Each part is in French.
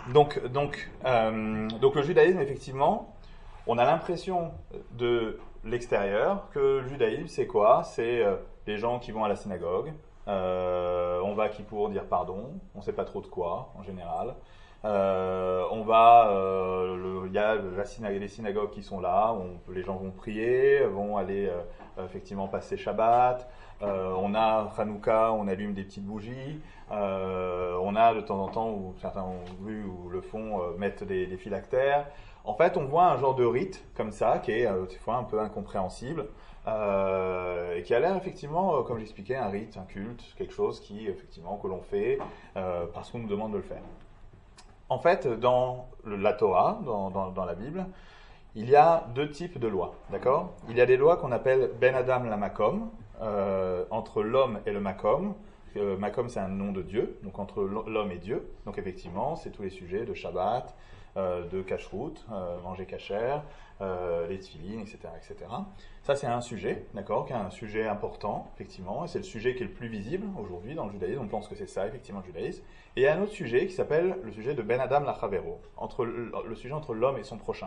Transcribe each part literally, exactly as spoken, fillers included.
donc, donc, euh, donc le judaïsme, effectivement, on a l'impression de l'extérieur que le judaïsme, c'est quoi? C'est euh, les gens qui vont à la synagogue, euh, on va à Kippour dire pardon, on ne sait pas trop de quoi, en général. Euh, on va, il euh, y a la synagogue, les synagogues qui sont là, on, les gens vont prier, vont aller euh, effectivement passer Shabbat. Euh, on a Hanouka, on allume des petites bougies. Euh, on a de temps en temps, où certains ont vu ou le font, euh, mettre des, des phylactères. En fait, on voit un genre de rite comme ça, qui est euh, des fois un peu incompréhensible, euh, et qui a l'air effectivement, euh, comme j'expliquais, un rite, un culte, quelque chose qui effectivement que l'on fait euh, parce qu'on nous demande de le faire. En fait, dans le, la Torah, dans, dans, dans la Bible, il y a deux types de lois, d'accord? Il y a des lois qu'on appelle Ben Adam la Makom, euh, entre l'homme et le Makom. Euh, Makom, c'est un nom de Dieu, donc entre l'homme et Dieu. Donc effectivement, c'est tous les sujets de Shabbat, euh, de Kashrut, euh, manger kasher, euh, les tefilines, et cetera, et cetera. Ça, c'est un sujet, d'accord, qui est un sujet important, effectivement, et c'est le sujet qui est le plus visible aujourd'hui dans le judaïsme. On pense que c'est ça, effectivement, le judaïsme. Et il y a un autre sujet qui s'appelle le sujet de Ben Adam la Chavero, entre le, le sujet entre l'homme et son prochain.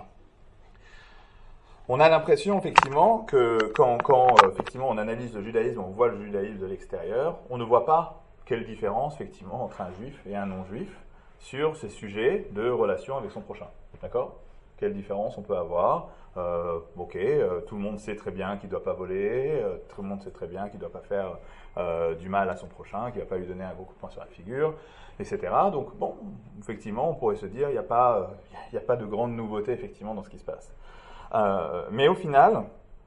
On a l'impression, effectivement, que quand, quand euh, effectivement, on analyse le judaïsme, on voit le judaïsme de l'extérieur, on ne voit pas quelle différence, effectivement, entre un juif et un non-juif sur ces sujets de relation avec son prochain. D'accord? Quelle différence on peut avoir? euh, Ok, euh, tout le monde sait très bien qu'il ne doit pas voler, euh, tout le monde sait très bien qu'il ne doit pas faire euh, du mal à son prochain, qu'il ne va pas lui donner un gros coup de poing sur la figure, et cetera. Donc, bon, effectivement, on pourrait se dire, il n'y a pas, euh, il n'y a pas de grande nouveauté, effectivement, dans ce qui se passe. Euh, mais au final,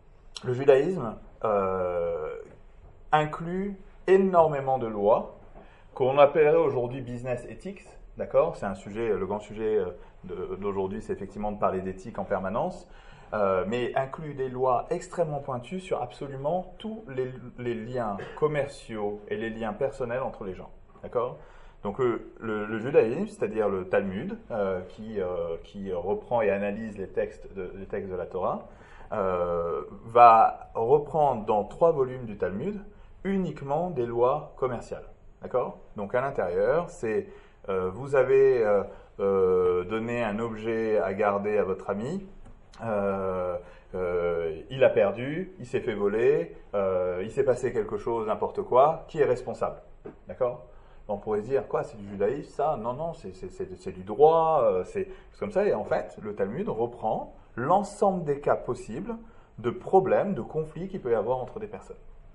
le judaïsme euh, inclut énormément de lois qu'on appellerait aujourd'hui business ethics, d'accord? C'est un sujet, le grand sujet de, d'aujourd'hui, c'est effectivement de parler d'éthique en permanence, euh, mais inclut des lois extrêmement pointues sur absolument tous les, les liens commerciaux et les liens personnels entre les gens, d'accord? Donc le, le, le judaïsme, c'est-à-dire le Talmud, euh, qui, euh, qui reprend et analyse les textes de, les textes de la Torah, euh, va reprendre dans trois volumes du Talmud uniquement des lois commerciales. D'accord? Donc à l'intérieur, c'est euh, vous avez euh, euh, donné un objet à garder à votre ami, euh, euh, il a perdu, il s'est fait voler, euh, il s'est passé quelque chose, n'importe quoi, qui est responsable? D'accord? On pourrait se dire, quoi, c'est du judaïsme, ça? Non, non, c'est, c'est, c'est, c'est du droit, euh, c'est, c'est comme ça. Et en fait, le Talmud reprend l'ensemble des cas possibles de problèmes, de conflits qu'il peut y avoir entre des personnes.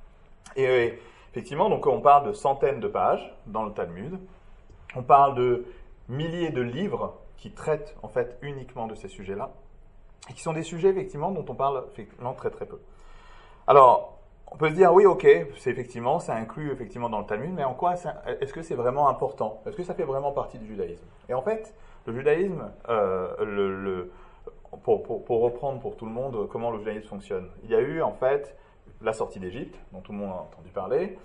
Et euh, effectivement, donc on parle de centaines de pages dans le Talmud. On parle de milliers de livres qui traitent en fait uniquement de ces sujets-là, et qui sont des sujets effectivement dont on parle effectivement très très peu. Alors, on peut se dire, oui, ok, c'est effectivement, ça inclut effectivement dans le Talmud, mais en quoi, ça, est-ce que c'est vraiment important? Est-ce que ça fait vraiment partie du judaïsme? Et en fait, le judaïsme, euh, le, le, pour, pour, pour reprendre pour tout le monde comment le judaïsme fonctionne, il y a eu en fait la sortie d'Égypte, dont tout le monde a entendu parler,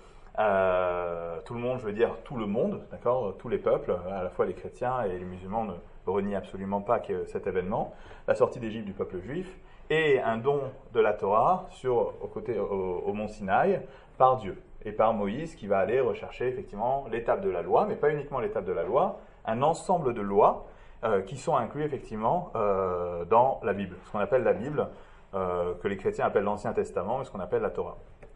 euh, tout le monde, je veux dire tout le monde, d'accord, tous les peuples, à la fois les chrétiens et les musulmans ne renient absolument pas que cet événement, la sortie d'Égypte du peuple juif, et un don de la Torah sur, au, côté, au, au mont Sinaï par Dieu et par Moïse qui va aller rechercher effectivement l'étape de la loi, mais pas uniquement l'étape de la loi, un ensemble de lois euh, qui sont inclus effectivement euh, dans la Bible, ce qu'on appelle la Bible, euh, que les chrétiens appellent l'Ancien Testament, mais ce qu'on appelle la Torah.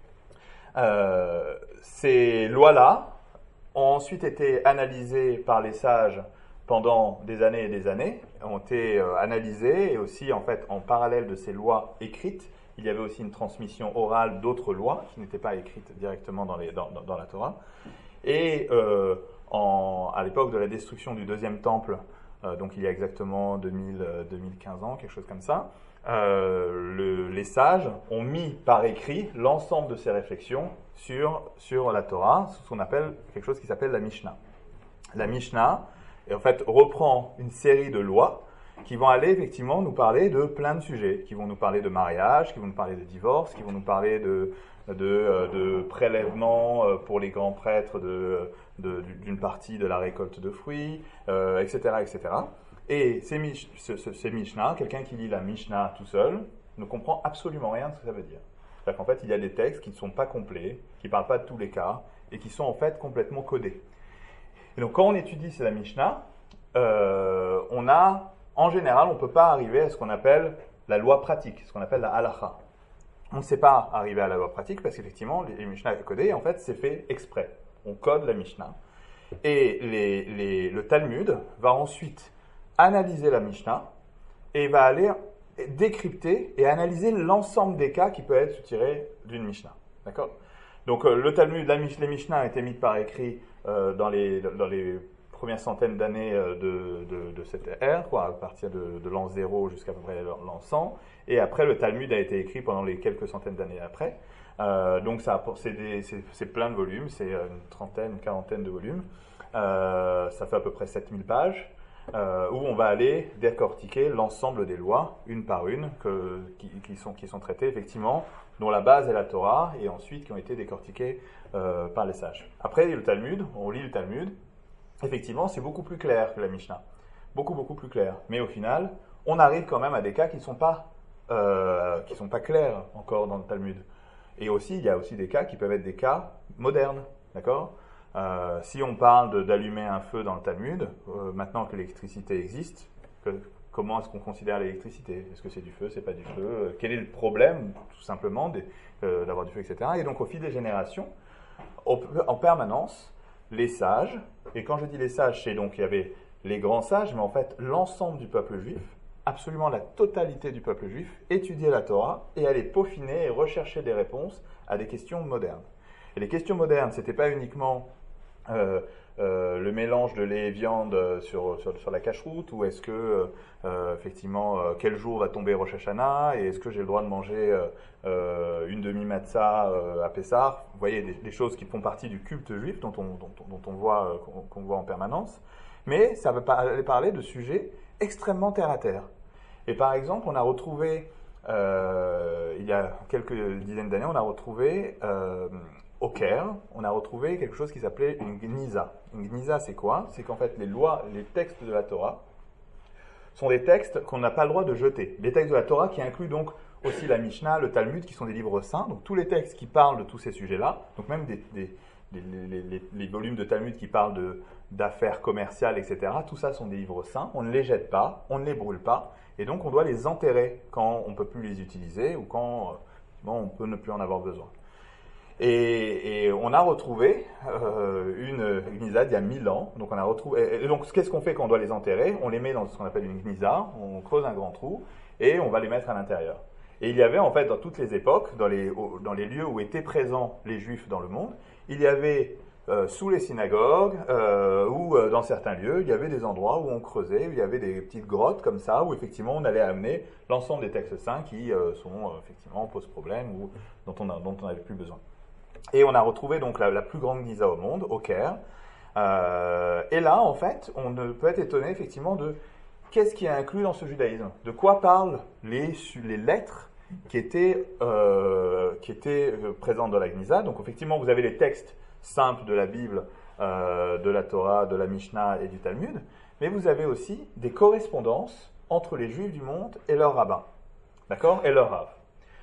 Euh, ces lois-là ont ensuite été analysées par les sages pendant des années et des années, ont été euh, analysées, et aussi en fait en parallèle de ces lois écrites, il y avait aussi une transmission orale d'autres lois qui n'étaient pas écrites directement dans, les, dans, dans, dans la Torah. Et euh, en, à l'époque de la destruction du deuxième temple, euh, donc il y a exactement deux mille, deux mille quinze ans, quelque chose comme ça, euh, le, les sages ont mis par écrit l'ensemble de ces réflexions sur, sur la Torah, ce qu'on appelle quelque chose qui s'appelle la Mishnah. La Mishnah, et en fait, reprend une série de lois qui vont aller effectivement nous parler de plein de sujets, qui vont nous parler de mariage, qui vont nous parler de divorce, qui vont nous parler de, de, de prélèvement pour les grands prêtres de, de, d'une partie de la récolte de fruits, euh, et cetera, et cetera. Et ces, mich- ce, ce, ces Mishnah, quelqu'un qui lit la Mishnah tout seul, ne comprend absolument rien de ce que ça veut dire. C'est-à-dire qu'en fait, il y a des textes qui ne sont pas complets, qui ne parlent pas de tous les cas, et qui sont en fait complètement codés. Et donc, quand on étudie la Mishnah, euh, on a, en général, on ne peut pas arriver à ce qu'on appelle la loi pratique, ce qu'on appelle la halacha. On ne sait pas arriver à la loi pratique parce qu'effectivement, les Mishnah codés, en fait, c'est fait exprès. On code la Mishnah. Et les, les, le Talmud va ensuite analyser la Mishnah et va aller décrypter et analyser l'ensemble des cas qui peuvent être tirés d'une Mishnah. D'accord ? Donc euh, le Talmud, la, les Mishnah a été mis par écrit euh, dans, les, dans les premières centaines d'années euh, de, de, de cette ère, quoi, à partir de, de l'an zéro jusqu'à peu près l'an cent. Et après, le Talmud a été écrit pendant les quelques centaines d'années après. Euh, donc ça, c'est, des, c'est, c'est plein de volumes, c'est une trentaine, une quarantaine de volumes. Euh, ça fait à peu près sept mille pages. Euh, où on va aller décortiquer l'ensemble des lois, une par une, que, qui, qui, sont, qui sont traitées effectivement, dont la base est la Torah, et ensuite qui ont été décortiquées euh, par les sages. Après, le Talmud, on lit le Talmud, effectivement, c'est beaucoup plus clair que la Mishnah. Beaucoup, beaucoup plus clair. Mais au final, on arrive quand même à des cas qui ne sont pas, euh, qui sont pas clairs encore dans le Talmud. Et aussi, il y a aussi des cas qui peuvent être des cas modernes, d'accord ? Euh, si on parle de, d'allumer un feu dans le Talmud, euh, maintenant que l'électricité existe, que, comment est-ce qu'on considère l'électricité ? Est-ce que c'est du feu, c'est pas du feu ? euh, Quel est le problème, tout simplement, des, euh, d'avoir du feu, et cetera. Et donc, au fil des générations, on peut, en permanence, les sages, et quand je dis les sages, c'est donc, il y avait les grands sages, mais en fait, l'ensemble du peuple juif, absolument la totalité du peuple juif, étudiait la Torah et allait peaufiner et rechercher des réponses à des questions modernes. Et les questions modernes, c'était pas uniquement Euh, euh, le mélange de lait et viande sur, sur, sur la cache-route, ou est-ce que, euh, effectivement, euh, quel jour va tomber Rosh Hashanah, et est-ce que j'ai le droit de manger euh, une demi-matzah euh, à Pessah. Vous voyez, des, des choses qui font partie du culte juif, dont on, dont, dont on voit, euh, qu'on, qu'on voit en permanence. Mais ça va parler de sujets extrêmement terre-à-terre. Et par exemple, on a retrouvé, euh, il y a quelques dizaines d'années, on a retrouvé... Euh, Au Caire, on a retrouvé quelque chose qui s'appelait une gnisa. Une gnisa, c'est quoi ? C'est qu'en fait, les lois, les textes de la Torah sont des textes qu'on n'a pas le droit de jeter. Les textes de la Torah qui incluent donc aussi la Mishnah, le Talmud, qui sont des livres saints. Donc tous les textes qui parlent de tous ces sujets-là, donc même des, des, des, les, les, les volumes de Talmud qui parlent de, d'affaires commerciales, et cetera. Tout ça sont des livres saints. On ne les jette pas, on ne les brûle pas, et donc on doit les enterrer quand on ne peut plus les utiliser ou quand bon, on peut ne plus en avoir besoin. Et, et on a retrouvé euh, une gnisa d'il y a mille ans. Donc on a retrouvé. Et donc qu'est-ce qu'on fait quand on doit les enterrer ? On les met dans ce qu'on appelle une gnisa. On creuse un grand trou et on va les mettre à l'intérieur. Et il y avait en fait dans toutes les époques, dans les dans les lieux où étaient présents les Juifs dans le monde, il y avait euh, sous les synagogues euh, ou euh, dans certains lieux, il y avait des endroits où on creusait, où il y avait des petites grottes comme ça, où effectivement on allait amener l'ensemble des textes saints qui euh, sont euh, effectivement posent problème ou dont on a, dont on n'avait plus besoin. Et on a retrouvé donc la, la plus grande gnisa au monde, au Caire. Euh, et là, en fait, on peut être étonné effectivement de qu'est-ce qui est inclus dans ce judaïsme. De quoi parlent les, les lettres qui étaient, euh, qui étaient présentes dans la gnisa. Donc effectivement, vous avez les textes simples de la Bible, euh, de la Torah, de la Mishnah et du Talmud. Mais vous avez aussi des correspondances entre les Juifs du monde et leurs rabbins. D'accord ? Et leurs rabbins.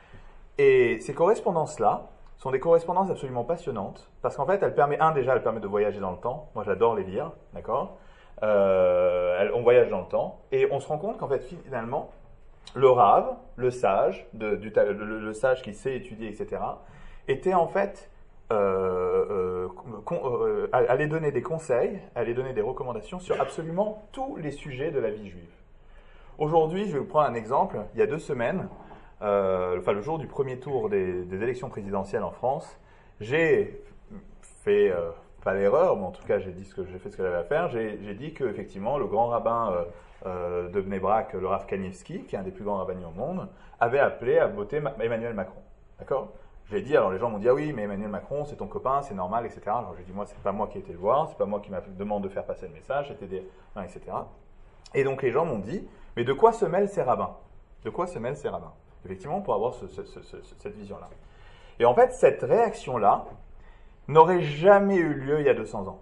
Et ces correspondances-là, sont des correspondances absolument passionnantes, parce qu'en fait, elles permettent, un, déjà, elles permettent de voyager dans le temps. Moi, j'adore les lire, d'accord ? euh, elles, On voyage dans le temps, et on se rend compte qu'en fait, finalement, le Rav, le sage, de, du, le, le sage qui sait étudier, et cetera, était en fait, euh, euh, con, euh, allait donner des conseils, allait donner des recommandations sur absolument tous les sujets de la vie juive. Aujourd'hui, je vais vous prendre un exemple. Il y a deux semaines, Euh, enfin, le jour du premier tour des, des élections présidentielles en France, j'ai fait, euh, pas l'erreur, mais en tout cas, j'ai dit ce que j'ai fait ce que j'avais à faire. J'ai, j'ai dit que effectivement, le grand rabbin euh, euh, de Bnei Brak, le Rav Kanievski, qui est un des plus grands rabbins au monde, avait appelé à voter Ma- Emmanuel Macron. D'accord ? Je l'ai dit, alors les gens m'ont dit ah oui, mais Emmanuel Macron, c'est ton copain, c'est normal, et cetera. Alors j'ai dit moi, c'est pas moi qui ai été le voir, c'est pas moi qui m'a demandé de faire passer le message, c'était des, et cetera. Et donc les gens m'ont dit, mais de quoi se mêlent ces rabbins ? De quoi se mêlent ces rabbins ? Effectivement, pour avoir ce, ce, ce, ce, cette vision-là. Et en fait, cette réaction-là n'aurait jamais eu lieu il y a deux cents ans.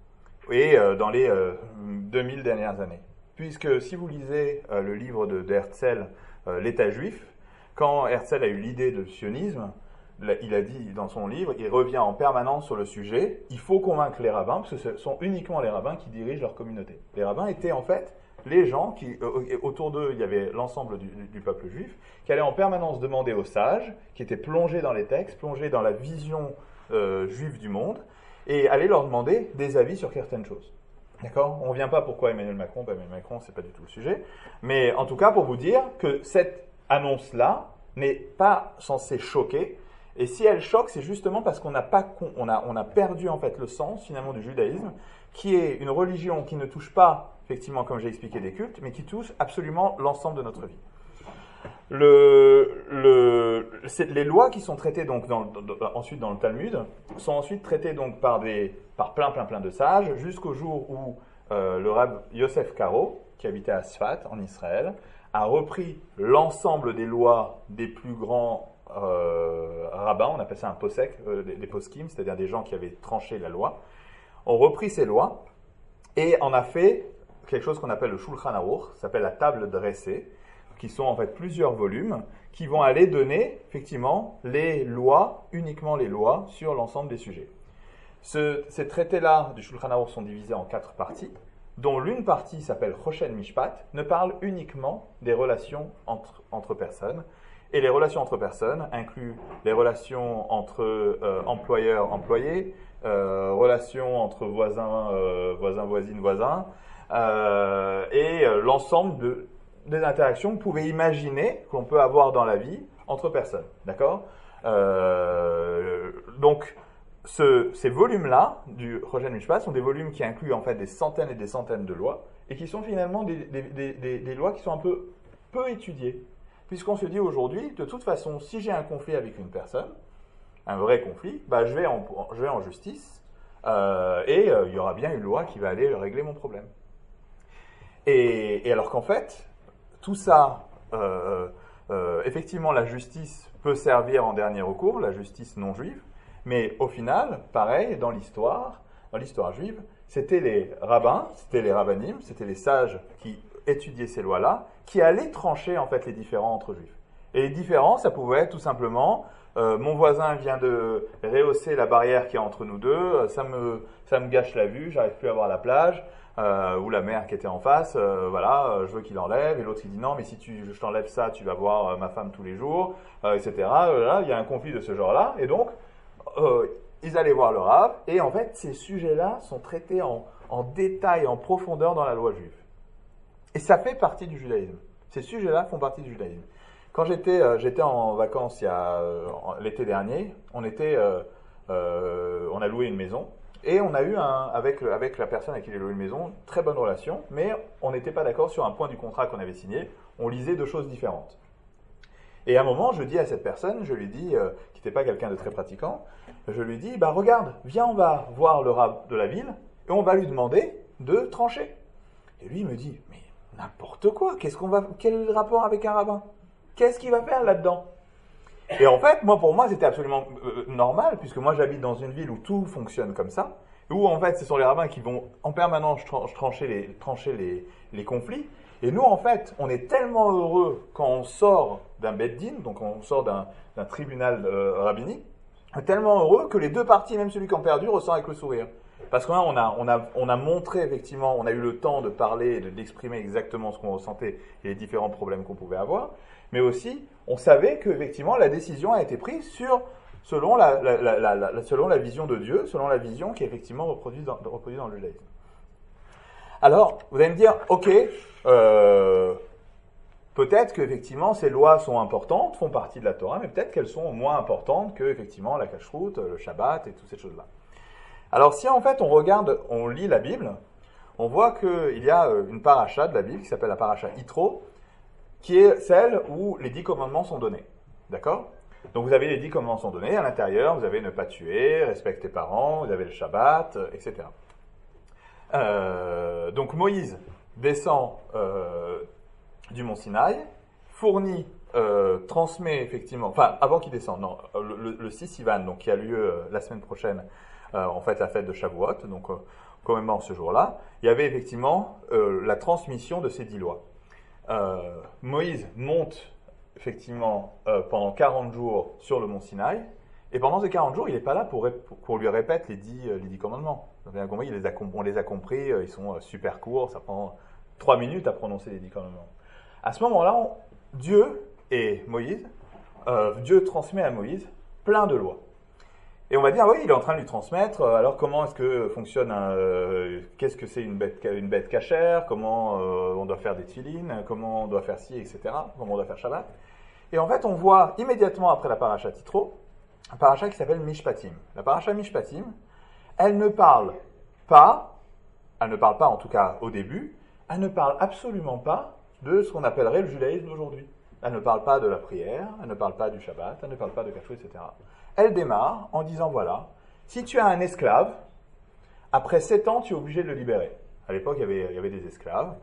Et euh, dans les euh, deux mille dernières années. Puisque si vous lisez euh, le livre de, de Herzl, euh, L'État juif, quand Herzl a eu l'idée de sionisme, il a dit dans son livre, il revient en permanence sur le sujet, il faut convaincre les rabbins, parce que ce sont uniquement les rabbins qui dirigent leur communauté. Les rabbins étaient en fait les gens qui, euh, autour d'eux, il y avait l'ensemble du, du peuple juif, qui allaient en permanence demander aux sages, qui étaient plongés dans les textes, plongés dans la vision euh, juive du monde, et allaient leur demander des avis sur certaines choses. D'accord ? On ne revient pas pourquoi Emmanuel Macron, ben Emmanuel Macron, c'est pas du tout le sujet, mais en tout cas pour vous dire que cette annonce-là n'est pas censée choquer, et si elle choque, c'est justement parce qu'on n'a pas, on a, on a perdu en fait le sens finalement du judaïsme, qui est une religion qui ne touche pas, effectivement, comme j'ai expliqué, des cultes, mais qui touche absolument l'ensemble de notre vie. Le, le, les lois qui sont traitées donc dans, dans, ensuite dans le Talmud sont ensuite traitées donc par, des, par plein plein plein de sages, jusqu'au jour où euh, le rabbin Yosef Karo, qui habitait à Sfat, en Israël, a repris l'ensemble des lois des plus grands euh, rabbins, on appelle ça un posek, euh, des, des poskim, c'est-à-dire des gens qui avaient tranché la loi, ont repris ces lois et en a fait quelque chose qu'on appelle le Shulchan Aruch, ça s'appelle la table dressée, qui sont en fait plusieurs volumes, qui vont aller donner effectivement les lois, uniquement les lois, sur l'ensemble des sujets. Ce, ces traités-là du Shulchan Aruch sont divisés en quatre parties, dont l'une partie s'appelle Choshen Mishpat, ne parle uniquement des relations entre, entre personnes. Et les relations entre personnes incluent les relations entre euh, employeurs-employés, euh, relations entre voisins, euh, voisins, voisines, voisins, euh, et euh, l'ensemble de, des interactions que vous pouvez imaginer qu'on peut avoir dans la vie entre personnes. D'accord ? euh, Donc, Ce, ces volumes-là du Choshen Mishpat sont des volumes qui incluent en fait des centaines et des centaines de lois et qui sont finalement des, des, des, des, des lois qui sont un peu peu étudiées. Puisqu'on se dit aujourd'hui, de toute façon, si j'ai un conflit avec une personne, un vrai conflit, bah, je, vais en, je vais en justice euh, et euh, il y aura bien une loi qui va aller régler mon problème. Et, et alors qu'en fait, tout ça, euh, euh, effectivement, la justice peut servir en dernier recours, la justice non juive. Mais au final, pareil, dans l'histoire, dans l'histoire juive, c'était les rabbins, c'était les rabbinim, c'était les sages qui étudiaient ces lois-là, qui allaient trancher en fait les différends entre juifs. Et les différends, ça pouvait être tout simplement, euh, mon voisin vient de rehausser la barrière qui est entre nous deux, ça me, ça me gâche la vue, j'arrive plus à voir la plage, euh, ou la mer qui était en face, euh, voilà, je veux qu'il enlève, et l'autre il dit non, mais si tu, je t'enlève ça, tu vas voir euh, ma femme tous les jours, euh, et cetera. Là, il y a un conflit de ce genre-là, et donc, Euh, ils allaient voir le Rav, et en fait, ces sujets-là sont traités en, en détail, en profondeur dans la loi juive. Et ça fait partie du judaïsme. Ces sujets-là font partie du judaïsme. Quand j'étais, euh, j'étais en vacances il y a, euh, l'été dernier, on, était, euh, euh, on a loué une maison, et on a eu, un, avec, avec la personne à qui j'ai loué une maison, très bonne relation, mais on n'était pas d'accord sur un point du contrat qu'on avait signé, on lisait deux choses différentes. Et à un moment, je dis à cette personne, je lui dis, euh, qui n'était pas quelqu'un de très pratiquant, je lui dis, bah regarde, viens, on va voir le rabbin de la ville, et on va lui demander de trancher. Et lui, il me dit, mais n'importe quoi, qu'est-ce qu'on va, quel rapport avec un rabbin ? Qu'est-ce qu'il va faire là-dedans ? Et en fait, moi, pour moi, c'était absolument euh, normal, puisque moi, j'habite dans une ville où tout fonctionne comme ça, où en fait, ce sont les rabbins qui vont en permanence trancher les, trancher les, les conflits. Et nous, en fait, on est tellement heureux quand on sort d'un beddin, donc on sort d'un, d'un tribunal euh, rabbinique, tellement heureux que les deux parties, même celui qui en perdu, ressort avec le sourire. Parce qu'on a, on a, on a montré effectivement, on a eu le temps de parler et de, d'exprimer exactement ce qu'on ressentait et les différents problèmes qu'on pouvait avoir, mais aussi, on savait qu'effectivement, la décision a été prise sur, selon la, la, la, la, la, selon la vision de Dieu, selon la vision qui est effectivement reproduite dans, reproduite dans le judaïsme. Alors, vous allez me dire, ok, euh, peut-être qu'effectivement ces lois sont importantes, font partie de la Torah, mais peut-être qu'elles sont moins importantes que effectivement la cacheroute, le Shabbat et toutes ces choses-là. Alors si en fait on regarde, on lit la Bible, on voit qu'il y a une paracha de la Bible qui s'appelle la paracha Yitro, qui est celle où les dix commandements sont donnés. D'accord ? Donc vous avez les dix commandements sont donnés, à l'intérieur vous avez ne pas tuer, respecte tes parents, vous avez le Shabbat, et cetera. Euh, donc Moïse descend euh, du mont Sinaï, fournit, euh, transmet effectivement, enfin avant qu'il descende, non, le, le, le six Sivan, donc qui a lieu euh, la semaine prochaine, euh, en fait la fête de Shavuot, donc euh, commémore ce jour-là, il y avait effectivement euh, la transmission de ces dix lois. Euh, Moïse monte effectivement euh, pendant quarante jours sur le mont Sinaï, Et pendant ces quarante jours, il n'est pas là pour, pour qu'on lui répète les dix, les dix commandements. Vous avez compris, il les a, on les a compris, ils sont super courts, ça prend trois minutes à prononcer les dix commandements. À ce moment-là, on, Dieu et Moïse, euh, Dieu transmet à Moïse plein de lois. Et on va dire, oui, il est en train de lui transmettre, alors comment est-ce que fonctionne, un, euh, qu'est-ce que c'est une bête, une bête cachère, comment euh, on doit faire des tefilines, comment on doit faire ci, et cetera, comment on doit faire Shabbat. Et en fait, on voit immédiatement après la paracha Yitro, un paracha qui s'appelle Mishpatim. La paracha Mishpatim, elle ne parle pas, elle ne parle pas en tout cas au début, elle ne parle absolument pas de ce qu'on appellerait le judaïsme d'aujourd'hui. Elle ne parle pas de la prière, elle ne parle pas du Shabbat, elle ne parle pas de Kashrut, et cetera. Elle démarre en disant, voilà, si tu as un esclave, après sept ans, tu es obligé de le libérer. À l'époque, il y avait, il y avait des esclaves,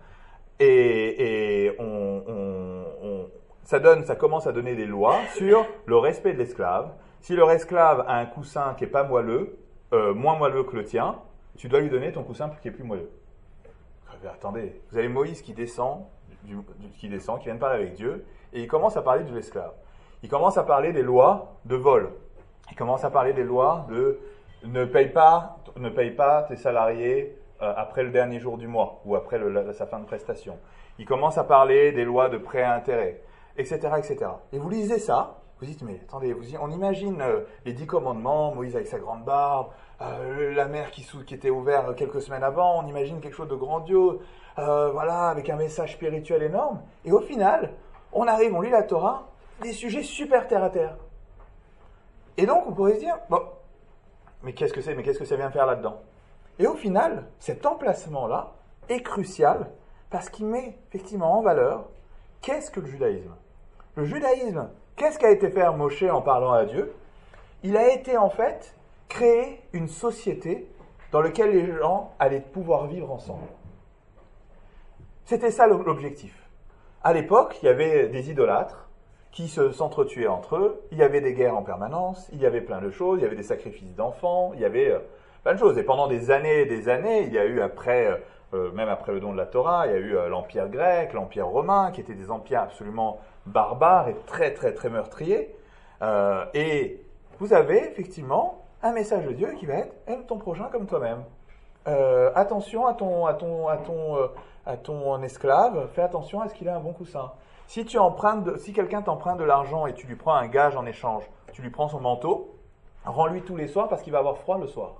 et, et on, on, on, ça, donne, ça commence à donner des lois sur le respect de l'esclave. Si leur esclave a un coussin qui n'est pas moelleux, euh, moins moelleux que le tien, tu dois lui donner ton coussin qui est plus moelleux. Mais attendez, vous avez Moïse qui descend, du, du, qui descend, qui vient de parler avec Dieu, et il commence à parler de l'esclave. Il commence à parler des lois de vol. Il commence à parler des lois de ne paye pas, ne paye pas tes salariés euh, après le dernier jour du mois ou après le, la, sa fin de prestation. Il commence à parler des lois de prêt à intérêt, et cetera, et cetera. Et vous lisez ça, vous dites, mais attendez, vous, on imagine euh, les dix commandements, Moïse avec sa grande barbe, euh, la mer qui, sous, qui était ouverte quelques semaines avant, on imagine quelque chose de grandiose, euh, voilà, avec un message spirituel énorme. Et au final, on arrive, on lit la Torah, des sujets super terre à terre. Et donc, on pourrait se dire, bon, mais qu'est-ce que c'est, mais qu'est-ce que ça vient faire là-dedans? Et au final, cet emplacement-là est crucial parce qu'il met effectivement en valeur qu'est-ce que le judaïsme. Le judaïsme, qu'est-ce qu'a été faire Moshe en parlant à Dieu? Il a été en fait créer une société dans laquelle les gens allaient pouvoir vivre ensemble. C'était ça l'objectif. À l'époque, il y avait des idolâtres qui se, s'entretuaient entre eux, il y avait des guerres en permanence, il y avait plein de choses, il y avait des sacrifices d'enfants, il y avait euh, plein de choses. Et pendant des années et des années, il y a eu après, euh, même après le don de la Torah, il y a eu euh, l'Empire grec, l'Empire romain, qui étaient des empires absolument barbares et très très très meurtriers. Euh, et vous avez effectivement un message de Dieu qui va être « aime ton prochain comme toi-même euh, ». Attention à ton, à, ton, à, ton, euh, à ton esclave, fais attention à ce qu'il ait un bon coussin. Si, tu empruntes de, si quelqu'un t'emprunte de l'argent et tu lui prends un gage en échange, tu lui prends son manteau, rends-lui tous les soirs parce qu'il va avoir froid le soir.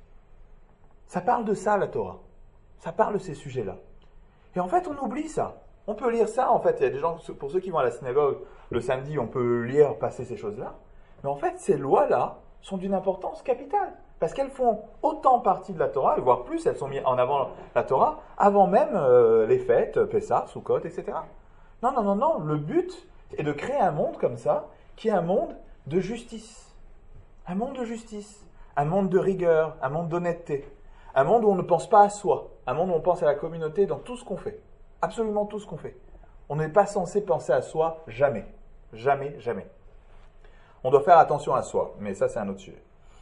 Ça parle de ça, la Torah. Ça parle de ces sujets-là. Et en fait, on oublie ça. On peut lire ça, en fait, il y a des gens, pour ceux qui vont à la synagogue le samedi, on peut lire, passer ces choses-là. Mais en fait, ces lois-là sont d'une importance capitale. Parce qu'elles font autant partie de la Torah, voire plus, elles sont mises en avant la Torah, avant même euh, les fêtes, Pessah, Sukkot, et cetera. Non, non, non, non. Le but est de créer un monde comme ça, qui est un monde de justice. Un monde de justice. Un monde de rigueur. Un monde d'honnêteté. Un monde où on ne pense pas à soi. Un monde où on pense à la communauté dans tout ce qu'on fait. Absolument tout ce qu'on fait. On n'est pas censé penser à soi jamais. Jamais, jamais. On doit faire attention à soi. Mais ça, c'est un autre sujet.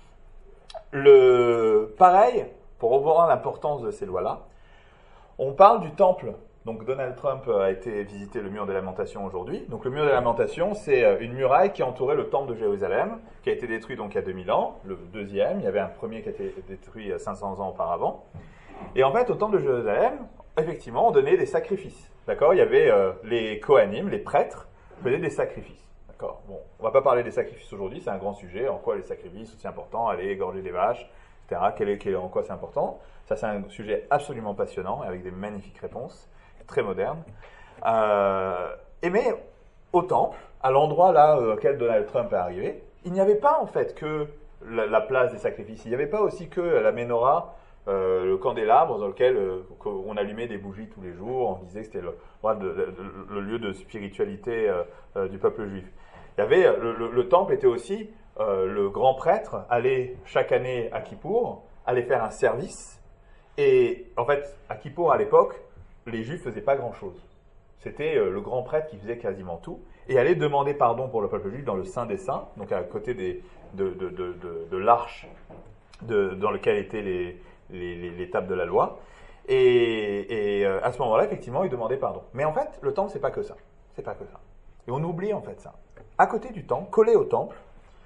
Le... Pareil, pour revoir l'importance de ces lois-là, on parle du temple. Donc Donald Trump a été visiter le mur des lamentations aujourd'hui. Donc le mur des lamentations, c'est une muraille qui entourait le temple de Jérusalem, qui a été détruit donc il y a deux mille ans, le deuxième. Il y avait un premier qui a été détruit cinq cents ans auparavant. Et en fait, au temple de Jérusalem, effectivement, on donnait des sacrifices. D'accord? Il y avait euh, les Kohanim, les prêtres, faisaient des sacrifices. D'accord? Bon, on va pas parler des sacrifices aujourd'hui, c'est un grand sujet. En quoi les sacrifices sont importants? Aller égorger des vaches, et cetera. Quel est, quel est, en quoi c'est important? Ça, c'est un sujet absolument passionnant, avec des magnifiques réponses. Très moderne. Euh, et mais au temple, à l'endroit là euh, auquel Donald Trump est arrivé, il n'y avait pas en fait que la, la place des sacrifices. Il n'y avait pas aussi que la menorah, euh, le candélabre dans lequel euh, on allumait des bougies tous les jours. On disait que c'était le, le, le, le lieu de spiritualité euh, euh, du peuple juif. Il y avait le, le, le temple était aussi euh, le grand prêtre allait chaque année à Kippour, allait faire un service. Et en fait, à Kippour à l'époque, les Juifs ne faisaient pas grand-chose. C'était euh, le grand prêtre qui faisait quasiment tout, et allait demander pardon pour le peuple juif dans le Saint des Saints, donc à côté des, de, de, de, de, de l'arche de, dans lequel étaient les, les, les, les tables de la loi. Et, et euh, à ce moment-là, effectivement, il demandait pardon. Mais en fait, le temple, c'est pas que ça. C'est pas que ça. Et on oublie en fait ça. À côté du temple, collé au temple,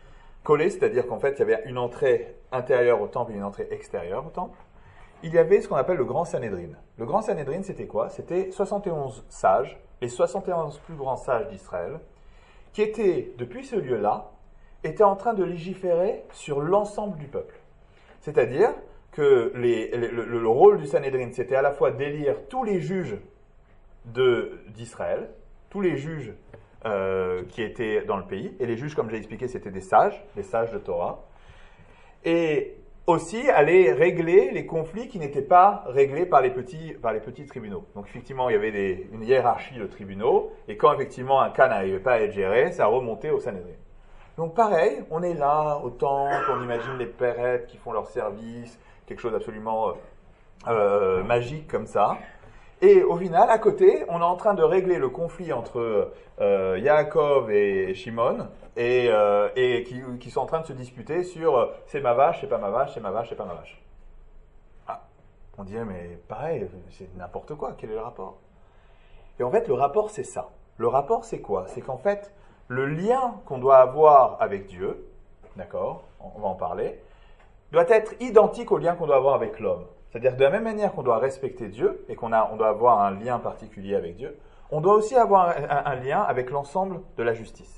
collées, c'est-à-dire qu'en fait, il y avait une entrée intérieure au temple et une entrée extérieure au temple. Il y avait ce qu'on appelle le Grand Sanhédrin. Le Grand Sanhédrin, c'était quoi? C'était soixante et onze sages, les soixante et onze plus grands sages d'Israël, qui étaient, depuis ce lieu-là, étaient en train de légiférer sur l'ensemble du peuple. C'est-à-dire que les, les, le, le rôle du Sanhédrin, c'était à la fois d'élire tous les juges de, d'Israël, tous les juges euh, qui étaient dans le pays, et les juges, comme j'ai expliqué, c'était des sages, les sages de Torah, et aussi aller régler les conflits qui n'étaient pas réglés par les petits, par les petits tribunaux. Donc effectivement, il y avait des, une hiérarchie de tribunaux, et quand effectivement un cas n'arrivait pas à être géré, ça remontait au Sanhédrin. Donc pareil, on est là, au temple, on imagine les pèrettes qui font leur service, quelque chose d'absolument euh, magique comme ça. Et au final, à côté, on est en train de régler le conflit entre euh, Yaakov et Shimon, et, euh, et qui, qui sont en train de se disputer sur euh, c'est ma vache, c'est pas ma vache, c'est ma vache, c'est pas ma vache. Ah, on dirait, mais pareil, c'est n'importe quoi, quel est le rapport? Et en fait, le rapport, c'est ça. Le rapport, c'est quoi? C'est qu'en fait, le lien qu'on doit avoir avec Dieu, d'accord, on va en parler, doit être identique au lien qu'on doit avoir avec l'homme. C'est-à-dire que de la même manière qu'on doit respecter Dieu et qu'on a, on doit avoir un lien particulier avec Dieu, on doit aussi avoir un, un, un lien avec l'ensemble de la justice.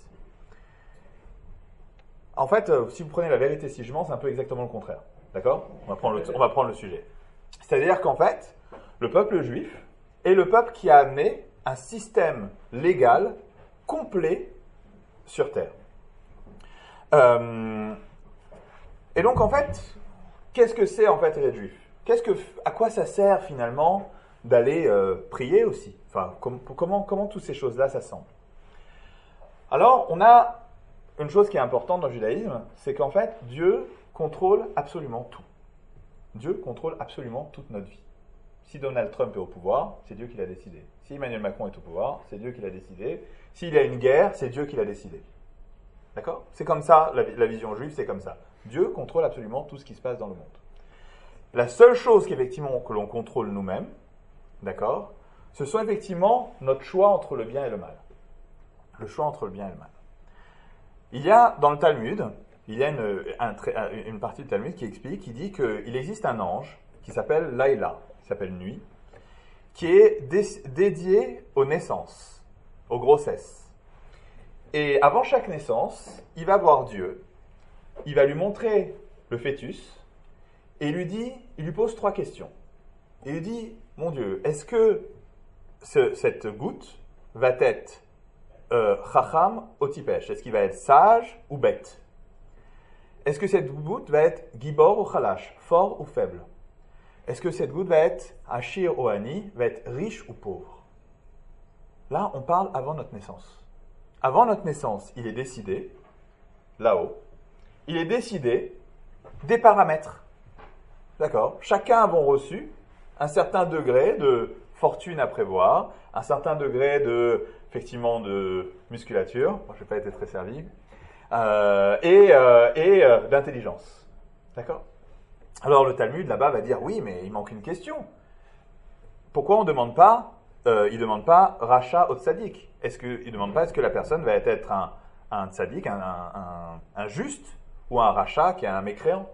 En fait, si vous prenez la vérité si je mens, c'est un peu exactement le contraire. D'accord ? On va prendre le, on va prendre le sujet. C'est-à-dire qu'en fait, le peuple juif est le peuple qui a amené un système légal complet sur terre. Euh, et donc, en fait, qu'est-ce que c'est en fait être juif ? Qu'est-ce que, à quoi ça sert finalement d'aller euh, prier aussi ? Enfin, com- comment, comment toutes ces choses-là s'assemblent ? Alors, on a une chose qui est importante dans le judaïsme, c'est qu'en fait, Dieu contrôle absolument tout. Dieu contrôle absolument toute notre vie. Si Donald Trump est au pouvoir, c'est Dieu qui l'a décidé. Si Emmanuel Macron est au pouvoir, c'est Dieu qui l'a décidé. S'il y a une guerre, c'est Dieu qui l'a décidé. D'accord ? C'est comme ça, la, la vision juive, c'est comme ça. Dieu contrôle absolument tout ce qui se passe dans le monde. La seule chose qu'effectivement que l'on contrôle nous-mêmes, d'accord, ce sont effectivement notre choix entre le bien et le mal. Le choix entre le bien et le mal. Il y a dans le Talmud, il y a une, un, une partie du Talmud qui explique, qui dit qu'il existe un ange qui s'appelle Laïla, qui s'appelle Nuit, qui est dé, dédié aux naissances, aux grossesses. Et avant chaque naissance, il va voir Dieu, il va lui montrer le fœtus, et il lui dit, il lui pose trois questions. Il lui dit, mon Dieu, est-ce que ce, cette goutte va être euh, chacham ou tipesh? Est-ce qu'il va être sage ou bête? Est-ce que cette goutte va être gibor ou chalash, fort ou faible? Est-ce que cette goutte va être ashir ou ani, va être riche ou pauvre? Là, on parle avant notre naissance. Avant notre naissance, il est décidé, là-haut, il est décidé des paramètres. D'accord ? Chacun a reçu un certain degré de fortune à prévoir, un certain degré de, effectivement, de musculature, moi, je ne vais pas être très servi, euh, et, euh, et euh, d'intelligence. D'accord ? Alors le Talmud là-bas va dire, oui, mais il manque une question. Pourquoi on ne demande pas, euh, il ne demande pas Racha ou Tzadik? Est-ce qu'il ne demande pas, est-ce que la personne va être un, un Tzadik, un, un, un, un juste, ou un Racha qui est un mécréant?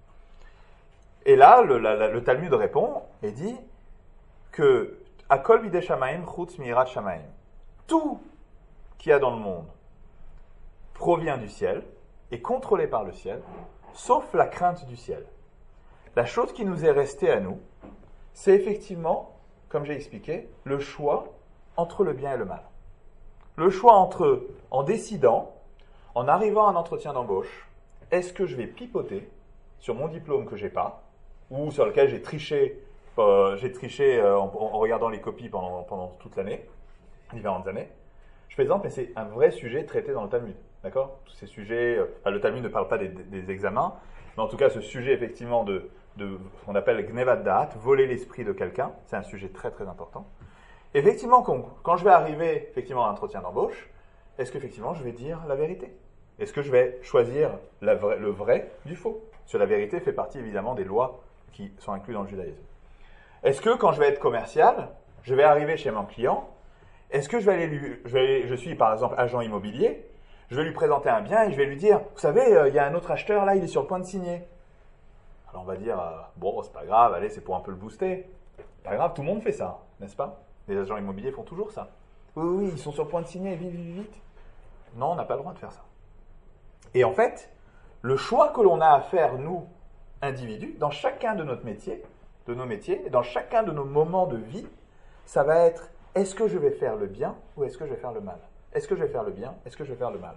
Et là, le, la, le Talmud répond et dit que Akol bidei shamayim chutz mi'irat shamayim. Tout qu'il y a dans le monde provient du ciel, est contrôlé par le ciel, sauf la crainte du ciel. La chose qui nous est restée à nous, c'est effectivement, comme j'ai expliqué, le choix entre le bien et le mal. Le choix entre, en décidant, en arrivant à un entretien d'embauche, est-ce que je vais pipoter sur mon diplôme que j'ai pas, ou sur lequel j'ai triché, euh, j'ai triché euh, en, en regardant les copies pendant, pendant toute l'année, différentes années. Je plaisante, mais c'est un vrai sujet traité dans le Talmud, d'accord ? Tous ces sujets, euh, enfin, le Talmud ne parle pas des, des examens, mais en tout cas, ce sujet effectivement de, de ce qu'on appelle gnevat da'at, voler l'esprit de quelqu'un, c'est un sujet très très important. Effectivement, quand, quand je vais arriver effectivement à un entretien d'embauche, est-ce qu'effectivement je vais dire la vérité ? Est-ce que je vais choisir la vraie, le vrai du faux ? Parce que la vérité fait partie évidemment des lois qui sont incluses dans le judaïsme. Est-ce que quand je vais être commercial, je vais arriver chez mon client, est-ce que je vais aller lui, je, vais aller, je suis par exemple agent immobilier, Je vais lui présenter un bien et je vais lui dire, vous savez, il euh, y a un autre acheteur là, il est sur le point de signer. Alors on va dire, euh, bon, c'est pas grave, allez, c'est pour un peu le booster. Pas grave, tout le monde fait ça, n'est-ce pas? Les agents immobiliers font toujours ça. Oui, oui, ils sont sur le point de signer, vite, vite, vite. Non, on n'a pas le droit de faire ça. Et en fait, le choix que l'on a à faire, nous, individus, dans chacun de notre métier, de nos métiers, dans chacun de nos moments de vie, ça va être, est-ce que je vais faire le bien ou est-ce que je vais faire le mal? Est-ce que je vais faire le bien? Est-ce que je vais faire le mal?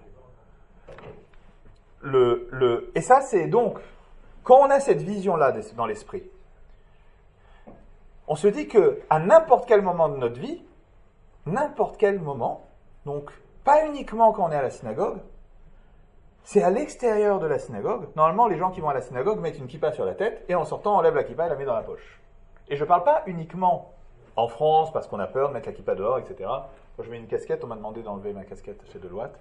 Le, le, et ça, c'est donc, quand on a cette vision-là dans l'esprit, on se dit qu'à n'importe quel moment de notre vie, n'importe quel moment, donc pas uniquement quand on est à la synagogue, c'est à l'extérieur de la synagogue. Normalement, les gens qui vont à la synagogue mettent une kippa sur la tête et en sortant, on enlève la kippa et la met dans la poche. Et je ne parle pas uniquement en France parce qu'on a peur de mettre la kippa dehors, et cetera. Quand je mets une casquette, on m'a demandé d'enlever ma casquette chez Deloitte.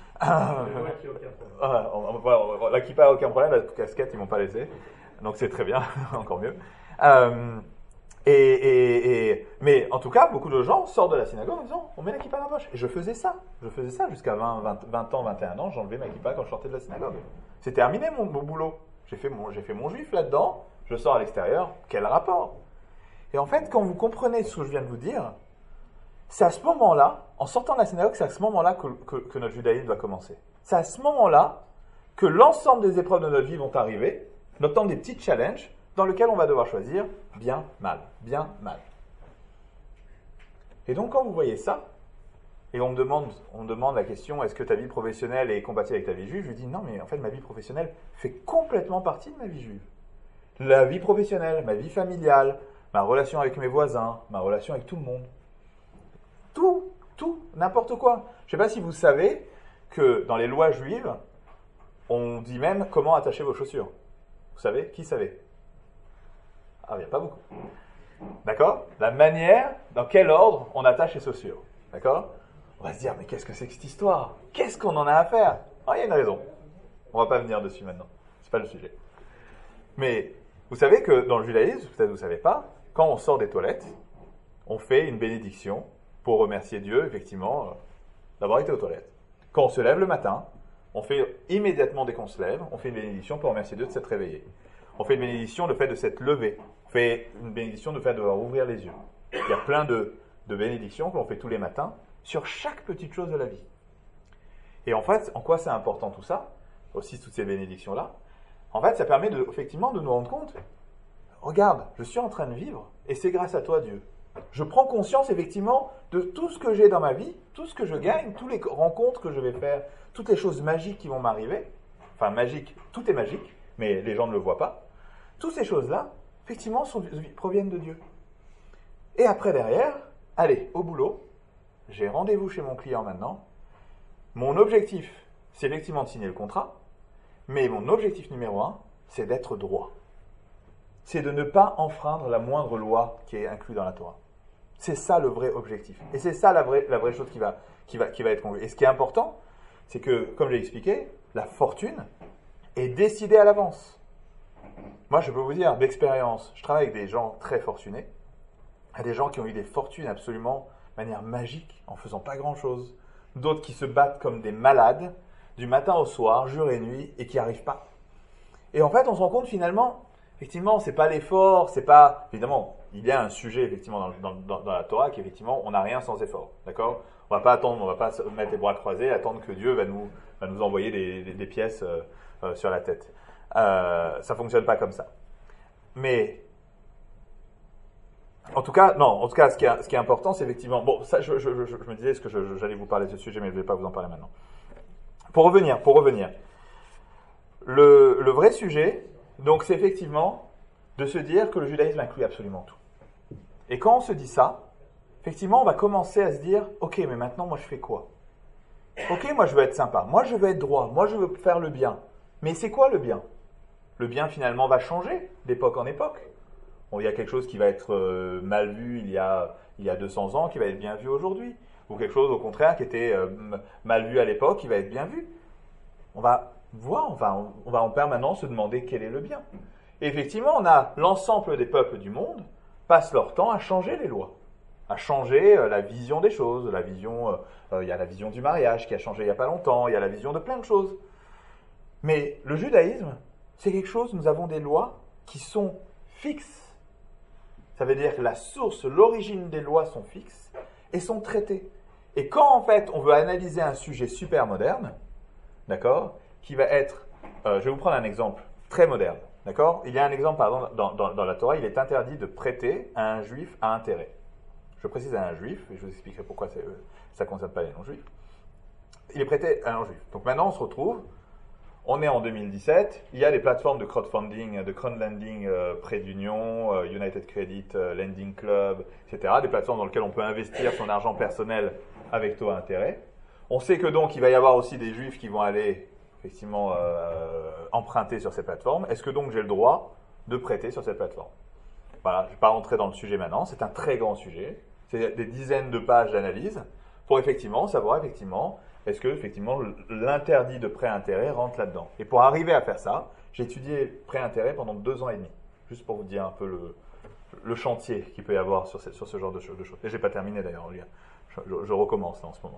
La kippa n'a aucun problème, la casquette, ils ne m'ont pas laissé. Donc c'est très bien, encore mieux. Euh, Et, et, et, mais en tout cas, beaucoup de gens sortent de la synagogue en disant, on met la kippa dans la poche. Et je faisais ça. Je faisais ça jusqu'à vingt, vingt, vingt ans, vingt et un ans. J'enlevais ma kippa quand je sortais de la synagogue. C'est terminé mon, mon boulot. J'ai fait mon, j'ai fait mon juif là-dedans. Je sors à l'extérieur. Quel rapport? Et en fait, quand vous comprenez ce que je viens de vous dire, c'est à ce moment-là, en sortant de la synagogue, c'est à ce moment-là que, que, que notre judaïsme va commencer. C'est à ce moment-là que l'ensemble des épreuves de notre vie vont arriver, notamment des petits challenges, dans lequel on va devoir choisir bien, mal, bien, mal. Et donc quand vous voyez ça, et on me demande, on me demande la question, est-ce que ta vie professionnelle est compatible avec ta vie juive? Je lui dis non, mais en fait ma vie professionnelle fait complètement partie de ma vie juive. La vie professionnelle, ma vie familiale, ma relation avec mes voisins, ma relation avec tout le monde. Tout, tout, n'importe quoi. Je ne sais pas si vous savez que dans les lois juives, on dit même comment attacher vos chaussures. Vous savez? Qui savait? Ah, il n'y a pas beaucoup. D'accord? La manière, dans quel ordre on attache les chaussures. D'accord? On va se dire, mais qu'est-ce que c'est que cette histoire? Qu'est-ce qu'on en a à faire? Ah, il y a une raison. On ne va pas venir dessus maintenant. Ce n'est pas le sujet. Mais vous savez que dans le judaïsme, peut-être vous ne savez pas, quand on sort des toilettes, on fait une bénédiction pour remercier Dieu, effectivement, d'avoir été aux toilettes. Quand on se lève le matin, on fait immédiatement dès qu'on se lève, on fait une bénédiction pour remercier Dieu de s'être réveillé. On fait une bénédiction de fait de s'être levé. On fait une bénédiction de fait de devoir ouvrir les yeux. Il y a plein de, de bénédictions que l'on fait tous les matins sur chaque petite chose de la vie. Et en fait, en quoi c'est important tout ça? Aussi toutes ces bénédictions-là. En fait, ça permet de, effectivement de nous rendre compte, regarde, je suis en train de vivre et c'est grâce à toi Dieu. Je prends conscience effectivement de tout ce que j'ai dans ma vie, tout ce que je gagne, toutes les rencontres que je vais faire, toutes les choses magiques qui vont m'arriver. Enfin, magique, tout est magique, mais les gens ne le voient pas. Toutes ces choses-là, effectivement, sont, proviennent de Dieu. Et après, derrière, allez, au boulot, j'ai rendez-vous chez mon client maintenant. Mon objectif, c'est effectivement de signer le contrat, mais mon objectif numéro un, c'est d'être droit. C'est de ne pas enfreindre la moindre loi qui est inclue dans la Torah. C'est ça le vrai objectif. Et c'est ça la vraie, la vraie chose qui va, qui, va, qui va être congrue. Et ce qui est important, c'est que, comme j'ai expliqué, la fortune est décidée à l'avance. Moi, je peux vous dire, d'expérience, je travaille avec des gens très fortunés, des gens qui ont eu des fortunes absolument de manière magique, en faisant pas grand-chose. D'autres qui se battent comme des malades, du matin au soir, jour et nuit, et qui n'y arrivent pas. Et en fait, on se rend compte finalement, effectivement, c'est pas l'effort, c'est pas... Évidemment, il y a un sujet, effectivement, dans, dans, dans la Torah, qu'effectivement, on n'a rien sans effort. D'accord? On va pas attendre, on va pas se mettre les bras croisés, attendre que Dieu va nous, va nous envoyer des, des, des pièces euh, euh, sur la tête. Euh, ça fonctionne pas comme ça. Mais... En tout cas, non, en tout cas, ce qui est, ce qui est important, c'est effectivement... Bon, ça, je, je, je, je me disais ce que je, j'allais vous parler de ce sujet, mais je ne vais pas vous en parler maintenant. Pour revenir, pour revenir. Le, le vrai sujet, donc, c'est effectivement de se dire que le judaïsme inclut absolument tout. Et quand on se dit ça, effectivement, on va commencer à se dire, ok, mais maintenant, moi, je fais quoi? Ok, moi, je veux être sympa. Moi, je veux être droit. Moi, je veux faire le bien. Mais c'est quoi le bien? Le bien, finalement, va changer d'époque en époque. Bon, il y a quelque chose qui va être euh, mal vu il y, a, il y a deux cents ans, qui va être bien vu aujourd'hui. Ou quelque chose, au contraire, qui était euh, mal vu à l'époque, qui va être bien vu. On va voir, on va, on va en permanence se demander quel est le bien. Et effectivement, on a l'ensemble des peuples du monde passent leur temps à changer les lois. a changé euh, la vision des choses. La vision, euh, euh, il y a la vision du mariage qui a changé il n'y a pas longtemps, il y a la vision de plein de choses. Mais le judaïsme, c'est quelque chose, nous avons des lois qui sont fixes. Ça veut dire que la source, l'origine des lois sont fixes et sont traitées. Et quand en fait on veut analyser un sujet super moderne, d'accord, qui va être, euh, je vais vous prendre un exemple très moderne, d'accord. Il y a un exemple, pardon, dans, dans, dans la Torah, il est interdit de prêter à un juif à intérêt. Je précise à un juif, et je vous expliquerai pourquoi ça ne concerne pas les non-juifs. Il est prêté à un non-juif. Donc maintenant on se retrouve, on est en deux mille dix-sept, il y a des plateformes de crowdfunding, de crowdlending euh, près d'Union, euh, United Credit, euh, Lending Club, et cetera. Des plateformes dans lesquelles on peut investir son argent personnel avec taux à intérêt. On sait que donc il va y avoir aussi des juifs qui vont aller effectivement euh, emprunter sur ces plateformes. Est-ce que donc j'ai le droit de prêter sur cette plateforme? Voilà, je ne vais pas rentrer dans le sujet maintenant, c'est un très grand sujet. C'est des dizaines de pages d'analyse pour effectivement savoir effectivement est-ce que effectivement l'interdit de prêt à intérêt rentre là-dedans. Et pour arriver à faire ça, j'ai étudié prêt à intérêt pendant deux ans et demi, juste pour vous dire un peu le, le chantier qu'il peut y avoir sur ce, sur ce genre de, de choses. Et je n'ai pas terminé d'ailleurs, je, je, je recommence là en ce moment.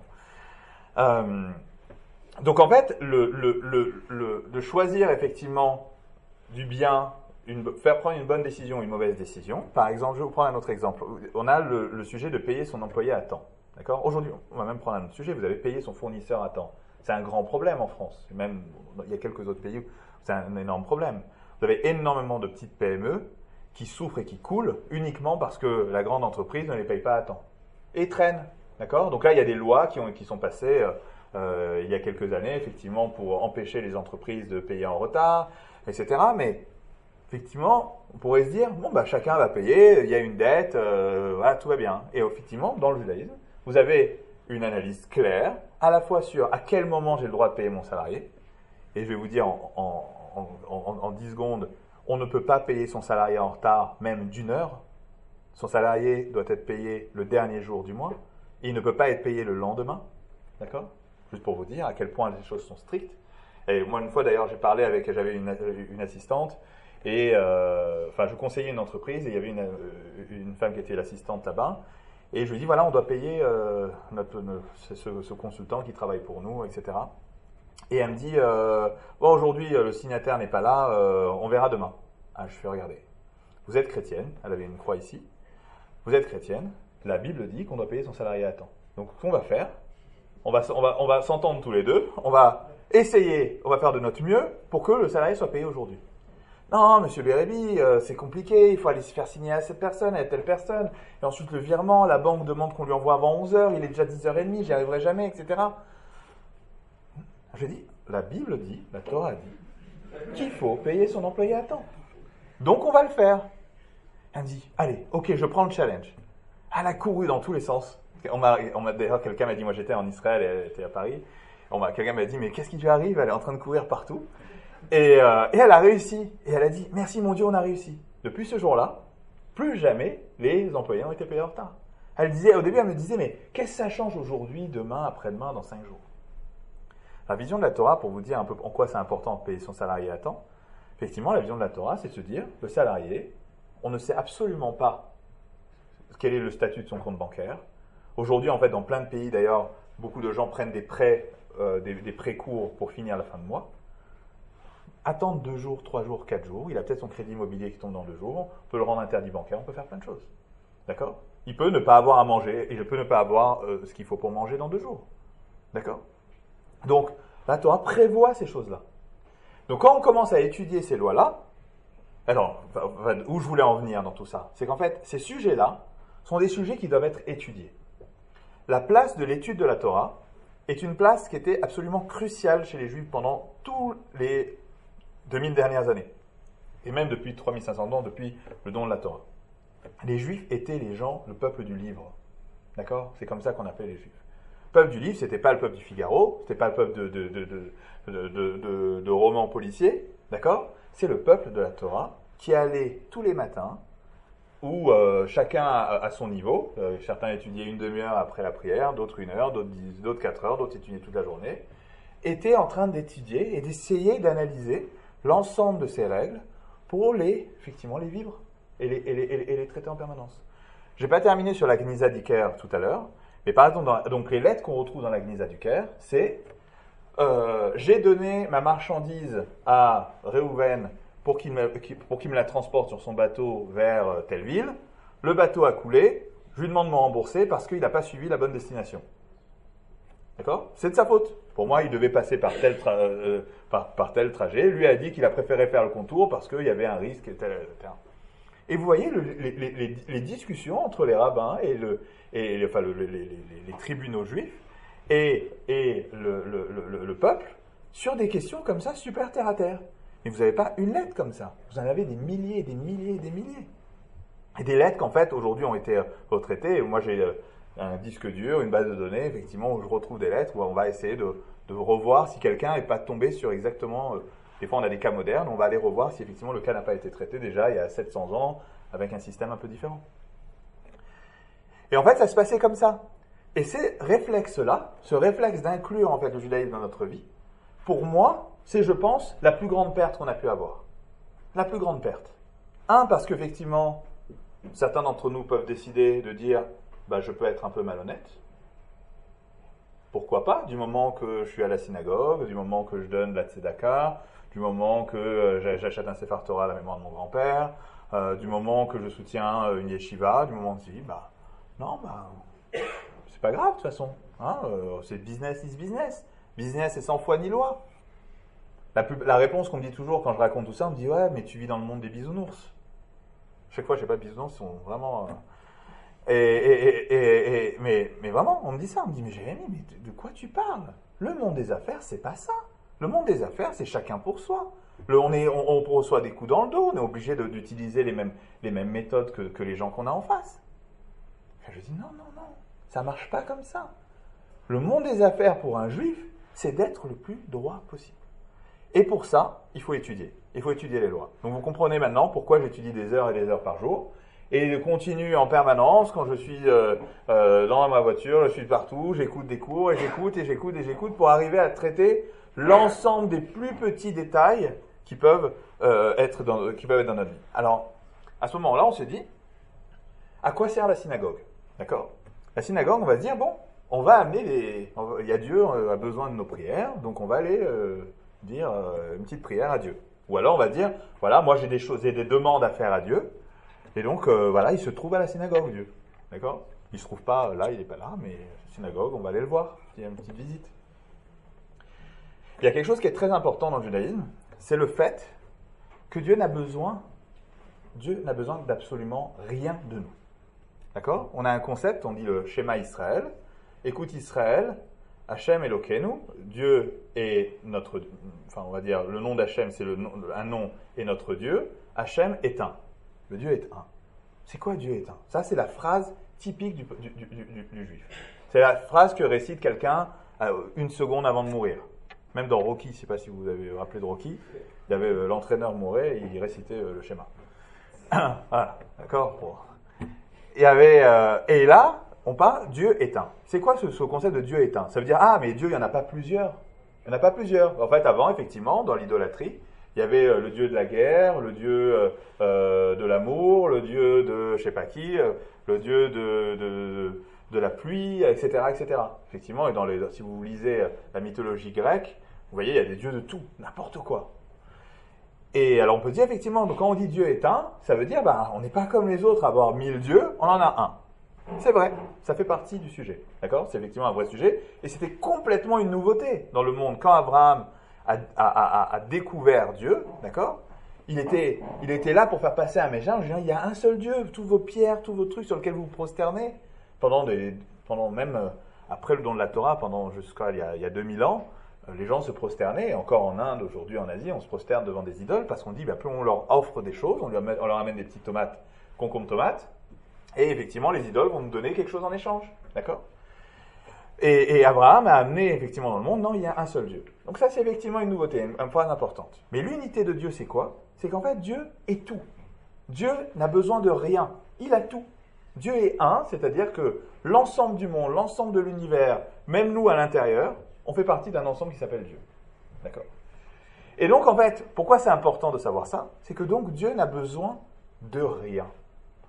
Euh, donc en fait, le, le, le, le, de choisir effectivement du bien, une, faire prendre une bonne décision, une mauvaise décision. Par exemple, je vais vous prendre un autre exemple. On a le, le sujet de payer son employé à temps. D'accord ? Aujourd'hui, on va même prendre un autre sujet. Vous avez payé son fournisseur à temps. C'est un grand problème en France. Même, il y a quelques autres pays où c'est un énorme problème. Vous avez énormément de petites P M E qui souffrent et qui coulent uniquement parce que la grande entreprise ne les paye pas à temps. Et traînent. D'accord ? Donc là, il y a des lois qui, ont, qui sont passées euh, il y a quelques années, effectivement, pour empêcher les entreprises de payer en retard, et cetera. Mais effectivement, on pourrait se dire, bon, bah, chacun va payer, il y a une dette, euh, voilà, tout va bien. Et effectivement, dans le judaïsme, vous avez une analyse claire, à la fois sur à quel moment j'ai le droit de payer mon salarié, et je vais vous dire en, en, en, en dix secondes, on ne peut pas payer son salarié en retard, même d'une heure. Son salarié doit être payé le dernier jour du mois, et il ne peut pas être payé le lendemain, d'accord ? Juste pour vous dire à quel point les choses sont strictes. Et moi, une fois d'ailleurs, j'ai parlé avec, j'avais une, une assistante, et euh, enfin, je conseillais une entreprise, et il y avait une, une femme qui était l'assistante là-bas, et je lui dis, voilà, on doit payer euh, notre, notre, ce, ce consultant qui travaille pour nous, et cetera. Et elle me dit, euh, bon, aujourd'hui, le signataire n'est pas là, euh, on verra demain. Ah, je fais regarder. Vous êtes chrétienne, elle avait une croix ici. Vous êtes chrétienne, la Bible dit qu'on doit payer son salarié à temps. Donc, ce qu'on va faire, on va, on va, on va s'entendre tous les deux, on va essayer, on va faire de notre mieux pour que le salarié soit payé aujourd'hui. Non, monsieur Bérébi, euh, c'est compliqué, il faut aller se faire signer à cette personne, à telle personne, et ensuite le virement, la banque demande qu'on lui envoie avant onze heures, il est déjà dix heures trente, j'y arriverai jamais, et cetera. J'ai dit, la Bible dit, la Torah dit, qu'il faut payer son employé à temps. Donc on va le faire. Elle me dit, allez, ok, je prends le challenge. Elle a couru dans tous les sens. On m'a, on m'a, d'ailleurs, quelqu'un m'a dit, moi j'étais en Israël et elle était à Paris. On m'a, quelqu'un m'a dit, mais qu'est-ce qui lui arrive? Elle est en train de courir partout. Et, euh, et elle a réussi. Et elle a dit, merci mon Dieu, on a réussi. Depuis ce jour-là, plus jamais les employés ont été payés en retard. Elle disait, au début, elle me disait, mais qu'est-ce que ça change aujourd'hui, demain, après-demain, dans cinq jours? La vision de la Torah, pour vous dire un peu en quoi c'est important de payer son salarié à temps, effectivement, la vision de la Torah, c'est de se dire, le salarié, on ne sait absolument pas quel est le statut de son compte bancaire. Aujourd'hui, en fait, dans plein de pays, d'ailleurs, beaucoup de gens prennent des prêts, euh, des, des prêts courts pour finir la fin de mois. Attendre deux jours, trois jours, quatre jours, il a peut-être son crédit immobilier qui tombe dans deux jours, on peut le rendre interdit bancaire, on peut faire plein de choses. D'accord ? Il peut ne pas avoir à manger, et je peux ne pas avoir euh, ce qu'il faut pour manger dans deux jours. D'accord ? Donc, la Torah prévoit ces choses-là. Donc, quand on commence à étudier ces lois-là, alors, où je voulais en venir dans tout ça, c'est qu'en fait, ces sujets-là sont des sujets qui doivent être étudiés. La place de l'étude de la Torah est une place qui était absolument cruciale chez les Juifs pendant tous les deux mille dernières années. Et même depuis trois mille cinq cents ans, depuis le don de la Torah. Les Juifs étaient les gens, le peuple du livre. D'accord ? C'est comme ça qu'on appelait les Juifs. Le peuple du livre, c'était pas le peuple du Figaro, c'était pas le peuple de, de, de, de, de, de, de, de romans policiers, d'accord ? C'est le peuple de la Torah qui allait tous les matins, où euh, chacun à, à son niveau, euh, certains étudiaient une demi-heure après la prière, d'autres une heure, d'autres, dix, d'autres quatre heures, d'autres étudiaient toute la journée, étaient en train d'étudier et d'essayer d'analyser l'ensemble de ces règles pour les, effectivement, les vivre et les, et les, et les, et les traiter en permanence. J'ai pas terminé sur la Gnisa d'Iker tout à l'heure, mais par exemple, dans, donc les lettres qu'on retrouve dans la Gnisa d'Iker, c'est euh, j'ai donné ma marchandise à Réhouven pour qu'il me, pour qu'il me la transporte sur son bateau vers euh, telle ville. Le bateau a coulé, je lui demande de me rembourser parce qu'il n'a pas suivi la bonne destination. D'accord? C'est de sa faute. Pour moi, il devait passer par tel, tra- euh, par, par tel trajet. Lui a dit qu'il a préféré faire le contour parce qu'il y avait un risque, et tel, tel. Et vous voyez le, les, les, les, les discussions entre les rabbins et, le, et enfin, le, les, les, les tribunaux juifs et, et le, le, le, le peuple sur des questions comme ça, super terre à terre. Et vous n'avez pas une lettre comme ça. Vous en avez des milliers, des milliers, des milliers. Et des lettres qu'en fait, aujourd'hui, ont été retraitées. Et moi, j'ai un disque dur, une base de données, effectivement, où je retrouve des lettres, où on va essayer de, de revoir si quelqu'un n'est pas tombé sur exactement... Euh, des fois, on a des cas modernes, on va aller revoir si effectivement le cas n'a pas été traité déjà il y a sept cents ans, avec un système un peu différent. Et en fait, ça se passait comme ça. Et ces réflexes-là, ce réflexe d'inclure en fait le judaïsme dans notre vie, pour moi, c'est, je pense, la plus grande perte qu'on a pu avoir. La plus grande perte. Un, parce qu'effectivement, certains d'entre nous peuvent décider de dire bah, « je peux être un peu malhonnête ». Pourquoi pas, du moment que je suis à la synagogue, du moment que je donne la tzedaka, du moment que euh, j'achète un Sefer Torah à la mémoire de mon grand-père, euh, du moment que je soutiens euh, une yeshiva, du moment que je dis, bah, non, bah, c'est pas grave de toute façon. Hein, euh, c'est business is business. Business, c'est sans foi ni loi. La, plus, la réponse qu'on me dit toujours quand je raconte tout ça, on me dit, ouais, mais tu vis dans le monde des bisounours. Chaque fois, je sais pas, bisounours sont vraiment... Euh, et, et, et, et, mais, mais vraiment, on me dit ça, on me dit, mais Jérémy, mais de, de quoi tu parles? Le monde des affaires, c'est pas ça. Le monde des affaires, c'est chacun pour soi. Le, on, est, on, on reçoit des coups dans le dos, on est obligé de, d'utiliser les mêmes, les mêmes méthodes que, que les gens qu'on a en face. Et je dis non, non, non, ça marche pas comme ça. Le monde des affaires pour un juif, c'est d'être le plus droit possible. Et pour ça, il faut étudier. Il faut étudier les lois. Donc vous comprenez maintenant pourquoi j'étudie des heures et des heures par jour. Et je continue en permanence, quand je suis euh, euh, dans ma voiture, je suis partout, j'écoute des cours, et j'écoute, et j'écoute, et j'écoute, pour arriver à traiter l'ensemble des plus petits détails qui peuvent, euh, être dans, qui peuvent être dans notre vie. Alors, à ce moment-là, on se dit, à quoi sert la synagogue? D'accord? La synagogue, on va se dire, bon, on va amener les... Va, il y a Dieu a besoin de nos prières, donc on va aller euh, dire euh, une petite prière à Dieu. Ou alors on va dire, voilà, moi j'ai des choses, j'ai des demandes à faire à Dieu, et donc euh, voilà, il se trouve à la synagogue, Dieu. D'accord? Il ne se trouve pas là, il n'est pas là, mais la synagogue, on va aller le voir, il y a une petite visite. Il y a quelque chose qui est très important dans le judaïsme, c'est le fait que Dieu n'a besoin, Dieu n'a besoin d'absolument rien de nous. D'accord? On a un concept, on dit le schéma Israël. Écoute Israël, Hachem Elokeinu, Dieu est notre, enfin on va dire le nom d'Hachem c'est le nom, un nom et notre Dieu. Hachem est un. Le Dieu est un. C'est quoi Dieu est un? Ça c'est la phrase typique du, du, du, du, du juif. C'est la phrase que récite quelqu'un une seconde avant de mourir. Même dans Rocky, je ne sais pas si vous avez rappelé de Rocky, il y avait euh, l'entraîneur mourait et il récitait euh, le schéma. Voilà, d'accord bon. Il y avait, euh, et là, on parle Dieu est un. C'est quoi ce, ce concept de Dieu est un? Ça veut dire, ah, mais Dieu, il n'y en a pas plusieurs. Il n'y en a pas plusieurs. En fait, avant, effectivement, dans l'idolâtrie, il y avait euh, le Dieu de la guerre, le Dieu euh, de l'amour, le Dieu de je ne sais pas qui, euh, le Dieu de, de, de, de la pluie, et cetera, et cetera. Effectivement, et dans les, si vous lisez la mythologie grecque, vous voyez, il y a des dieux de tout, n'importe quoi. Et alors on peut dire effectivement, donc quand on dit Dieu est un, ça veut dire bah, on n'est pas comme les autres à avoir mille dieux, on en a un. C'est vrai, ça fait partie du sujet, d'accord? C'est effectivement un vrai sujet, et c'était complètement une nouveauté dans le monde. Quand Abraham a, a, a, a découvert Dieu, d'accord? Il était, il était là pour faire passer un message, il y a un seul Dieu, toutes vos pierres, tous vos trucs sur lesquels vous vous prosternez, pendant, des, pendant même, euh, après le don de la Torah, pendant jusqu'à il y a, il y a deux mille ans, les gens se prosternaient, encore en Inde, aujourd'hui en Asie, on se prosterne devant des idoles parce qu'on dit, bah, plus on leur offre des choses, on, lui amène, on leur amène des petites tomates, concombres tomates, et effectivement, les idoles vont nous donner quelque chose en échange, d'accord? et, et Abraham a amené effectivement dans le monde, non, il y a un seul Dieu. Donc ça, c'est effectivement une nouveauté, une, une phrase importante. Mais l'unité de Dieu, c'est quoi? C'est qu'en fait, Dieu est tout. Dieu n'a besoin de rien, il a tout. Dieu est un, c'est-à-dire que l'ensemble du monde, l'ensemble de l'univers, même nous à l'intérieur, on fait partie d'un ensemble qui s'appelle Dieu. D'accord? Et donc, en fait, pourquoi c'est important de savoir ça? C'est que donc Dieu n'a besoin de rien.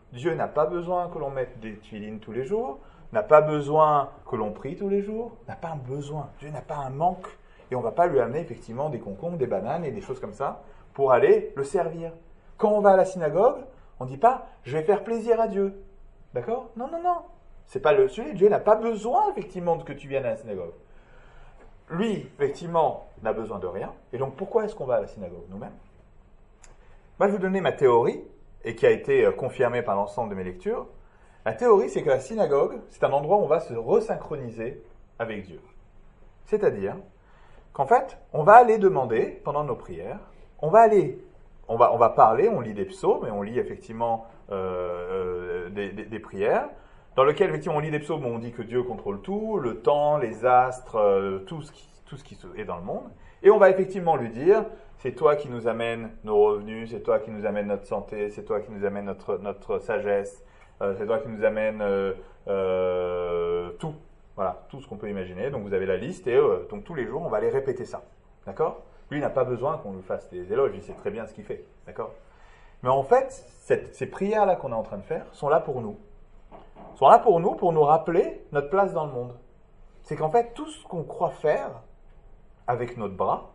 Dieu n'a pas besoin que l'on mette des tuilines tous les jours, n'a pas besoin que l'on prie tous les jours, n'a pas un besoin. Dieu n'a pas un manque. Et on ne va pas lui amener effectivement des concombres, des bananes et des choses comme ça pour aller le servir. Quand on va à la synagogue, on ne dit pas « je vais faire plaisir à Dieu ». D'accord ? Non, non, non. C'est pas le sujet. Dieu n'a pas besoin effectivement que tu viennes à la synagogue. Lui, effectivement, n'a besoin de rien. Et donc pourquoi est-ce qu'on va à la synagogue nous-mêmes ? Moi, je vais vous donner ma théorie, et qui a été confirmée par l'ensemble de mes lectures. La théorie, c'est que la synagogue, c'est un endroit où on va se resynchroniser avec Dieu. C'est-à-dire qu'en fait, on va aller demander, pendant nos prières, on va aller, on va, on va parler, on lit des psaumes, et on lit effectivement euh, des, des, des prières, dans lesquelles effectivement on lit des psaumes où on dit que Dieu contrôle tout, le temps, les astres, euh, tout ce qui, tout ce qui est dans le monde, et on va effectivement lui dire, c'est toi qui nous amènes nos revenus, c'est toi qui nous amènes notre santé, c'est toi qui nous amènes notre, notre sagesse, euh, c'est toi qui nous amènes euh, euh, tout. Voilà, tout ce qu'on peut imaginer. Donc vous avez la liste et euh, donc tous les jours on va aller répéter ça. D'accord ? Lui il n'a pas besoin qu'on lui fasse des éloges, il sait très bien ce qu'il fait. D'accord ? Mais en fait, cette, ces prières-là qu'on est en train de faire sont là pour nous. Sont là pour nous, pour nous rappeler notre place dans le monde. C'est qu'en fait, tout ce qu'on croit faire avec notre bras,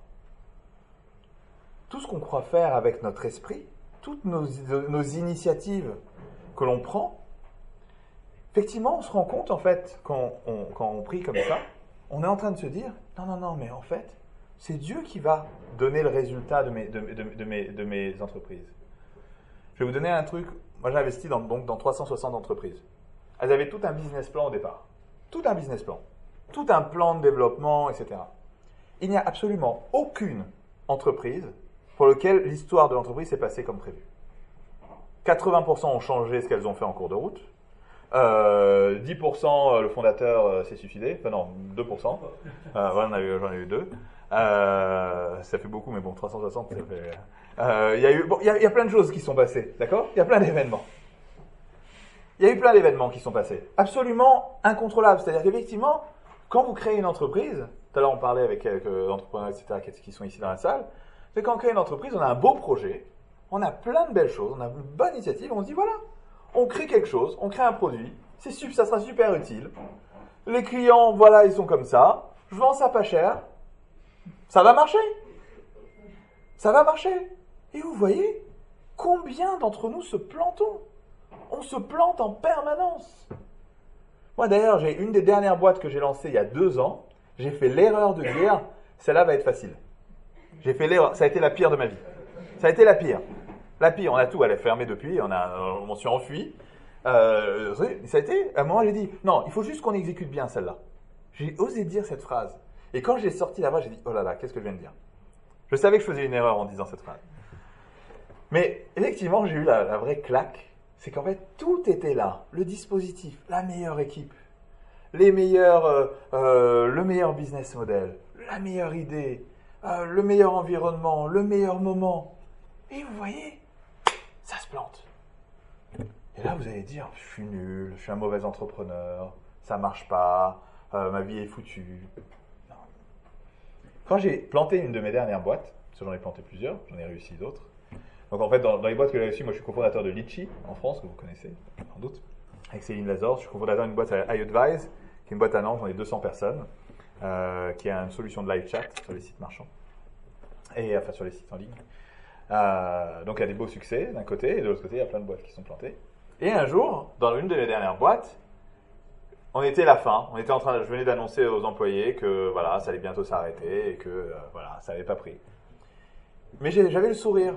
tout ce qu'on croit faire avec notre esprit, toutes nos, nos initiatives que l'on prend, effectivement, on se rend compte, en fait, quand on, quand on prie comme ça, on est en train de se dire, non, non, non, mais en fait, c'est Dieu qui va donner le résultat de mes, de, de, de mes, de mes entreprises. Je vais vous donner un truc. Moi, j'ai investi dans, donc, dans trois cent soixante entreprises. Elles avaient tout un business plan au départ. Tout un business plan. Tout un plan de développement, et cetera. Il n'y a absolument aucune entreprise pour laquelle l'histoire de l'entreprise s'est passée comme prévu. quatre-vingts pour cent ont changé ce qu'elles ont fait en cours de route. Euh, dix pour cent le fondateur euh, s'est suicidé. Enfin non, deux pour cent. Euh, voilà, j'en ai eu, j'en ai eu deux. Euh, ça fait beaucoup, mais bon, trois cent soixante, ça fait... Euh, y a eu, bon, il y a, y a plein de choses qui sont passées, d'accord ? Il y a plein d'événements. Il y a eu plein d'événements qui sont passés. Absolument incontrôlables. C'est-à-dire qu'effectivement, quand vous créez une entreprise, tout à l'heure on parlait avec quelques entrepreneurs, et cetera, qui sont ici dans la salle, c'est quand on crée une entreprise, on a un beau projet, on a plein de belles choses, on a une bonne initiative, on se dit voilà, on crée quelque chose, on crée un produit, c'est, ça sera super utile. Les clients, voilà, ils sont comme ça, je vends ça pas cher, ça va marcher. Ça va marcher. Et vous voyez, combien d'entre nous se plantons ? On se plante en permanence. Moi d'ailleurs, j'ai une des dernières boîtes que j'ai lancées il y a deux ans, j'ai fait l'erreur de dire, celle-là va être facile. J'ai fait l'erreur, ça a été la pire de ma vie. Ça a été la pire. La pire, on a tout, elle est fermée depuis, on, a, on s'est enfui. Euh, ça a été, à un moment j'ai dit, non, il faut juste qu'on exécute bien celle-là. J'ai osé dire cette phrase. Et quand j'ai sorti là-bas, j'ai dit, oh là là, qu'est-ce que je viens de dire ? Je savais que je faisais une erreur en disant cette phrase. Mais effectivement, j'ai eu la, la vraie claque. C'est qu'en fait, tout était là. Le dispositif, la meilleure équipe, les meilleurs, euh, euh, le meilleur business model, la meilleure idée, euh, le meilleur environnement, le meilleur moment. Et vous voyez, ça se plante. Et là, vous allez dire, je suis nul, je suis un mauvais entrepreneur, ça marche pas, euh, ma vie est foutue. Non. Quand j'ai planté une de mes dernières boîtes, parce que j'en ai planté plusieurs, j'en ai réussi d'autres. Donc en fait, dans, dans les boîtes que j'ai réussies, moi je suis cofondateur de Litchi, en France, que vous connaissez, sans doute, avec Céline Lazor. Je suis cofondateur d'une boîte à iAdvise, qui est une boîte à Nantes, j'en ai deux cents personnes, euh, qui a une solution de live chat sur les sites marchands, et enfin sur les sites en ligne. Euh, donc il y a des beaux succès d'un côté, et de l'autre côté, il y a plein de boîtes qui sont plantées. Et un jour, dans une de mes dernières boîtes, on était à la fin, on était en train, je venais d'annoncer aux employés que voilà, ça allait bientôt s'arrêter et que euh, voilà, ça n'avait pas pris. Mais j'avais le sourire.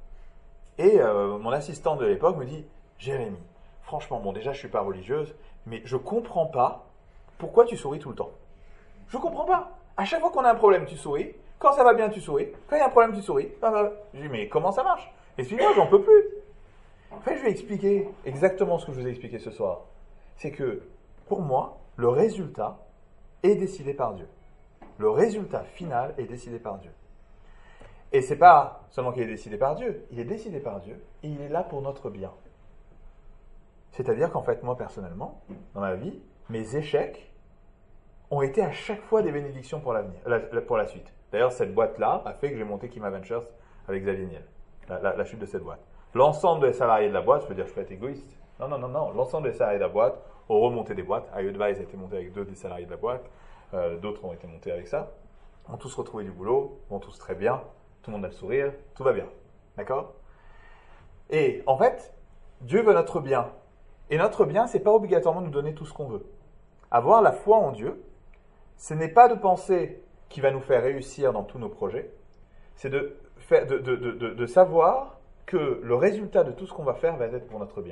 Et euh, mon assistante de l'époque me dit, Jérémy, franchement, bon déjà je suis pas religieuse, mais je comprends pas pourquoi tu souris tout le temps. Je comprends pas. À chaque fois qu'on a un problème, tu souris. Quand ça va bien, tu souris. Quand il y a un problème, tu souris. Je dis, mais comment ça marche? Explique-moi, j'en peux plus. En fait, je vais expliquer exactement ce que je vous ai expliqué ce soir. C'est que, pour moi, le résultat est décidé par Dieu. Le résultat final est décidé par Dieu. Et c'est pas seulement qu'il est décidé par Dieu, il est décidé par Dieu et il est là pour notre bien. C'est-à-dire qu'en fait, moi personnellement, dans ma vie, mes échecs ont été à chaque fois des bénédictions pour l'avenir, pour la suite. D'ailleurs, cette boîte-là a fait que j'ai monté Kima Ventures avec Xavier Niel, la, la, la chute de cette boîte. l'ensemble des salariés de la boîte, je veux dire, je peux être égoïste. Non, non, non, non, l'ensemble des salariés de la boîte ont remonté des boîtes. iAdvise a été monté avec deux des salariés de la boîte, euh, d'autres ont été montés avec ça, ont tous retrouvé du boulot, vont tous très bien, tout le monde a le sourire, tout va bien. D'accord? Et en fait, Dieu veut notre bien. Et notre bien, c'est pas obligatoirement nous donner tout ce qu'on veut. Avoir la foi en Dieu, ce n'est pas de penser qu'il va nous faire réussir dans tous nos projets, c'est de, faire, de, de, de, de, de savoir que le résultat de tout ce qu'on va faire va être pour notre bien.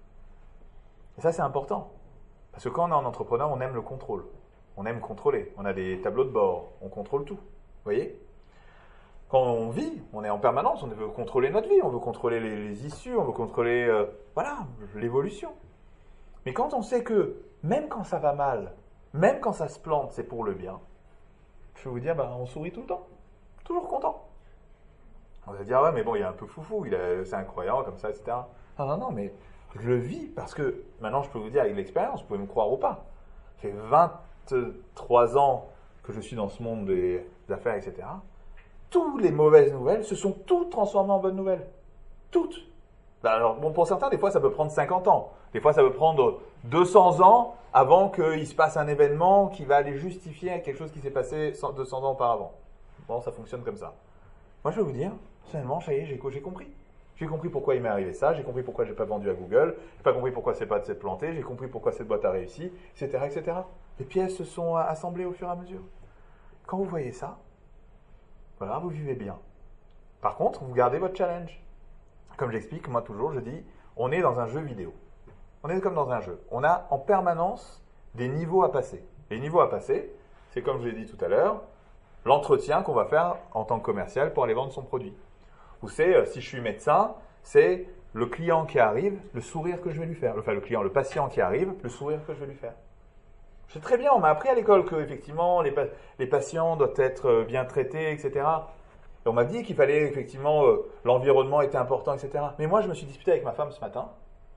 Et ça, c'est important. Parce que quand on est en entrepreneur, on aime le contrôle. On aime contrôler. On a des tableaux de bord. On contrôle tout. Vous voyez? Quand on vit, on est en permanence. On veut contrôler notre vie. On veut contrôler les, les issues. On veut contrôler, euh, voilà, l'évolution. Mais quand on sait que, même quand ça va mal, même quand ça se plante, c'est pour le bien, je peux vous dire, bah, on sourit tout le temps. Toujours content. On va dire, ouais, mais bon, il est un peu foufou. Il a, c'est incroyable, comme ça, et cetera. Non, non, non, mais je le vis parce que, maintenant, je peux vous dire avec l'expérience, vous pouvez me croire ou pas. Ça fait vingt-trois ans que je suis dans ce monde des affaires, et cetera. Toutes les mauvaises nouvelles se sont toutes transformées en bonnes nouvelles. Toutes. Alors, bon, pour certains, des fois, ça peut prendre cinquante ans. Des fois, ça peut prendre deux cents ans avant qu'il se passe un événement qui va aller justifier quelque chose qui s'est passé deux cents ans auparavant. Bon, ça fonctionne comme ça. Moi, je vais vous dire, finalement, ça y est, j'ai, j'ai compris. J'ai compris pourquoi il m'est arrivé ça, j'ai compris pourquoi je n'ai pas vendu à Google, j'ai pas compris pourquoi cette boîte s'est plantée, j'ai compris pourquoi cette boîte a réussi, et cetera, et cetera. Les pièces se sont assemblées au fur et à mesure. Quand vous voyez ça, voilà, vous vivez bien. Par contre, vous gardez votre challenge. Comme j'explique, moi toujours, je dis, on est dans un jeu vidéo. On est comme dans un jeu. On a en permanence des niveaux à passer. Les niveaux à passer, c'est comme je l'ai dit tout à l'heure, l'entretien qu'on va faire en tant que commercial pour aller vendre son produit. Ou c'est, si je suis médecin, c'est le client qui arrive, le sourire que je vais lui faire. Enfin, le client, le patient qui arrive, le sourire que je vais lui faire. Je sais très bien, on m'a appris à l'école que, effectivement, les, pa- les patients doivent être bien traités, et cetera. Et on m'a dit qu'il fallait, effectivement, euh, l'environnement était important, et cetera. Mais moi, je me suis disputé avec ma femme ce matin.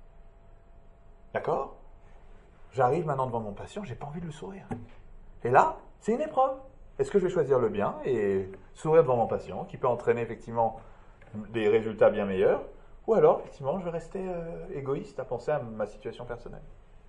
D'accord? J'arrive maintenant devant mon patient, j'ai pas envie de le sourire. Et là, c'est une épreuve. Est-ce que je vais choisir le bien et sourire devant mon patient, qui peut entraîner, effectivement, des résultats bien meilleurs, ou alors, effectivement, je vais rester euh, égoïste à penser à ma situation personnelle.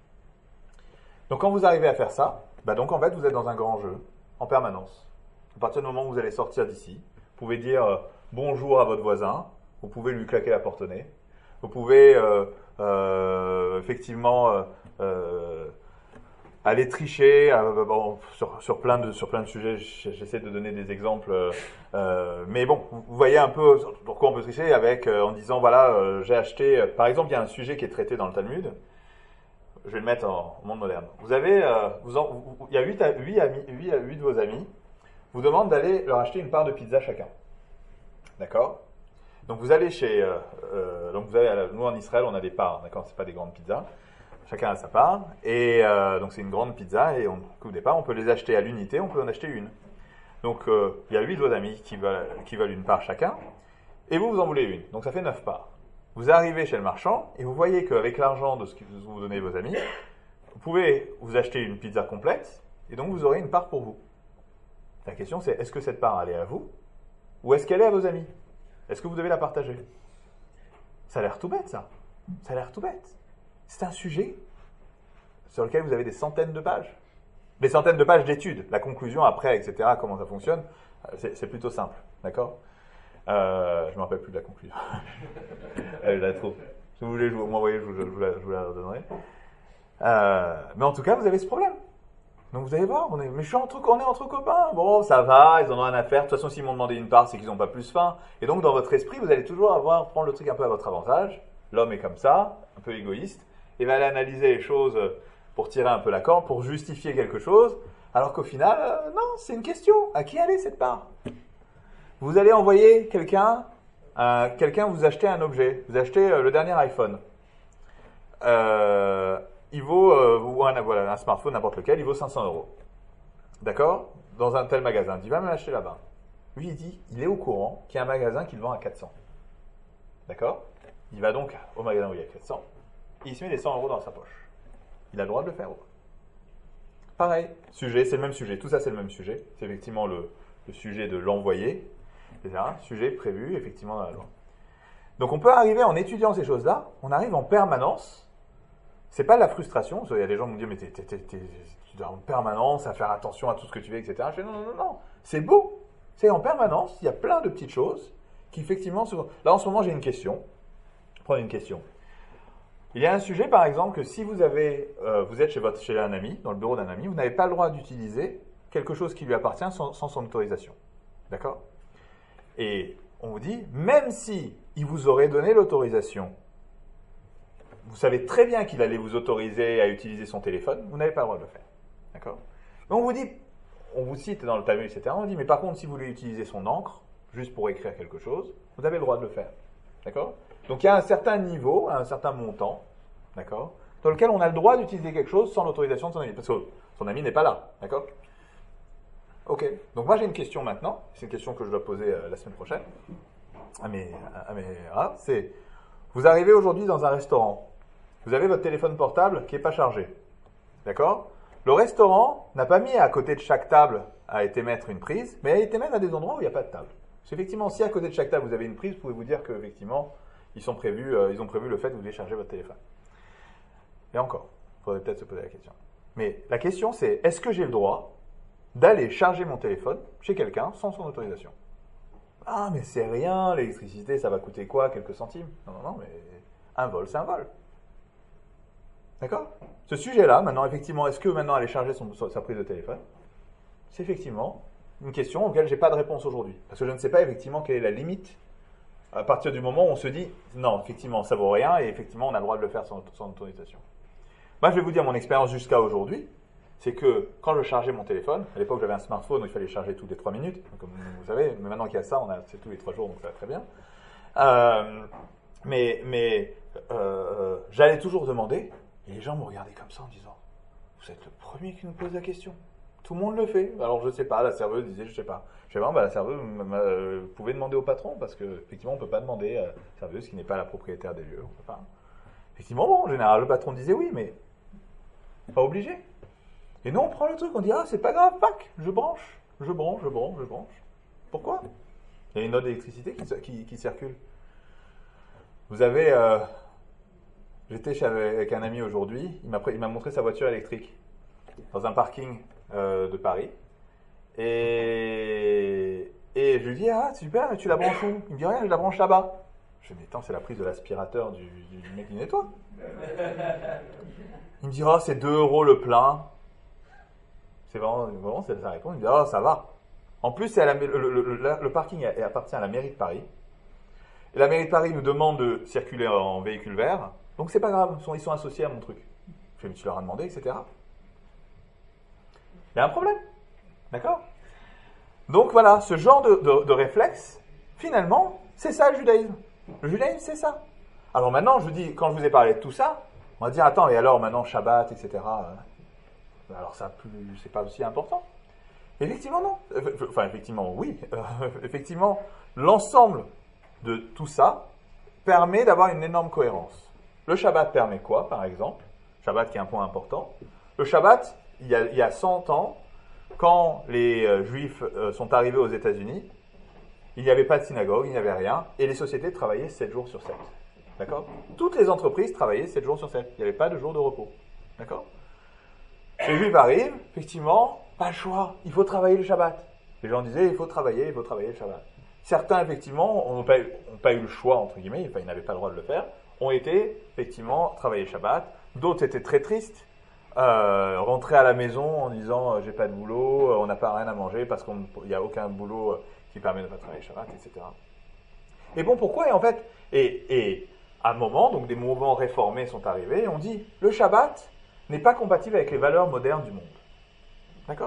Donc, quand vous arrivez à faire ça, bah donc en fait, vous êtes dans un grand jeu, en permanence. À partir du moment où vous allez sortir d'ici, vous pouvez dire euh, bonjour à votre voisin, vous pouvez lui claquer la porte au nez, vous pouvez euh, euh, effectivement euh, euh, aller tricher euh, bon, sur, sur, plein de, sur plein de sujets. J'essaie de donner des exemples, euh, mais bon, vous voyez un peu pourquoi on peut tricher avec euh, en disant voilà, euh, j'ai acheté. Euh, par exemple, il y a un sujet qui est traité dans le Talmud. Je vais le mettre en monde moderne. Vous avez, euh, vous en, vous, il y a huit amis, huit de vos amis vous demandent d'aller leur acheter une part de pizza chacun. D'accord? Donc vous allez chez, euh, euh, donc vous allez, nous en Israël, on a des parts, d'accord? C'est pas des grandes pizzas. Chacun a sa part, et euh, donc c'est une grande pizza, et on coupe des parts, on peut les acheter à l'unité, on peut en acheter une. Donc euh, il y a huit de vos amis qui veulent, qui veulent une part chacun, et vous, vous en voulez une. Donc ça fait neuf parts. Vous arrivez chez le marchand, et vous voyez qu'avec l'argent de ce que vous donnez vos amis, vous pouvez vous acheter une pizza complète, et donc vous aurez une part pour vous. La question c'est, est-ce que cette part elle est à vous, ou est-ce qu'elle est à vos amis? Est-ce que vous devez la partager? Ça a l'air tout bête, ça. Ça a l'air tout bête. C'est un sujet sur lequel vous avez des centaines de pages. Des centaines de pages d'études. La conclusion après, et cetera, comment ça fonctionne, c'est, c'est plutôt simple. D'accord? euh, Je ne me rappelle plus de la conclusion. Elle la trouve. Si vous voulez je vous, m'envoyer, je vous, je, vous la, je vous la redonnerai. Euh, mais en tout cas, vous avez ce problème. Donc vous allez voir, on est, mais je suis entre, on est entre copains. Bon, ça va, ils en ont rien à faire. De toute façon, s'ils m'ont demandé une part, c'est qu'ils n'ont pas plus faim. Et donc, dans votre esprit, vous allez toujours avoir, prendre le truc un peu à votre avantage. L'homme est comme ça, un peu égoïste. Il va aller analyser les choses pour tirer un peu la corde, pour justifier quelque chose. Alors qu'au final, euh, non, c'est une question. À qui allait cette part? Vous allez envoyer quelqu'un, euh, quelqu'un vous acheter un objet. Vous achetez euh, le dernier iPhone. Euh... Il vaut, euh, ou un, voilà, un smartphone, n'importe lequel, il vaut cinq cents euros. D'accord? Dans un tel magasin. Il dit, va me l'acheter là-bas. Lui, il dit, il est au courant qu'il y a un magasin qui le vend à quatre cents. D'accord? Il va donc au magasin où il y a quatre cents, et il se met les cent euros dans sa poche. Il a le droit de le faire. Pareil, sujet, c'est le même sujet. Tout ça, c'est le même sujet. C'est effectivement le, le sujet de l'envoyer. C'est un sujet prévu, effectivement, dans la loi. Donc on peut arriver en étudiant ces choses-là, on arrive en permanence, c'est pas de la frustration, il y a des gens qui me disent mais t'es, t'es, t'es, t'es, tu dois en permanence à faire attention à tout ce que tu fais, et cetera. Je dis non, non, non, non, c'est beau, c'est en permanence, il y a plein de petites choses qui effectivement... Se... Là en ce moment j'ai une question, prenez une question. Il y a un sujet par exemple que si vous avez, euh, vous êtes chez, votre, chez un ami, dans le bureau d'un ami, vous n'avez pas le droit d'utiliser quelque chose qui lui appartient sans, sans son autorisation. D'accord ? Et on vous dit, même si il vous aurait donné l'autorisation, vous savez très bien qu'il allait vous autoriser à utiliser son téléphone, vous n'avez pas le droit de le faire. D'accord ? Mais on vous dit, on vous cite dans le Talmud, et cetera. On dit, mais par contre, si vous voulez utiliser son encre, juste pour écrire quelque chose, vous avez le droit de le faire. D'accord ? Donc il y a un certain niveau, un certain montant, d'accord, dans lequel on a le droit d'utiliser quelque chose sans l'autorisation de son ami, parce que son ami n'est pas là, d'accord ? Ok, donc moi j'ai une question maintenant, c'est une question que je dois poser euh, la semaine prochaine à mes, à mes ah, c'est, vous arrivez aujourd'hui dans un restaurant, vous avez votre téléphone portable qui n'est pas chargé, d'accord ? Le restaurant n'a pas mis à côté de chaque table à été mettre une prise, mais a été mettre à des endroits où il n'y a pas de table. Parce qu'effectivement, si à côté de chaque table vous avez une prise, vous pouvez vous dire qu'effectivement, ils, sont prévus, euh, ils ont prévu le fait que vous déchargez votre téléphone. Et encore, il faudrait peut-être se poser la question. Mais la question c'est, est-ce que j'ai le droit d'aller charger mon téléphone chez quelqu'un sans son autorisation ? Ah, mais c'est rien, l'électricité, ça va coûter quoi ? Quelques centimes ? Non, non, non, mais un vol, c'est un vol. D'accord ? Ce sujet-là, maintenant, effectivement, est-ce que maintenant aller charger son, sa prise de téléphone ? C'est effectivement une question auquel je n'ai pas de réponse aujourd'hui. Parce que je ne sais pas effectivement quelle est la limite à partir du moment où on se dit, non, effectivement, ça vaut rien, et effectivement, on a le droit de le faire sans, sans autorisation. Moi, je vais vous dire mon expérience jusqu'à aujourd'hui, c'est que quand je chargeais mon téléphone, à l'époque j'avais un smartphone, donc il fallait charger toutes les trois minutes, comme vous savez, mais maintenant qu'il y a ça, on a, c'est tous les trois jours, donc ça va très bien. Euh, mais mais euh, j'allais toujours demander, et les gens me regardaient comme ça en disant, vous êtes le premier qui nous pose la question. Tout le monde le fait. Alors je sais pas, la serveuse disait, je sais pas. Je sais pas, bah, la serveuse, euh, vous pouvez demander au patron, parce que effectivement on peut pas demander à la serveuse qui n'est pas la propriétaire des lieux. On peut pas. Effectivement, bon, en général, le patron disait oui, mais pas obligé. Et nous, on prend le truc, on dit, ah, c'est pas grave, pack, je branche, je branche, je branche, je branche. Pourquoi ? Il y a une note d'électricité qui, qui, qui circule. Vous avez, euh, j'étais chez, avec un ami aujourd'hui, il m'a, il m'a montré sa voiture électrique dans un parking euh, de Paris. Et, et je lui dis, ah, super, mais tu la branches où ? Il me dit, rien, je la branche là-bas. Je lui dis, mais attends, c'est la prise de l'aspirateur du, du, du mec qui nettoie. Il me dit, ah, c'est deux euros le plein. C'est vraiment, vraiment c'est sa réponse. Il me dit, ah, ça va. En plus, c'est à la, le, le, le, le parking appartient à la mairie de Paris. Et la mairie de Paris nous demande de circuler en véhicule vert. Donc, c'est pas grave. Ils sont, ils sont associés à mon truc. Je lui dis, tu leur as demandé, et cetera. Il y a un problème. D'accord ? Donc, voilà, ce genre de, de, de réflexe, finalement, c'est ça le judaïsme. Le judaïsme, c'est ça. Alors maintenant, je vous dis, quand je vous ai parlé de tout ça, on va dire, attends, et alors maintenant, Shabbat, et cetera. Alors ça, c'est pas aussi important. Effectivement, non. Enfin, effectivement, oui. Euh, effectivement, l'ensemble de tout ça permet d'avoir une énorme cohérence. Le Shabbat permet quoi, par exemple ? Shabbat qui est un point important. Le Shabbat, il y a, il y a cent ans, quand les euh, Juifs euh, sont arrivés aux États-Unis, il n'y avait pas de synagogue, il n'y avait rien, et les sociétés travaillaient sept jours sur sept. D'accord ? Toutes les entreprises travaillaient sept jours sur sept. Il n'y avait pas de jour de repos. D'accord ? Les Juifs arrivent, effectivement, pas le choix, il faut travailler le Shabbat. Les gens disaient, il faut travailler, il faut travailler le Shabbat. Certains, effectivement, n'ont pas, pas eu le choix, entre guillemets, enfin, ils n'avaient pas le droit de le faire, ont été, effectivement, travailler le Shabbat. D'autres étaient très tristes, euh, rentraient à la maison en disant, euh, j'ai pas de boulot, euh, on n'a pas rien à manger parce qu'il n'y a aucun boulot euh, qui permet de ne pas travailler le Shabbat, et cetera. Et bon, pourquoi ? Et en fait, et, et à un moment, donc des mouvements réformés sont arrivés, et on dit, le Shabbat n'est pas compatible avec les valeurs modernes du monde. D'accord ?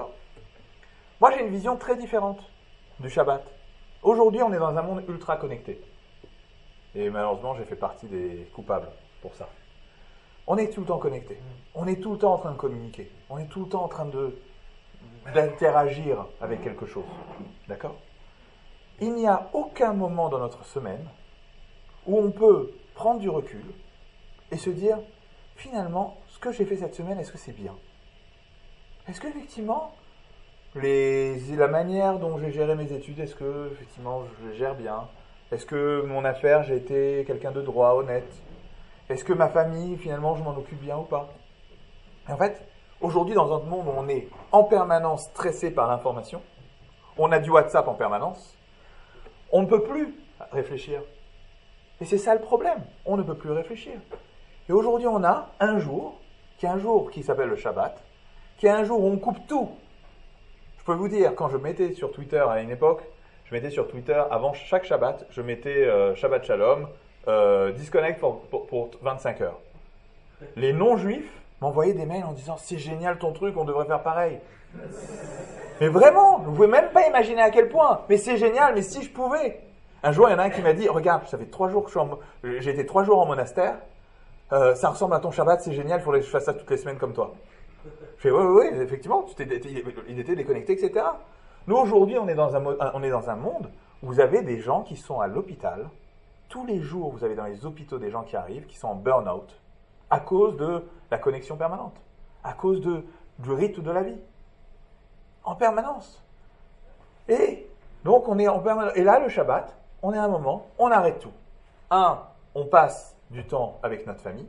Moi, j'ai une vision très différente du Shabbat. Aujourd'hui, on est dans un monde ultra connecté. Et malheureusement, j'ai fait partie des coupables pour ça. On est tout le temps connecté. On est tout le temps en train de communiquer. On est tout le temps en train de, d'interagir avec quelque chose. D'accord ? Il n'y a aucun moment dans notre semaine où on peut prendre du recul et se dire, finalement, ce que j'ai fait cette semaine, est-ce que c'est bien ? Est-ce que effectivement, les, la manière dont j'ai géré mes études, est-ce que effectivement je les gère bien ? Est-ce que mon affaire, j'ai été quelqu'un de droit, honnête? Est-ce que ma famille, finalement, je m'en occupe bien ou pas? Et en fait, aujourd'hui, dans un monde où on est en permanence stressé par l'information, on a du WhatsApp en permanence, on ne peut plus réfléchir. Et c'est ça le problème, on ne peut plus réfléchir. Et aujourd'hui, on a un jour, qui est un jour qui s'appelle le Shabbat, qui est un jour où on coupe tout. Je peux vous dire, quand je mettais sur Twitter à une époque, je mettais sur Twitter, avant chaque Shabbat, je mettais euh, Shabbat Shalom, euh, disconnect pour, pour, pour vingt-cinq heures. Les non-juifs m'envoyaient des mails en disant « C'est génial ton truc, on devrait faire pareil ». Mais vraiment, vous ne pouvez même pas imaginer à quel point. Mais c'est génial, mais si je pouvais. Un jour, il y en a un qui m'a dit « Regarde, ça fait trois jours que je suis en, j'ai été trois jours en monastère, euh, ça ressemble à ton Shabbat, c'est génial, il faudrait que je fasse ça toutes les semaines comme toi ». Je fais « Oui, oui, oui, effectivement, tu t'es, il était déconnecté, et cetera » Nous, aujourd'hui, on est dans un, on est dans un monde où vous avez des gens qui sont à l'hôpital. Tous les jours, vous avez dans les hôpitaux des gens qui arrivent, qui sont en burn-out, à cause de la connexion permanente, à cause de, du rythme de la vie. En permanence. Et donc, on est en permanence. Et là, le Shabbat, on est à un moment, on arrête tout. Un, on passe du temps avec notre famille,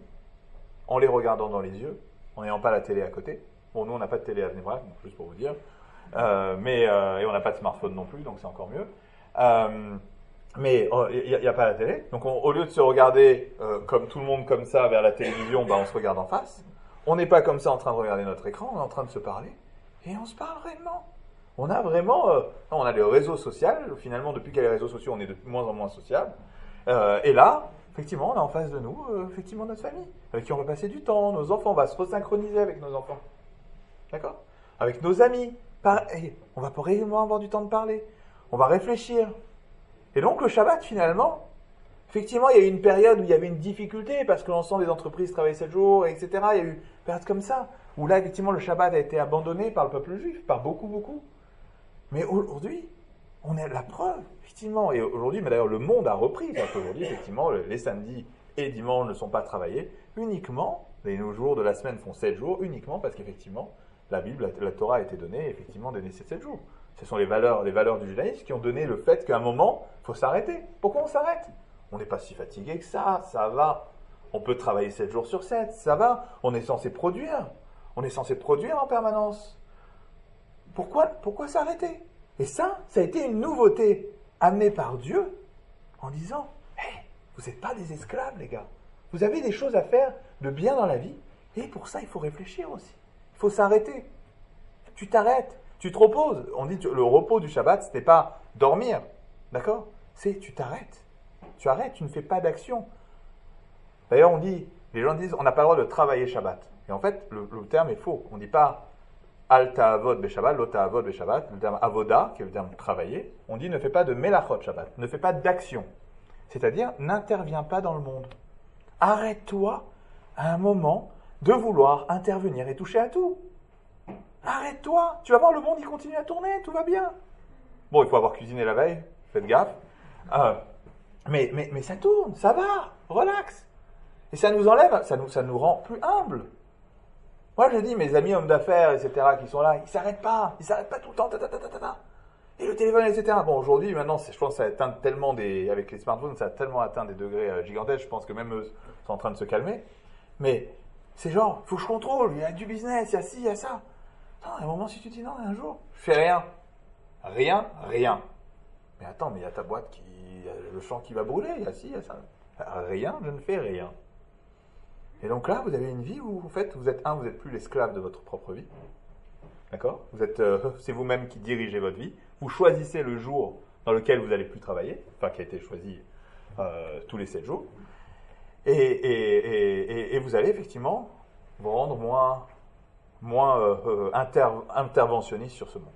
en les regardant dans les yeux, en n'ayant pas la télé à côté. Bon, nous, on n'a pas de télé à Bnei-Brak, juste pour vous dire. Euh, mais, euh, et on n'a pas de smartphone non plus, donc c'est encore mieux. Euh, mais il oh, n'y a, a pas la télé. Donc, on, au lieu de se regarder euh, comme tout le monde comme ça vers la télévision, bah, on se regarde en face. On n'est pas comme ça en train de regarder notre écran, on est en train de se parler. Et on se parle réellement. On a vraiment... Euh, on a les réseaux sociaux. Finalement, depuis qu'il y a les réseaux sociaux, on est de moins en moins sociable. Euh, et là, effectivement, on a en face de nous, euh, effectivement, notre famille, avec qui on va passer du temps, nos enfants, on va se resynchroniser avec nos enfants. D'accord? Avec nos amis. Pareil, on va réellement avoir du temps de parler. On va réfléchir. Et donc, le Shabbat, finalement, effectivement, il y a eu une période où il y avait une difficulté, parce que l'ensemble des entreprises travaillaient sept jours, et cetera. Il y a eu une période comme ça, où là, effectivement, le Shabbat a été abandonné par le peuple juif, par beaucoup, beaucoup. Mais aujourd'hui, on est la preuve, effectivement. Et aujourd'hui, mais d'ailleurs, le monde a repris. Parce qu'aujourd'hui, effectivement, les samedis et dimanches ne sont pas travaillés uniquement, les jours de la semaine font sept jours, uniquement parce qu'effectivement, la Bible, la, la Torah a été donnée, effectivement, des sept jours. Ce sont les valeurs, les valeurs du judaïsme qui ont donné le fait qu'à un moment, il faut s'arrêter. Pourquoi on s'arrête? On n'est pas si fatigué que ça, ça va. On peut travailler sept jours sur sept, ça va. On est censé produire. On est censé produire en permanence. Pourquoi, pourquoi s'arrêter? Et ça, ça a été une nouveauté amenée par Dieu en disant « Hey, vous n'êtes pas des esclaves, les gars. Vous avez des choses à faire de bien dans la vie. Et pour ça, il faut réfléchir aussi. Il faut s'arrêter. Tu t'arrêtes. Tu te reposes. » On dit que le repos du Shabbat, ce n'est pas dormir. D'accord? C'est tu t'arrêtes. Tu arrêtes, tu ne fais pas d'action. D'ailleurs, on dit, les gens disent, on n'a pas le droit de travailler Shabbat. Et en fait, le, le terme est faux. On ne dit pas al ta'avod be-Shabbat, lo ta'avod be-Shabbat, le terme avoda, qui est le terme travailler. On dit ne fais pas de melachot Shabbat, ne fais pas d'action. C'est-à-dire, n'interviens pas dans le monde. Arrête-toi à un moment de vouloir intervenir et toucher à tout. Arrête-toi. Tu vas voir, le monde, il continue à tourner, tout va bien. Bon, il faut avoir cuisiné la veille, faites gaffe. Euh, mais, mais, mais ça tourne, ça va, relax. Et ça nous enlève, ça nous, ça nous rend plus humbles. Moi, je dis, mes amis hommes d'affaires, et cetera, qui sont là, ils ne s'arrêtent pas, ils ne s'arrêtent pas tout le temps, ta, ta, ta, ta, ta. Et le téléphone, et cetera. Bon, aujourd'hui, maintenant, je pense que ça a atteint tellement des, avec les smartphones, ça a tellement atteint des degrés euh, gigantesques, je pense que même eux sont en train de se calmer. Mais c'est genre, il faut que je contrôle, il y a du business, il y a ci, il y a ça. Non, à un moment, si tu dis non, un jour, je fais rien. Rien, rien. Mais attends, mais il y a ta boîte qui, il y a le champ qui va brûler, il y a ci, il y a ça. Rien, je ne fais rien. Et donc là, vous avez une vie où, en fait, vous êtes, un, vous n'êtes plus l'esclave de votre propre vie. D'accord? Vous êtes, euh, c'est vous-même qui dirigez votre vie. Vous choisissez le jour dans lequel vous n'allez plus travailler, enfin, qui a été choisi euh, tous les sept jours. Et, et, et, et, et vous allez, effectivement, vous rendre moins, moins euh, euh, inter, interventionniste sur ce monde.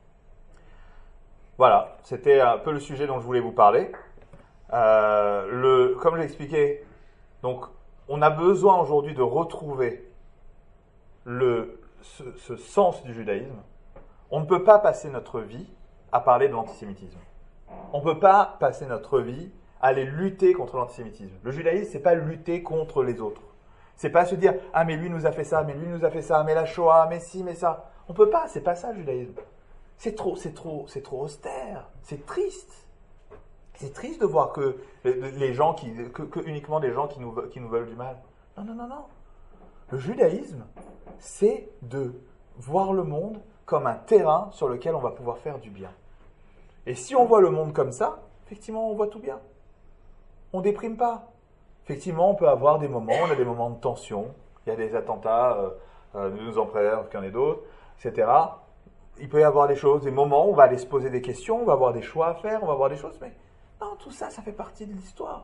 Voilà, c'était un peu le sujet dont je voulais vous parler. Euh, le, comme je l'ai expliqué, donc, on a besoin aujourd'hui de retrouver le, ce, ce sens du judaïsme. On ne peut pas passer notre vie à parler de l'antisémitisme. On ne peut pas passer notre vie à aller lutter contre l'antisémitisme. Le judaïsme, c'est pas lutter contre les autres. C'est pas se dire « Ah, mais lui nous a fait ça, mais lui nous a fait ça, mais la Shoah, mais ci, mais ça. » On ne peut pas, c'est pas ça le judaïsme. C'est trop, c'est trop, c'est trop austère, c'est triste. C'est triste de voir que les gens qui, que, que uniquement des gens qui nous, qui nous veulent du mal. Non, non, non, non. Le judaïsme, c'est de voir le monde comme un terrain sur lequel on va pouvoir faire du bien. Et si on voit le monde comme ça, effectivement, on voit tout bien. On ne déprime pas. Effectivement, on peut avoir des moments, on a des moments de tension. Il y a des attentats, euh, euh, nous nous en préservons qu'il y en ait d'autres, et cetera. Il peut y avoir des choses, des moments où on va aller se poser des questions, on va avoir des choix à faire, on va avoir des choses, mais non, tout ça, ça fait partie de l'histoire.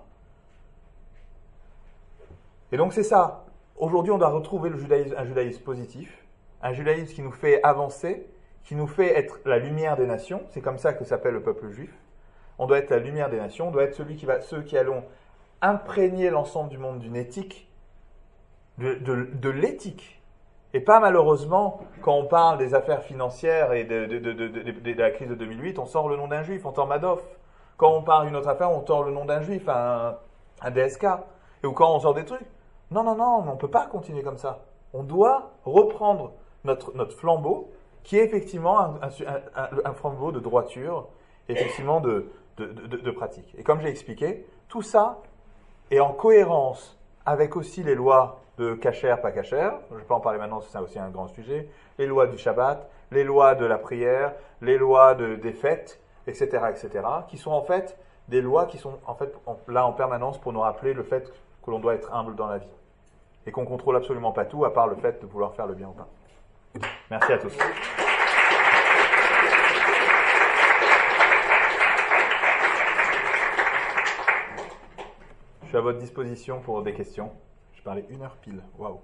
Et donc c'est ça. Aujourd'hui, on doit retrouver le judaïsme, un judaïsme positif, un judaïsme qui nous fait avancer, qui nous fait être la lumière des nations. C'est comme ça que s'appelle le peuple juif. On doit être la lumière des nations, on doit être celui qui va, ceux qui allons imprégner l'ensemble du monde d'une éthique, de, de, de l'éthique. Et pas malheureusement, quand on parle des affaires financières et de, de, de, de, de, de la crise de deux mille huit, on sort le nom d'un juif, on sort Madoff. Quand on parle d'une autre affaire, on sort le nom d'un juif, un, un D S K. Et ou quand on sort des trucs. Non, non, non, on ne peut pas continuer comme ça. On doit reprendre notre, notre flambeau, qui est effectivement un, un, un, un flambeau de droiture, effectivement de, de, de, de pratique. Et comme j'ai expliqué, tout ça est en cohérence avec aussi les lois de cachère, pas cachère. Je ne vais pas en parler maintenant, c'est aussi un grand sujet. Les lois du Shabbat, les lois de la prière, les lois de, des fêtes, et cetera, et cetera, qui sont en fait des lois qui sont en fait là en permanence pour nous rappeler le fait que l'on doit être humble dans la vie. Et qu'on ne contrôle absolument pas tout, à part le fait de vouloir faire le bien ou pas. Merci à tous. Je suis à votre disposition pour des questions. Je parlais une heure pile. Waouh.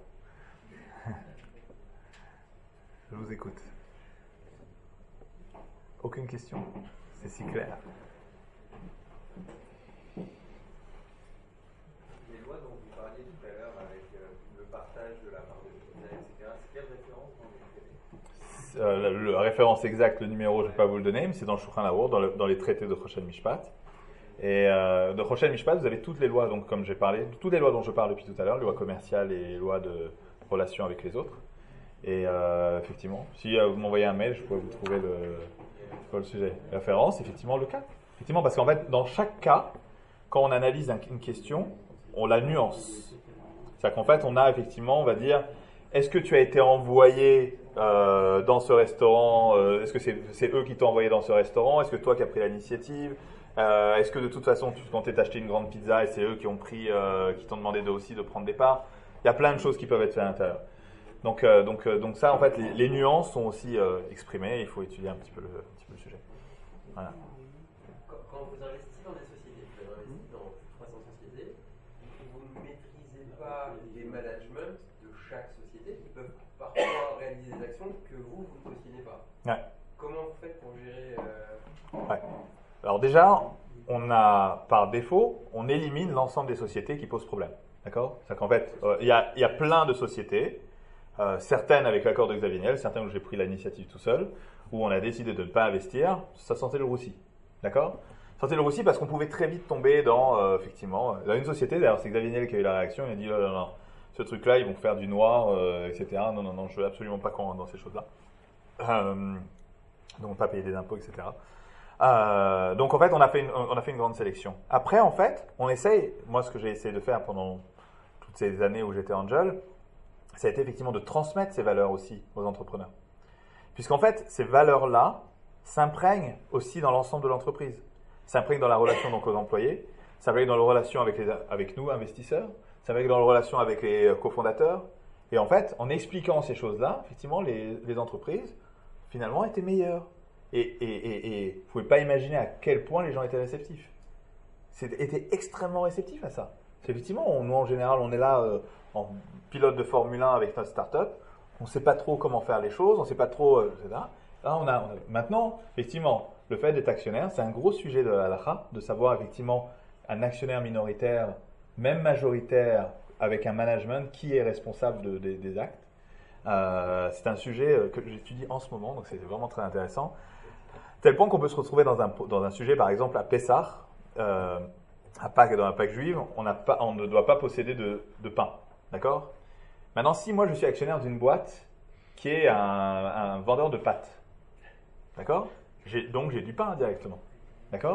Je vous écoute. Aucune question? C'est si clair. Les lois dont vous parliez tout à l'heure avec euh, le partage de la part de l'État, et cetera, c'est quelle référence dans les traités? euh, la, la référence exacte, le numéro, je ne vais pas vous le donner, mais c'est dans le Shulchan Arour, dans, le, dans les traités de Choshen Mishpat. Et euh, de Choshen Mishpat, vous avez toutes les lois, donc comme j'ai parlé, toutes les lois dont je parle depuis tout à l'heure, les lois commerciales et les lois de relations avec les autres. Et euh, effectivement, si euh, vous m'envoyez un mail, je pourrais vous trouver le, le sujet. Référence, effectivement, le cas. Effectivement, parce qu'en fait, dans chaque cas, quand on analyse un, une question, on la nuance. C'est-à-dire qu'en fait, on a effectivement, on va dire, est-ce que tu as été envoyé euh, dans ce restaurant euh, Est-ce que c'est, c'est eux qui t'ont envoyé dans ce restaurant? Est-ce que toi qui as pris l'initiative? euh, Est-ce que de toute façon, tu comptais t'acheter une grande pizza et c'est eux qui ont pris, euh, qui t'ont demandé de, aussi de prendre des parts? Il y a plein de choses qui peuvent être faites à l'intérieur. Donc, euh, donc, euh, donc ça, en fait, les, les nuances sont aussi euh, exprimées. Il faut étudier un petit peu le, un petit peu le sujet. Voilà. Quand, quand vous investissez dans des sociétés, vous avez investi dans trois cents sociétés, vous ne maîtrisez pas les managements de chaque société qui peuvent parfois réaliser des actions que vous, vous ne cautionez pas. Ouais. Comment vous faites pour gérer euh... Ouais. Alors déjà, on a, par défaut, on élimine l'ensemble des sociétés qui posent problème. D'accord? C'est-à-dire qu'en fait, il euh, y, a, y a plein de sociétés, euh, certaines avec l'accord de Xavier Niel, certaines où j'ai pris l'initiative tout seul, où on a décidé de ne pas investir, ça sentait le roussi. D'accord? Ça sentait le roussi parce qu'on pouvait très vite tomber dans, euh, effectivement, dans une société, d'ailleurs c'est Xavier Niel qui a eu la réaction, il a dit oh, non, non, ce truc-là, ils vont faire du noir, euh, et cetera. Non, non, non, je ne veux absolument pas qu'on rentre dans ces choses-là. Euh, donc pas payer des impôts, et cetera. Euh, donc en fait, on a fait, une, on a fait une grande sélection. Après, en fait, on essaye, moi ce que j'ai essayé de faire pendant toutes ces années où j'étais Angel, ça a été effectivement de transmettre ces valeurs aussi aux entrepreneurs. Puisqu'en fait, ces valeurs-là s'imprègnent aussi dans l'ensemble de l'entreprise. S'imprègnent dans la relation donc aux employés, s'imprègnent dans la relation avec, les, avec nous, investisseurs, s'imprègnent dans la relation avec les cofondateurs. Et en fait, en expliquant ces choses-là, effectivement, les, les entreprises, finalement, étaient meilleures. Et et, et, et vous ne pouvez pas imaginer à quel point les gens étaient réceptifs. C'était étaient extrêmement réceptifs à ça. C'est effectivement, on, nous en général, on est là euh, en pilote de Formule un avec notre start-up. On ne sait pas trop comment faire les choses, on ne sait pas trop, euh, et cetera. Là, on a, on a, maintenant, effectivement, le fait d'être actionnaire, c'est un gros sujet de la halakha, de savoir effectivement un actionnaire minoritaire, même majoritaire, avec un management, qui est responsable de, de, des actes. Euh, c'est un sujet que j'étudie en ce moment, donc c'est vraiment très intéressant. Tel point qu'on peut se retrouver dans un, dans un sujet, par exemple, à Pessah, euh, à Pâques, dans la Pâques juive, on, n'a pas, on ne doit pas posséder de, de pain. D'accord? Maintenant, si moi je suis actionnaire d'une boîte qui est un, un vendeur de pâtes, d'accord? J'ai, donc j'ai du pain directement. D'accord?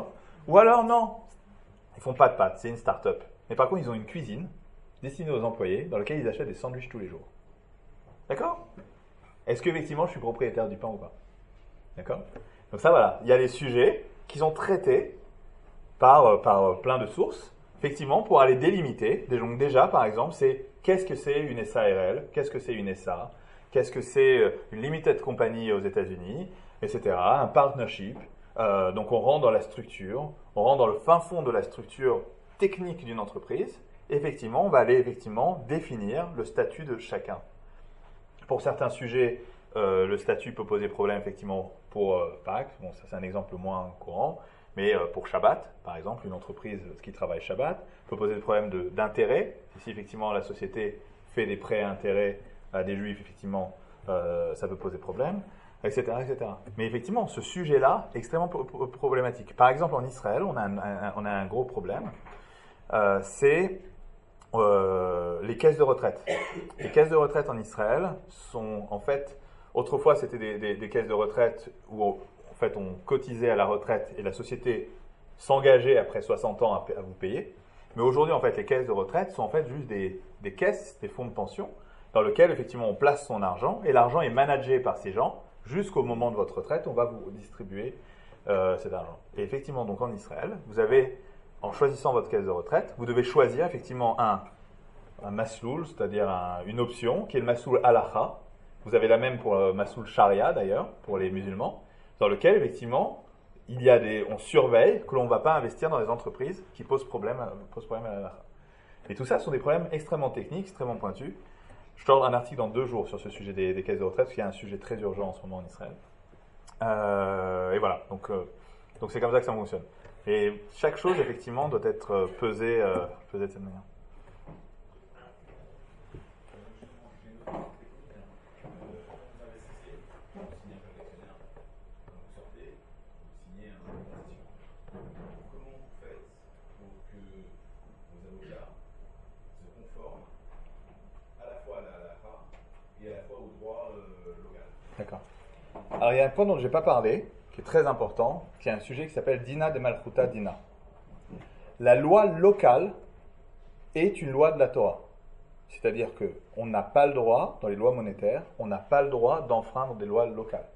Ou alors, non, ils font pas de pâtes, c'est une start-up. Mais par contre, ils ont une cuisine destinée aux employés dans laquelle ils achètent des sandwichs tous les jours. D'accord? Est-ce qu'effectivement, je suis propriétaire du pain ou pas? D'accord? Donc ça, voilà, il y a des sujets qui sont traités par, par plein de sources, effectivement, pour aller délimiter. Donc déjà, par exemple, c'est qu'est-ce que c'est une S A R L? Qu'est-ce que c'est une S A? Qu'est-ce que c'est une limited company aux États-Unis, et cetera. Un partnership. Euh, donc on rentre dans la structure, on rentre dans le fin fond de la structure technique d'une entreprise. Effectivement, on va aller effectivement définir le statut de chacun. Pour certains sujets, euh, le statut peut poser problème effectivement pour euh, Pâques. Bon, ça c'est un exemple moins courant. Mais euh, pour Shabbat, par exemple, une entreprise qui travaille Shabbat peut poser des problèmes de, d'intérêt. Si effectivement la société fait des prêts à intérêt à des juifs, effectivement, euh, ça peut poser problème, et cetera, et cetera. Mais effectivement, ce sujet-là est extrêmement pro- pro- problématique. Par exemple, en Israël, on a un, un, on a un gros problème. Euh, c'est euh, les caisses de retraite. Les caisses de retraite en Israël sont, en fait, autrefois, c'était des, des, des caisses de retraite où on, en fait, on cotisait à la retraite et la société s'engageait après soixante ans à, à vous payer. Mais aujourd'hui, en fait, les caisses de retraite sont en fait juste des, des caisses, des fonds de pension, dans lesquels, effectivement, on place son argent et l'argent est managé par ces gens. Jusqu'au moment de votre retraite, on va vous distribuer euh, cet argent. Et effectivement, donc en Israël, vous avez, en choisissant votre caisse de retraite, vous devez choisir effectivement un, un masloul, c'est-à-dire un, une option, qui est le masloul halacha. Vous avez la même pour le masloul sharia, d'ailleurs, pour les musulmans, dans lequel, effectivement, il y a des, on surveille que l'on ne va pas investir dans des entreprises qui posent problème, posent problème à la halacha. Et tout ça sont des problèmes extrêmement techniques, extrêmement pointus. Je t'ordre un article dans deux jours sur ce sujet des, des caisses de retraite, parce qu'il y a un sujet très urgent en ce moment en Israël. Euh, et voilà, donc euh, donc c'est comme ça que ça fonctionne. Et chaque chose, effectivement, doit être pesée, euh, pesée de cette manière. D'accord. Alors il y a un point dont je n'ai pas parlé, qui est très important, qui est un sujet qui s'appelle Dina de Malchuta Dina. La loi locale est une loi de la Torah. C'est-à-dire qu'on n'a pas le droit, dans les lois monétaires, on n'a pas le droit d'enfreindre des lois locales.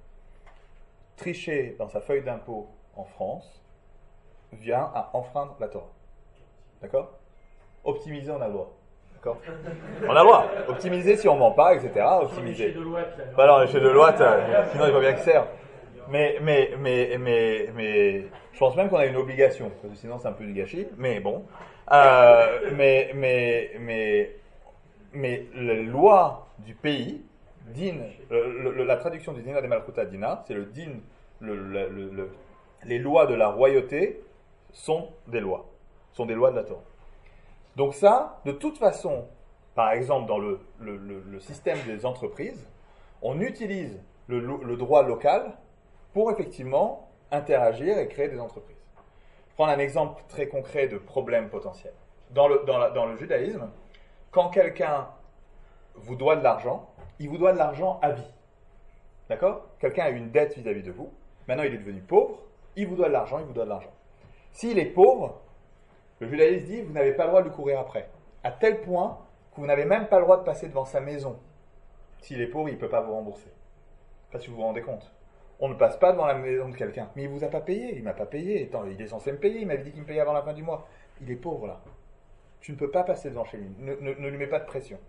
Tricher dans sa feuille d'impôt en France vient à enfreindre la Torah. D'accord? Optimiser, on a le droit. D'accord? On a le droit. Optimiser si on ne ment pas, et cetera. Optimiser. Bah alors, les chais de Loite, euh, sinon il va bien que serve. Mais, mais, mais, mais, mais, je pense même qu'on a une obligation, parce que sinon c'est un peu du gâchis. Mais bon. Euh, mais, mais, mais, mais les lois du pays, din, le, le, la traduction du Dina de Malchuta Dina, c'est le din, le, le, le, le, les lois de la royauté sont des lois, sont des lois de la Torah. Donc ça, de toute façon, par exemple dans le, le, le, le système des entreprises, on utilise le, le droit local pour effectivement interagir et créer des entreprises. Je prends un exemple très concret de problème potentiel. Dans le, dans la, dans le judaïsme, quand quelqu'un vous doit de l'argent, il vous doit de l'argent à vie. D'accord? Quelqu'un a une dette vis-à-vis de vous, maintenant il est devenu pauvre, il vous doit de l'argent, il vous doit de l'argent. S'il est pauvre, le judaïsme dit, vous n'avez pas le droit de lui courir après. À tel point que vous n'avez même pas le droit de passer devant sa maison. S'il est pauvre, il ne peut pas vous rembourser. Je ne sais pas si vous vous rendez compte. On ne passe pas devant la maison de quelqu'un. Mais il ne vous a pas payé, il ne m'a pas payé. Attends, il est censé me payer, il m'avait dit qu'il me payait avant la fin du mois. Il est pauvre là. Tu ne peux pas passer devant chez lui. Ne, ne, ne lui mets pas de pression.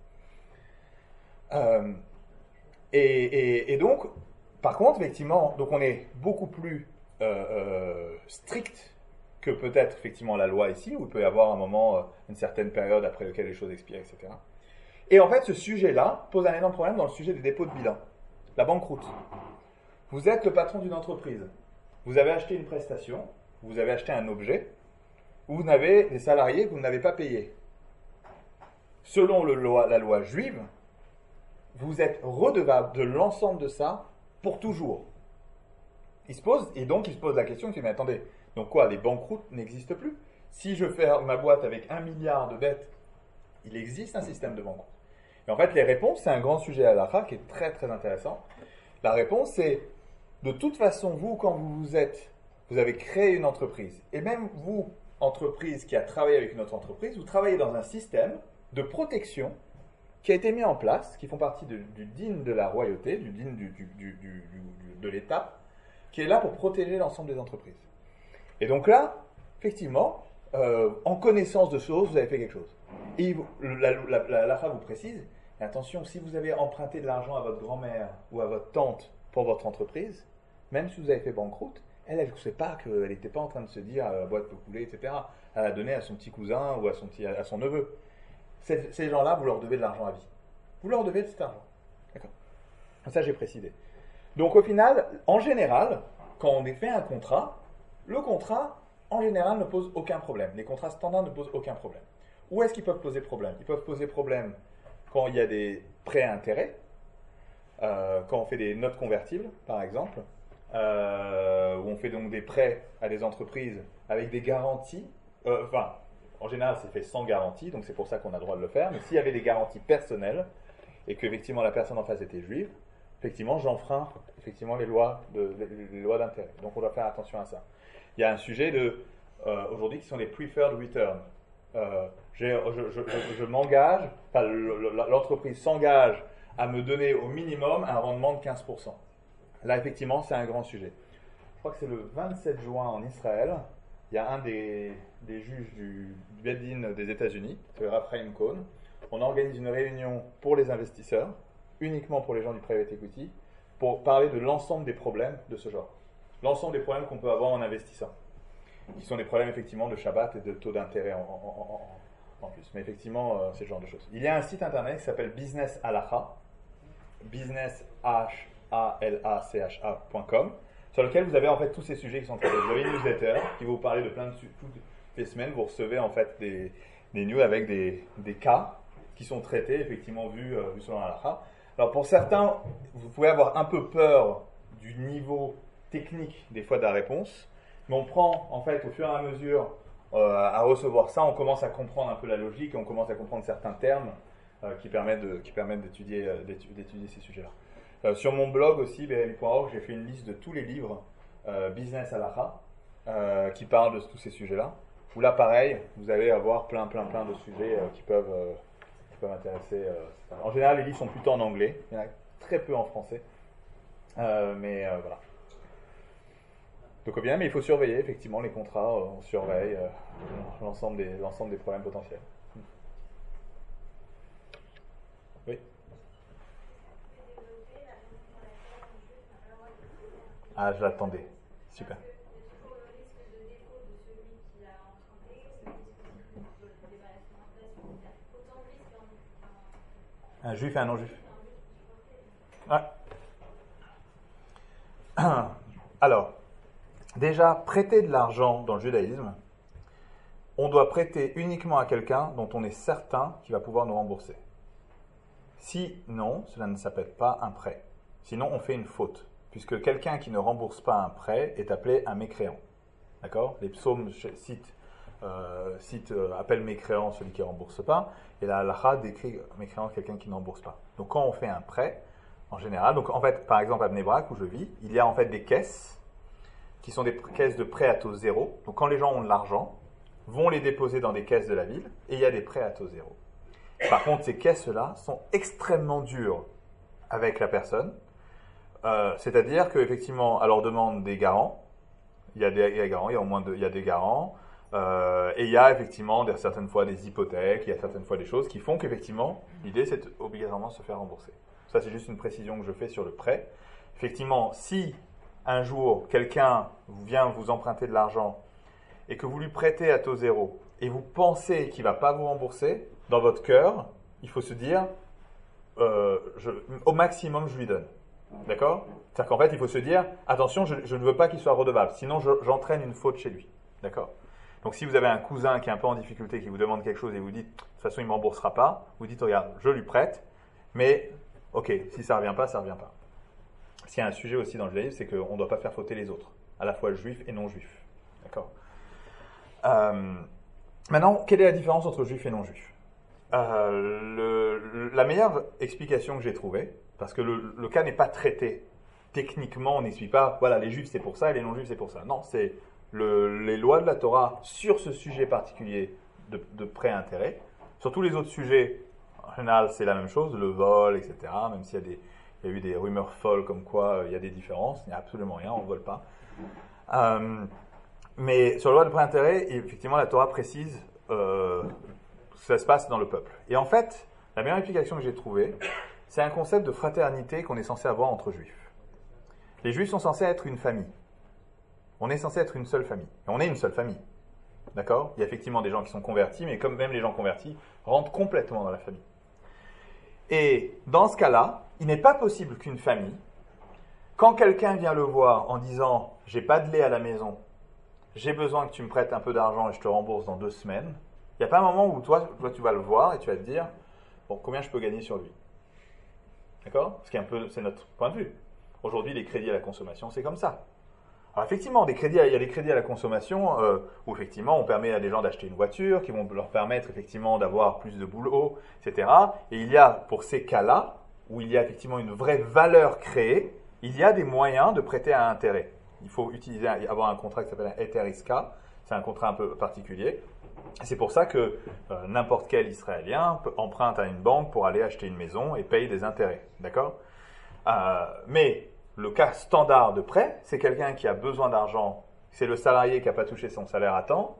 Euh, et, et, et donc, par contre, effectivement, donc on est beaucoup plus euh, euh, strict que peut-être effectivement la loi ici, où il peut y avoir un moment, euh, une certaine période après laquelle les choses expirent, et cetera. Et en fait, ce sujet-là pose un énorme problème dans le sujet des dépôts de bilan, la banqueroute. Vous êtes le patron d'une entreprise, vous avez acheté une prestation, vous avez acheté un objet, vous avez des salariés que vous n'avez pas payés. Selon le loi, la loi juive, vous êtes redevable de l'ensemble de ça pour toujours. Il se pose, et donc il se pose la question, il dit, mais attendez, donc quoi, les banqueroutes n'existent plus? Si je ferme ma boîte avec un milliard de dettes, il existe un système de banqueroute. Et en fait, les réponses, c'est un grand sujet à l'A H A qui est très très intéressant. La réponse, c'est, de toute façon, vous, quand vous vous êtes vous avez créé une entreprise. Et même vous, entreprise qui a travaillé avec une autre entreprise, vous travaillez dans un système de protection qui a été mis en place, qui font partie de, du D I N de la royauté, du D I N du, du, du, du, du, de l'État, qui est là pour protéger l'ensemble des entreprises. Et donc là, effectivement, euh, en connaissance de choses, vous avez fait quelque chose. Et la, la, la, la femme vous précise, et attention, si vous avez emprunté de l'argent à votre grand-mère ou à votre tante pour votre entreprise, même si vous avez fait banqueroute, elle, elle ne sait pas qu'elle n'était pas en train de se dire la boîte peut couler, et cetera. Elle a donné à son petit cousin ou à son, petit, à son neveu. Ces, ces gens-là, vous leur devez de l'argent à vie. Vous leur devez de cet argent. D'accord. Ça, j'ai précisé. Donc, au final, en général, quand on fait un contrat, le contrat, en général, ne pose aucun problème. Les contrats standards ne posent aucun problème. Où est-ce qu'ils peuvent poser problème? Ils peuvent poser problème quand il y a des prêts à intérêt, euh, quand on fait des notes convertibles, par exemple, euh, où on fait donc des prêts à des entreprises avec des garanties, euh, enfin, en général, c'est fait sans garantie, donc c'est pour ça qu'on a le droit de le faire, mais s'il y avait des garanties personnelles, et qu'effectivement la personne en face était juive, effectivement, j'enfreins effectivement les lois, de, les, les lois d'intérêt. Donc on doit faire attention à ça. Il y a un sujet de, euh, aujourd'hui qui sont les preferred returns. Euh, j'ai, je, je, je, je m'engage, enfin, l'entreprise s'engage à me donner au minimum un rendement de quinze pour cent. Là, effectivement, c'est un grand sujet. Je crois que c'est le vingt-sept juin en Israël. Il y a un des, des juges du Bed-Din des États-Unis, c'est Raphaël Cohn. On organise une réunion pour les investisseurs, uniquement pour les gens du private equity, pour parler de l'ensemble des problèmes de ce genre. L'ensemble des problèmes qu'on peut avoir en investissant, qui sont des problèmes effectivement de Shabbat et de taux d'intérêt en, en, en, en plus. Mais effectivement, euh, c'est ce genre de choses. Il y a un site internet qui s'appelle Business Halacha, business h a l a c h a point com, sur lequel vous avez en fait tous ces sujets qui sont traités. Vous avez une newsletter qui va vous parler de plein de sujets. Toutes les semaines, vous recevez en fait des, des news avec des, des cas qui sont traités, effectivement vus, euh, vus selon Halacha. Alors pour certains, vous pouvez avoir un peu peur du niveau technique des fois de la réponse, mais on prend en fait au fur et à mesure euh, à recevoir ça, on commence à comprendre un peu la logique, et on commence à comprendre certains termes euh, qui permettent, de, qui permettent d'étudier, euh, d'étudier ces sujets-là. Euh, sur mon blog aussi, b l point org, j'ai fait une liste de tous les livres euh, Business Halacha euh, qui parlent de tous ces sujets-là. Où là, pareil, vous allez avoir plein, plein, plein de sujets euh, qui peuvent, euh, qui peuvent intéresser. Euh, en général, les livres sont plutôt en anglais. Il y en a très peu en français. Euh, mais euh, voilà. Donc bien, mais il faut surveiller effectivement les contrats. Euh, on surveille euh, l'ensemble des, l'ensemble des problèmes potentiels. Oui. Ah, je l'attendais. Super. Un juif et un non-juif. Ouais. Alors, déjà, prêter de l'argent dans le judaïsme, on doit prêter uniquement à quelqu'un dont on est certain qu'il va pouvoir nous rembourser. Sinon, cela ne s'appelle pas un prêt. Sinon, on fait une faute, puisque quelqu'un qui ne rembourse pas un prêt est appelé un mécréant. D'accord? Les psaumes citent, euh, citent euh, appelle mécréant celui qui ne rembourse pas, et la halakha décrit mécréant quelqu'un qui ne rembourse pas. Donc quand on fait un prêt, en général, donc en fait, par exemple à Bnei Brak où je vis, il y a en fait des caisses qui sont des caisses de prêt à taux zéro. Donc quand les gens ont de l'argent, vont les déposer dans des caisses de la ville, et il y a des prêts à taux zéro. Par contre, ces caisses-là sont extrêmement dures avec la personne. Euh, c'est-à-dire qu'effectivement, elle leur demande des garants. Il y a des, il y a des garants, il y a au moins deux, il y a des garants. Euh, et il y a effectivement des, certaines fois des hypothèques, il y a certaines fois des choses qui font qu'effectivement, l'idée c'est obligatoirement de se faire rembourser. Ça, c'est juste une précision que je fais sur le prêt. Effectivement, si un jour quelqu'un vient vous emprunter de l'argent et que vous lui prêtez à taux zéro et vous pensez qu'il ne va pas vous rembourser, dans votre cœur, il faut se dire euh, je, au maximum je lui donne. D'accord? C'est-à-dire qu'en fait, il faut se dire attention, je, je ne veux pas qu'il soit redevable, sinon je, j'entraîne une faute chez lui. D'accord? Donc si vous avez un cousin qui est un peu en difficulté, qui vous demande quelque chose et vous dites de toute façon il ne me remboursera pas, vous dites regarde, je lui prête, mais ok, si ça ne revient pas, ça ne revient pas. S'il y a un sujet aussi dans le judaïsme, c'est qu'on ne doit pas faire fauter les autres, à la fois juifs et non-juifs. D'accord? euh, Maintenant, quelle est la différence entre juif et non-juif? euh, le, La meilleure explication que j'ai trouvée, parce que le, le cas n'est pas traité techniquement, on n'explique pas, voilà, les juifs c'est pour ça et les non-juifs c'est pour ça. Non, c'est le, les lois de la Torah sur ce sujet particulier de, de prêt à intérêt. Sur tous les autres sujets, en général, c'est la même chose, le vol, et cetera. Même s'il y a, des, il y a eu des rumeurs folles comme quoi euh, il y a des différences, il n'y a absolument rien, on ne vole pas. Euh, mais sur la loi de prêt à intérêt, effectivement, la Torah précise euh, ce que ça se passe dans le peuple. Et en fait, la meilleure explication que j'ai trouvée, c'est un concept de fraternité qu'on est censé avoir entre juifs. Les juifs sont censés être une famille. On est censé être une seule famille. Et on est une seule famille. D'accord ? Il y a effectivement des gens qui sont convertis, mais comme même les gens convertis rentrent complètement dans la famille. Et dans ce cas-là, il n'est pas possible qu'une famille, quand quelqu'un vient le voir en disant « j'ai pas de lait à la maison, j'ai besoin que tu me prêtes un peu d'argent et je te rembourse dans deux semaines », il n'y a pas un moment où toi, toi tu vas le voir et tu vas te dire « bon, combien je peux gagner sur lui ?» D'accord ? Ce qui est un peu, c'est notre point de vue. Aujourd'hui, les crédits à la consommation, c'est comme ça. Alors effectivement, des crédits, il y a des crédits à la consommation euh, où effectivement on permet à des gens d'acheter une voiture, qui vont leur permettre effectivement d'avoir plus de boulot, et cetera. Et il y a, pour ces cas-là, où il y a effectivement une vraie valeur créée, il y a des moyens de prêter à intérêt. Il faut utiliser, avoir un contrat qui s'appelle un Heter-Iska, c'est un contrat un peu particulier. C'est pour ça que euh, n'importe quel Israélien emprunte à une banque pour aller acheter une maison et paye des intérêts. D'accord ? euh, Mais le cas standard de prêt, c'est quelqu'un qui a besoin d'argent, c'est le salarié qui n'a pas touché son salaire à temps,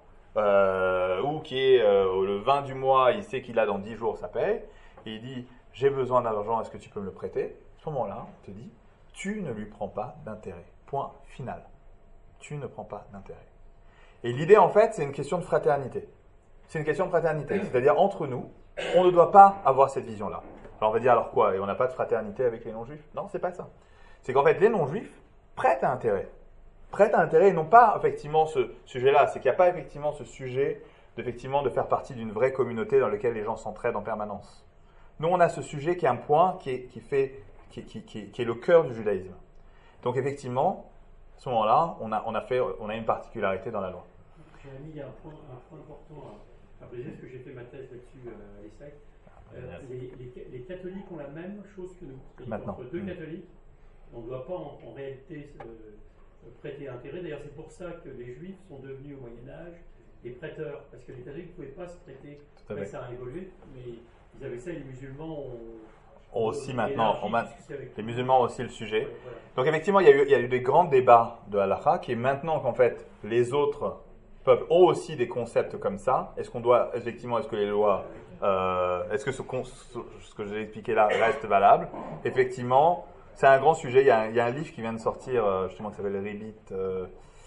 euh, ou qui est euh, le vingt du mois, il sait qu'il a dans dix jours sa paye, et il dit « j'ai besoin d'argent, est-ce que tu peux me le prêter ?» À ce moment-là, on te dit « tu ne lui prends pas d'intérêt. » Point final. Tu ne prends pas d'intérêt. Et l'idée, en fait, c'est une question de fraternité. C'est une question de fraternité, c'est-à-dire entre nous, on ne doit pas avoir cette vision-là. Alors on va dire alors quoi ? Et on n'a pas de fraternité avec les non-juifs ? Non, c'est pas ça. C'est qu'en fait, les non-juifs prêtent à intérêt. Prêtent à intérêt et n'ont pas effectivement ce sujet-là. C'est qu'il n'y a pas effectivement ce sujet d'effectivement de faire partie d'une vraie communauté dans laquelle les gens s'entraident en permanence. Nous, on a ce sujet qui est un point qui est, qui fait, qui, qui, qui, qui est le cœur du judaïsme. Donc effectivement, à ce moment-là, on a, on a, fait, on a une particularité dans la loi. J'ai mis il y a un point, un point important à, à préciser, parce que j'ai fait ma thèse là-dessus euh, à l'ESSEC. Euh, les, les, les catholiques ont la même chose que nous. Maintenant. Entre deux mmh. catholiques, on ne doit pas en, en réalité euh, prêter intérêt. D'ailleurs, c'est pour ça que les juifs sont devenus au Moyen-Âge des prêteurs, parce que les catholiques ne pouvaient pas se prêter. Après, ça a évolué, mais ils avaient ça et les musulmans ont. ont aussi maintenant, on ma... les musulmans ont aussi le sujet. Ouais, voilà. Donc effectivement, il y, a eu, il y a eu des grands débats de halakha qui est maintenant qu'en fait, les autres peuples ont aussi des concepts comme ça. Est-ce qu'on doit, effectivement, est-ce que les lois, euh, est-ce que ce, ce que j'ai expliqué là reste valable ? Effectivement, c'est un grand sujet. Il y a un, il y a un livre qui vient de sortir, justement, qui s'appelle Ribit, euh,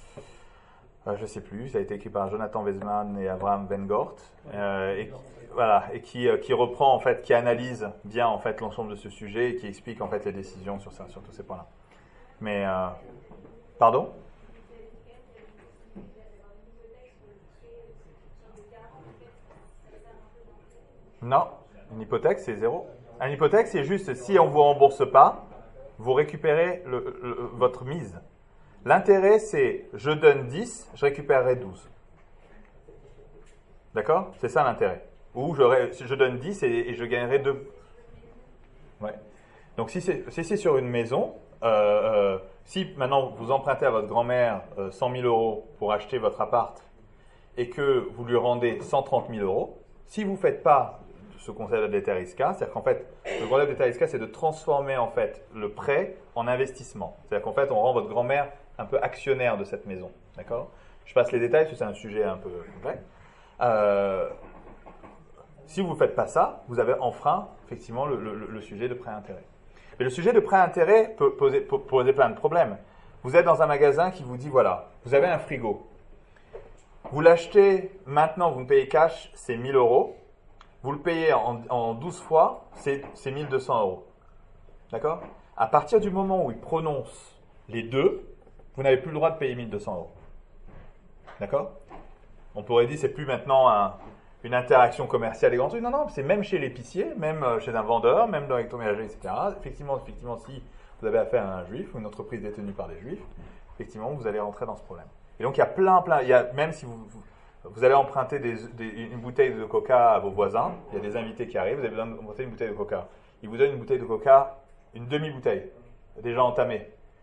euh, je ne sais plus, ça a été écrit par Jonathan Weizmann et Abraham Weingart, euh, et, voilà, et qui, euh, qui reprend, en fait, qui analyse bien, en fait, l'ensemble de ce sujet et qui explique, en fait, les décisions sur, ça, sur tous ces points-là. Mais, euh, pardon ? Non, une hypothèque, c'est zéro. Une hypothèque, c'est juste, si on ne vous rembourse pas, vous récupérez le, le, votre mise. L'intérêt, c'est je donne dix, je récupérerai douze. D'accord ? C'est ça l'intérêt. Ou je, je donne dix et, et je gagnerai deux. Ouais. Donc si c'est si c'est sur une maison, euh, euh, si maintenant vous empruntez à votre grand-mère euh, cent mille euros pour acheter votre appart et que vous lui rendez cent trente mille euros, si vous ne faites pas ce concept d'Heter-Iska, c'est-à-dire qu'en fait, le concept d'Heter-Iska, c'est de transformer en fait le prêt en investissement. C'est-à-dire qu'en fait, on rend votre grand-mère un peu actionnaire de cette maison. D'accord ? Je passe les détails parce que c'est un sujet un peu complexe. Euh, si vous ne faites pas ça, vous avez enfreint effectivement le, le, le sujet de prêt à intérêt. Mais le sujet de prêt à intérêt peut poser, peut poser plein de problèmes. Vous êtes dans un magasin qui vous dit, voilà, vous avez un frigo. Vous l'achetez maintenant, vous me payez cash, c'est mille euros. Vous le payez en, en douze fois, c'est, c'est mille deux cents euros. D'accord ? À partir du moment où il prononce les deux, vous n'avez plus le droit de payer mille deux cents euros. D'accord ? On pourrait dire, c'est plus maintenant un, une interaction commerciale et grand truc. Non, non, c'est même chez l'épicier, même chez un vendeur, même dans l'électroménager, et cetera. Effectivement, effectivement, si vous avez affaire à un juif ou une entreprise détenue par des juifs, effectivement, vous allez rentrer dans ce problème. Et donc, il y a plein, plein, il y a, même si vous, vous, vous allez emprunter des, des, une bouteille de coca à vos voisins, il y a des invités qui arrivent, vous avez besoin d'emprunter une bouteille de coca. Ils vous donnent une bouteille de coca, une demi-bouteille, déjà entamée.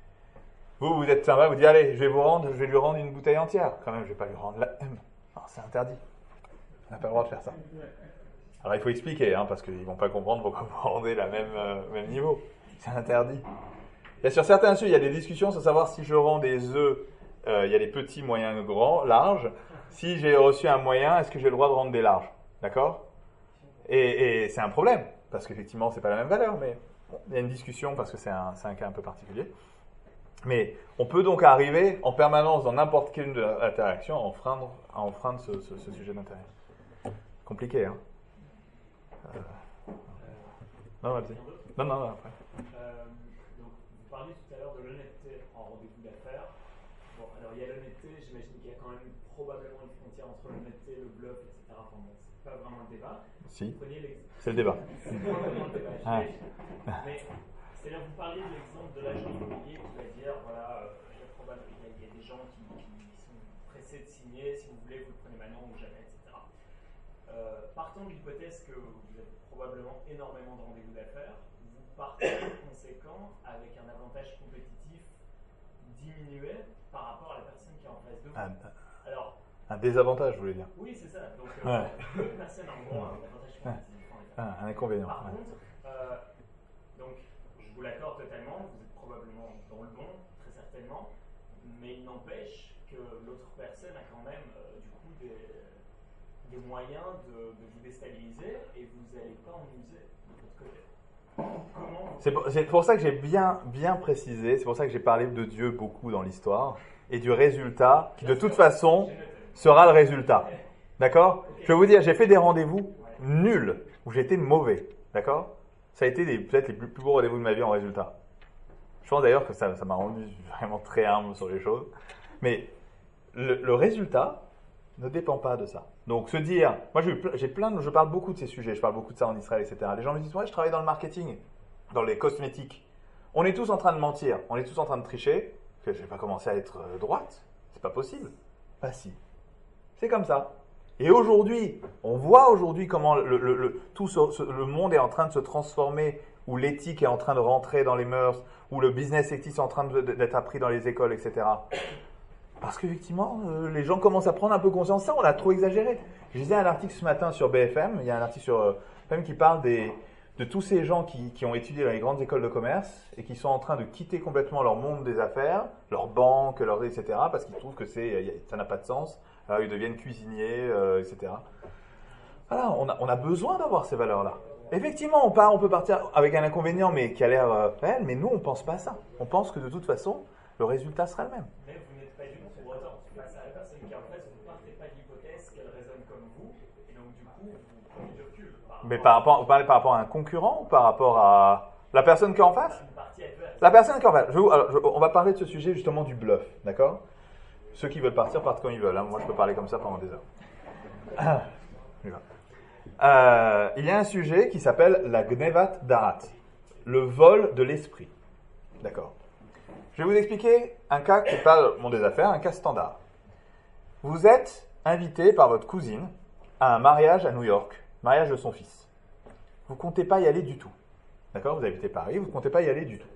Vous, vous êtes sympa, vous dites, allez, je vais vous rendre, je vais lui rendre une bouteille entière. Quand même, je vais pas lui rendre la M. Non, c'est interdit. On n'a pas le droit de faire ça. Alors, il faut expliquer, hein, parce qu'ils vont pas comprendre pourquoi vous rendez la même, euh, même niveau. C'est interdit. Il y a sur certains sujets, il y a des discussions sur savoir si je rends des œufs, euh, il y a des petits, moyens, grands, larges. Si j'ai reçu un moyen, est-ce que j'ai le droit de rendre des larges? D'accord? Et, et c'est un problème, parce qu'effectivement, c'est pas la même valeur, mais bon, il y a une discussion parce que c'est un, c'est un cas un peu particulier. Mais on peut donc arriver en permanence dans n'importe quelle interaction à enfreindre, à enfreindre ce, ce, ce sujet d'intérêt. Compliqué, hein? euh... Non, vas-y. Non, non, non, après. Euh, donc, vous parliez tout à l'heure de l'honnêteté en rendez-vous d'affaires. Bon, alors il y a l'honnêteté, j'imagine qu'il y a quand même probablement une frontière entre l'honnêteté, le bluff, et cetera. Enfin bon, c'est pas vraiment le débat. Si, les... c'est le débat. C'est pas vraiment le débat, Ah. Mais c'est-à-dire, vous parliez de l'exemple de l'agent immobilier qui va dire, voilà, euh, il, y a probable, il, y a, il y a des gens qui, qui sont pressés de signer, si vous voulez, vous le prenez maintenant ou jamais, et cetera. Euh, partons de l'hypothèse que vous avez probablement énormément de rendez-vous d'affaires, vous partez par conséquent avec un avantage compétitif diminué par rapport à la personne qui est en face de vous. Un, Alors, un désavantage, vous voulez dire? oui, c'est ça. Donc, euh, Ouais. deux personnes en gros avec un avantage compétitif. en fait. Ah, un inconvénient. Par Ouais. contre, euh, donc, je vous l'accorde totalement, vous êtes probablement dans le bon, très certainement, mais il n'empêche que l'autre personne a quand même, euh, du coup, des, des moyens de, de vous déstabiliser et vous n'allez pas en user de votre côté. Comment C'est pour, c'est pour ça que j'ai bien, bien précisé, c'est pour ça que j'ai parlé de Dieu beaucoup dans l'histoire, et du résultat, qui de toute façon sera le résultat. D'accord? Je vais vous dire, j'ai fait des rendez-vous nuls, où j'ai été mauvais. D'accord? Ça a été des- peut-être les plus, plus beaux rendez-vous de ma vie en résultat. Je pense d'ailleurs que ça, ça m'a rendu vraiment très humble sur les choses. Mais le, le résultat ne dépend pas de ça. Donc se dire, moi j'ai, eu ple- j'ai plein de, je parle beaucoup de ces sujets, je parle beaucoup de ça en Israël, et cetera. Les gens me disent, ouais, je travaille dans le marketing, dans les cosmétiques. On est tous en train de mentir, on est tous en train de tricher, que je vais pas commencer à être euh, droite, c'est pas possible. Pas si. C'est comme ça. Et aujourd'hui, on voit aujourd'hui comment le, le, le, tout ce- ce- le monde est en train de se transformer, où l'éthique est en train de rentrer dans les mœurs, où le business ethics est en train de- d'être appris dans les écoles, et cetera. Parce qu'effectivement, euh, les gens commencent à prendre un peu conscience de ça, on a trop exagéré. Je lisais un article ce matin sur B F M, il y a un article sur euh, B F M qui parle des, de tous ces gens qui, qui ont étudié dans les grandes écoles de commerce et qui sont en train de quitter complètement leur monde des affaires, leur banque, leur, et cetera, parce qu'ils trouvent que c'est, y a- ça n'a pas de sens. Alors ils deviennent cuisiniers, euh, et cetera. Voilà, on a, on a besoin d'avoir ces valeurs-là. Effectivement, on, part, on peut partir avec un inconvénient, mais qui a l'air euh, réel, mais nous, on ne pense pas à ça. On pense que de toute façon, le résultat sera le même. Mais vous n'êtes pas du tout pour autant face à la personne qui est en face, vous ne partez pas de l'hypothèse qu'elle raisonne comme vous, et donc du coup, vous prenez du recul. Par Mais rapport par rapport, vous parlez par rapport à un concurrent ou par rapport à la personne qui est en face? à une partie adverse. La personne qui est en face. Je vous- alors, je- on va parler de ce sujet justement du bluff, d'accord? Ceux qui veulent partir partent quand ils veulent. Hein. Moi, je peux parler comme ça pendant des heures. Ah, on y va. Euh, il y a un sujet qui s'appelle la Gnevat Da'at, le vol de l'esprit. D'accord. Je vais vous expliquer un cas qui n'est pas le monde des affaires, un cas standard. Vous êtes invité par votre cousine à un mariage à New York, mariage de son fils. Vous ne comptez pas y aller du tout. D'accord? Vous habitez Paris, vous ne comptez pas y aller du tout.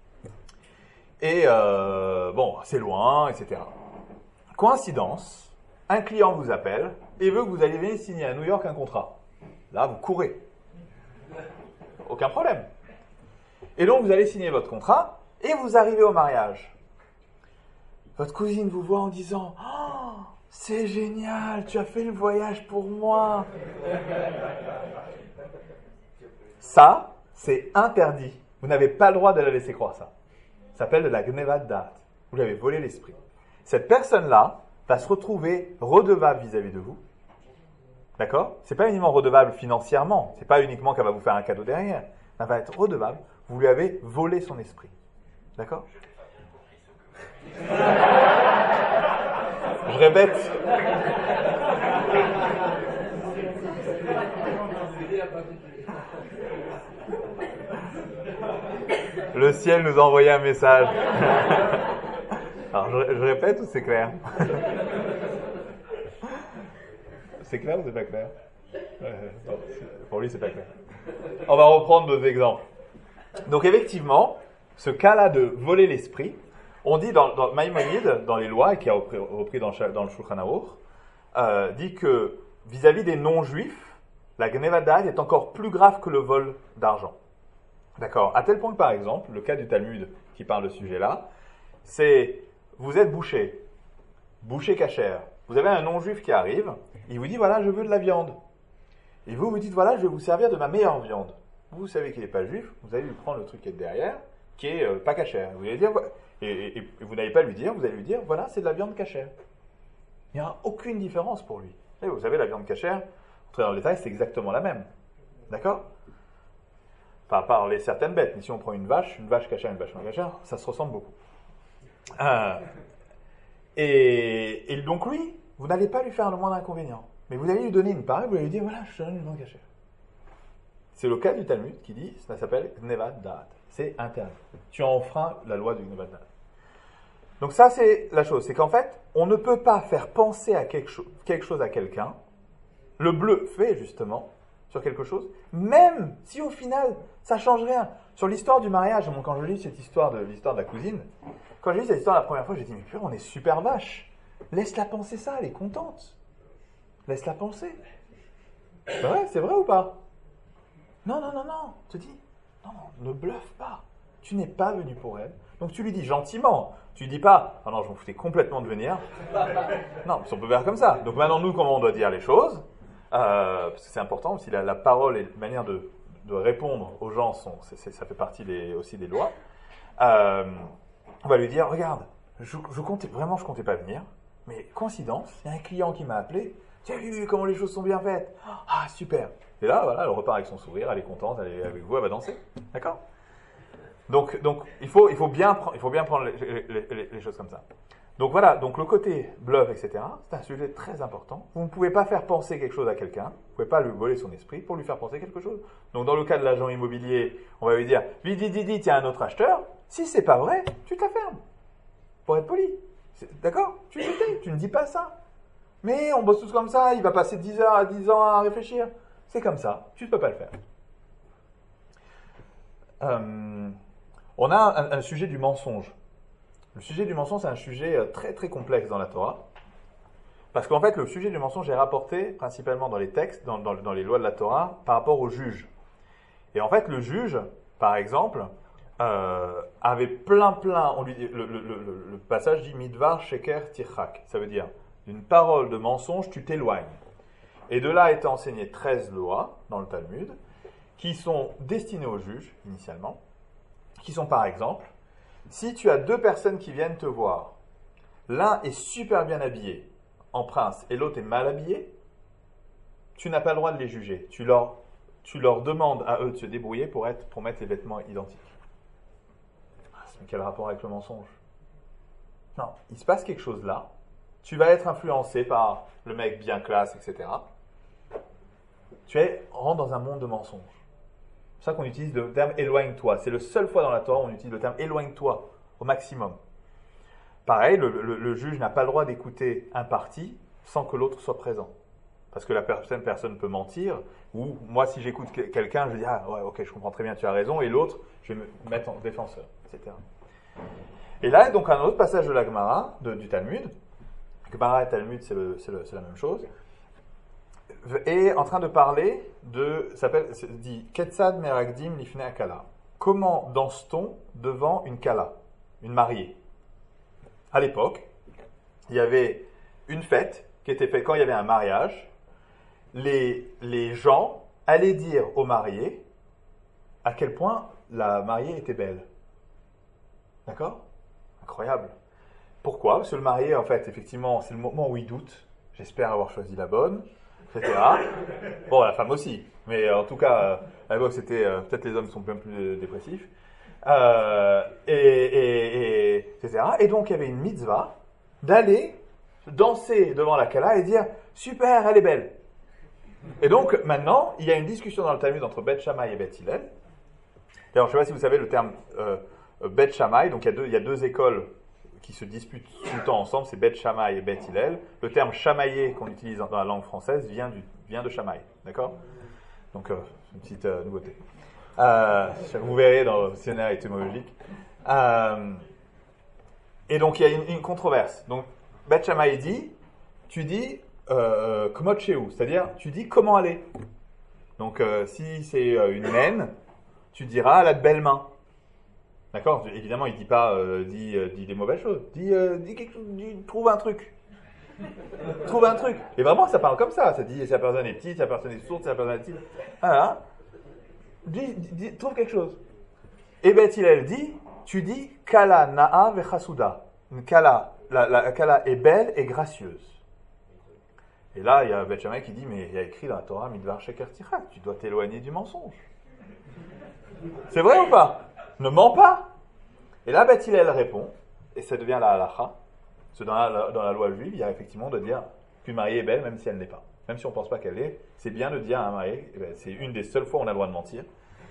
Et euh, bon, c'est loin, et cetera. Coïncidence, un client vous appelle et veut que vous alliez signer à New York un contrat. Là, vous courez. Aucun problème. Et donc, vous allez signer votre contrat et vous arrivez au mariage. Votre cousine vous voit en disant « Oh, c'est génial, tu as fait le voyage pour moi !» Ça, c'est interdit. Vous n'avez pas le droit de la laisser croire ça. Ça s'appelle de la Gnevat Da'at. Vous lui avez volé l'esprit. Cette personne-là va se retrouver redevable vis-à-vis de vous. D'accord? C'est pas uniquement redevable financièrement. C'est pas uniquement qu'elle va vous faire un cadeau derrière. Elle va être redevable. Vous lui avez volé son esprit. D'accord? Je répète. Le ciel nous a envoyé un message. Alors, je, je répète ou c'est clair? C'est clair ou c'est pas clair? Ouais, non, c'est- pour lui, c'est pas clair. On va reprendre nos exemples. Donc, effectivement, ce cas-là de voler l'esprit, On dit dans, dans Maïmonide, dans les lois, et qui a repris, repris dans, dans le Shulchan Aruch, euh, dit que vis-à-vis des non-juifs, la Gneva Da'at est encore plus grave que le vol d'argent. D'accord? À tel point que, par exemple, le cas du Talmud qui parle de ce sujet-là, c'est, vous êtes boucher, boucher cachère. Vous avez un non-juif qui arrive, il vous dit, voilà, je veux de la viande. Et vous, vous dites, voilà, je vais vous servir de ma meilleure viande. Vous savez qu'il n'est pas juif, vous allez lui prendre le truc qui est derrière, qui est euh, pas cachère. Vous allez dire, et, et, et vous n'allez pas lui dire, vous allez lui dire, voilà, c'est de la viande cachère. Il n'y aura aucune différence pour lui. Et vous savez, la viande cachère, entrer dans le détail, c'est exactement la même. D'accord? Enfin, à part les certaines bêtes. Mais si on prend une vache, une vache cachère, une vache non cachère, ça se ressemble beaucoup. Euh, et, et donc lui, vous n'allez pas lui faire le moindre inconvénient. Mais vous allez lui donner une part et vous allez lui dire, voilà, je te donne une viande cachère. C'est le cas du Talmud qui dit, ça s'appelle Gneva Da'at. C'est interdit. Tu enfreins la loi du Gneva Da'at. Donc ça, c'est la chose. C'est qu'en fait, on ne peut pas faire penser à quelque, cho- quelque chose à quelqu'un, le bluffer justement, sur quelque chose, même si au final, ça change rien. Sur l'histoire du mariage, bon, quand je lis cette histoire de l'histoire de la cousine, quand j'ai lu cette histoire la première fois, j'ai dit, mais purée, on est super vache. Laisse-la penser ça, elle est contente. Laisse-la penser. C'est vrai, c'est vrai ou pas? Non, non, non, non. Tu te dis, non, non, ne bluffe pas. Tu n'es pas venu pour elle. Donc tu lui dis gentiment. Tu lui dis pas, ah non, je m'en foutais complètement de venir. Non, mais on peut faire comme ça. Donc maintenant, nous, comment on doit dire les choses, euh, parce que c'est important aussi, la, la parole et la manière de, de répondre aux gens, sont, c'est, c'est, ça fait partie des, aussi des lois. Euh, on va lui dire, regarde, je, je comptais, vraiment, je comptais pas venir, mais coïncidence, il y a un client qui m'a appelé. Tu as vu comment les choses sont bien faites? Ah, super. Et là, voilà, elle repart avec son sourire, elle est contente, elle est avec vous, elle va danser. D'accord? Donc, donc il, faut, il, faut bien pre- il faut bien prendre les, les, les, les choses comme ça. Donc voilà, donc le côté bluff, et cetera, c'est un sujet très important. Vous ne pouvez pas faire penser quelque chose à quelqu'un, vous ne pouvez pas lui voler son esprit pour lui faire penser quelque chose. Donc dans le cas de l'agent immobilier, on va lui dire, vite, vite, vite, vite, il y a un autre acheteur. Si c'est pas vrai, tu te la fermes. Pour être poli. C'est, d'accord? Tu te tais, tu ne dis pas ça. Mais on bosse tous comme ça, il va passer dix heures à dix ans à réfléchir. C'est comme ça, tu ne peux pas le faire. Euh, on a un, un sujet du mensonge. Le sujet du mensonge, c'est un sujet très très complexe dans la Torah. Parce qu'en fait, le sujet du mensonge est rapporté principalement dans les textes, dans, dans, dans les lois de la Torah, par rapport au juge. Et en fait, le juge, par exemple, euh, avait plein plein, on lui dit, le, le, le, le passage dit Midvar Sheker Tirchak. Ça veut dire, d'une parole de mensonge, tu t'éloignes. Et de là étaient enseignées treize lois dans le Talmud, qui sont destinées aux juges, initialement, qui sont par exemple, si tu as deux personnes qui viennent te voir, l'un est super bien habillé, en prince, et l'autre est mal habillé, tu n'as pas le droit de les juger. Tu leur, tu leur demandes à eux de se débrouiller pour, être, pour mettre les vêtements identiques. Ah, mais quel rapport avec le mensonge? Non, il se passe quelque chose là, tu vas être influencé par le mec bien classe, et cetera. Tu es, rentres dans un monde de mensonges. C'est pour ça qu'on utilise le terme « éloigne-toi ». C'est la seule fois dans la Torah où on utilise le terme « éloigne-toi » au maximum. Pareil, le, le, le juge n'a pas le droit d'écouter un parti sans que l'autre soit présent. Parce que la personne, personne peut mentir, ou moi si j'écoute quelqu'un, je dis « Ah ouais, ok, je comprends très bien, tu as raison », et l'autre, je vais me mettre en défenseur, et cetera. Et là, donc un autre passage de la Gemara, de, du Talmud, Gemara et Talmud, c'est, le, c'est, le, c'est la même chose, est en train de parler de, s'appelle, dit Ketzad meragdim lifne akala. Comment danse-t-on devant une kala, une mariée? À l'époque, il y avait une fête qui était faite quand il y avait un mariage. Les, les gens allaient dire aux mariés à quel point la mariée était belle. D'accord? Incroyable. Pourquoi? Parce que le marié, en fait, effectivement, c'est le moment où il doute. J'espère avoir choisi la bonne. et cetera. Bon, la femme aussi, mais en tout cas, à l'époque, c'était euh, peut-être les hommes sont bien plus dépressifs, euh, et, et, et, etc. Et donc, il y avait une mitzvah d'aller danser devant la Kala et dire super, elle est belle. Et donc, maintenant, il y a une discussion dans le Talmud entre Beth Shammai et Beth Hillel. D'ailleurs, je ne sais pas si vous savez le terme euh, Beth Shammai, donc il y a deux, il y a deux écoles qui se disputent tout le temps ensemble, c'est Beth Shammai et Beth Hillel. Le terme chamaillé qu'on utilise dans la langue française vient, du, vient de Shammai, d'accord? Donc, euh, une petite euh, nouveauté. Euh, vous verrez dans le dictionnaire étymologique. Euh, Et donc, il y a une, une controverse. Donc, Beth Shammai dit, tu dis euh, Kmot Shehu, c'est-à-dire, tu dis comment aller. Donc, euh, si c'est euh, une naine, tu diras, elle a de belles mains. D'accord? Évidemment, il ne dit pas, euh, dit, euh, dit des mauvaises choses. Dis, euh, dis quelque chose, dis, trouve un truc. Trouve un truc. Et vraiment, ça parle comme ça. Ça dit, si la personne est petite, si la personne est sourde, si la personne est petite. Voilà. Dis, dis, trouve quelque chose. Et Beth Hillel dit, tu dis, Kala na'a vechasuda. Une Kala, la, la Kala est belle et gracieuse. Et là, il y a Beth Shammai qui dit, mais il y a écrit dans la Torah, Midvar Sheker Tichat, tu dois t'éloigner du mensonge. C'est vrai ou pas? Ne mens pas. Et là, Beth Hillel répond, et ça devient la halacha. Parce que dans la, dans la loi juive, il y a effectivement de dire qu'une mariée est belle, même si elle n'est pas. Même si on ne pense pas qu'elle l'est, c'est bien de dire à un marié, eh ben, c'est une des seules fois où on a le droit de mentir.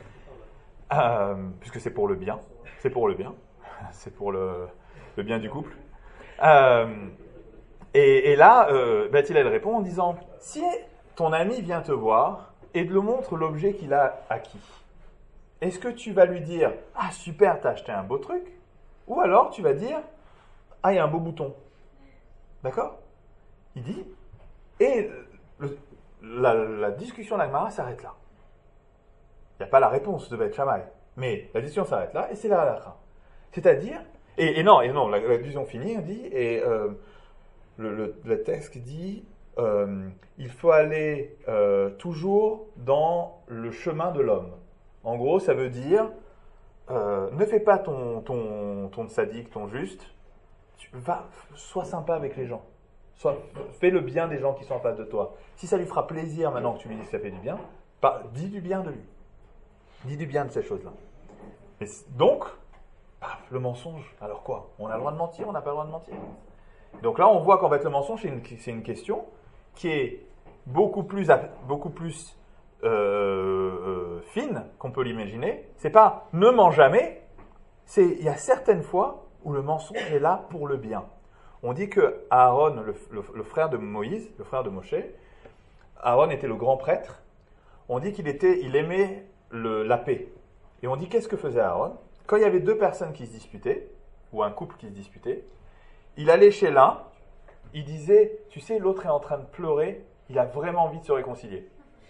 Euh, puisque c'est pour le bien. C'est pour le bien. C'est pour le, le bien du couple. Euh, et, et là, euh, Beth Hillel répond en disant, si ton ami vient te voir et te le montre l'objet qu'il a acquis, est-ce que tu vas lui dire « Ah, super, t'as acheté un beau truc » ou alors tu vas dire « Ah, il y a un beau bouton. » D'accord? Il dit, et le, la, la discussion d'Agmara s'arrête là. Il n'y a pas la réponse de Beth Shammai, mais la discussion s'arrête là, et c'est la halakha. C'est-à-dire, et, et non, et non, la, la discussion finie, on dit, et euh, le, le, le texte dit, euh, il faut aller euh, toujours dans le chemin de l'homme. En gros, ça veut dire, euh, ne fais pas ton, ton, ton sadique, ton juste, tu vas, sois sympa avec les gens. Sois, fais le bien des gens qui sont en face de toi. Si ça lui fera plaisir maintenant que tu lui dis que ça fait du bien, bah, dis du bien de lui. Dis du bien de ces choses-là. Et donc, paf, le mensonge, alors quoi? On a le droit de mentir, on n'a pas le droit de mentir. Donc là, on voit qu'en fait, le mensonge, c'est une, c'est une question qui est beaucoup plus, beaucoup plus Euh, euh, fine qu'on peut l'imaginer. C'est pas ne mens jamais, c'est il y a certaines fois où le mensonge est là pour le bien. On dit que Aaron, le, le, le frère de Moïse, le frère de Moshe, Aaron était le grand prêtre. On dit qu'il était, il aimait le, la paix. Et on dit qu'est-ce que faisait Aaron? Quand il y avait deux personnes qui se disputaient, ou un couple qui se disputait, il allait chez l'un, il disait, tu sais, l'autre est en train de pleurer, il a vraiment envie de se réconcilier.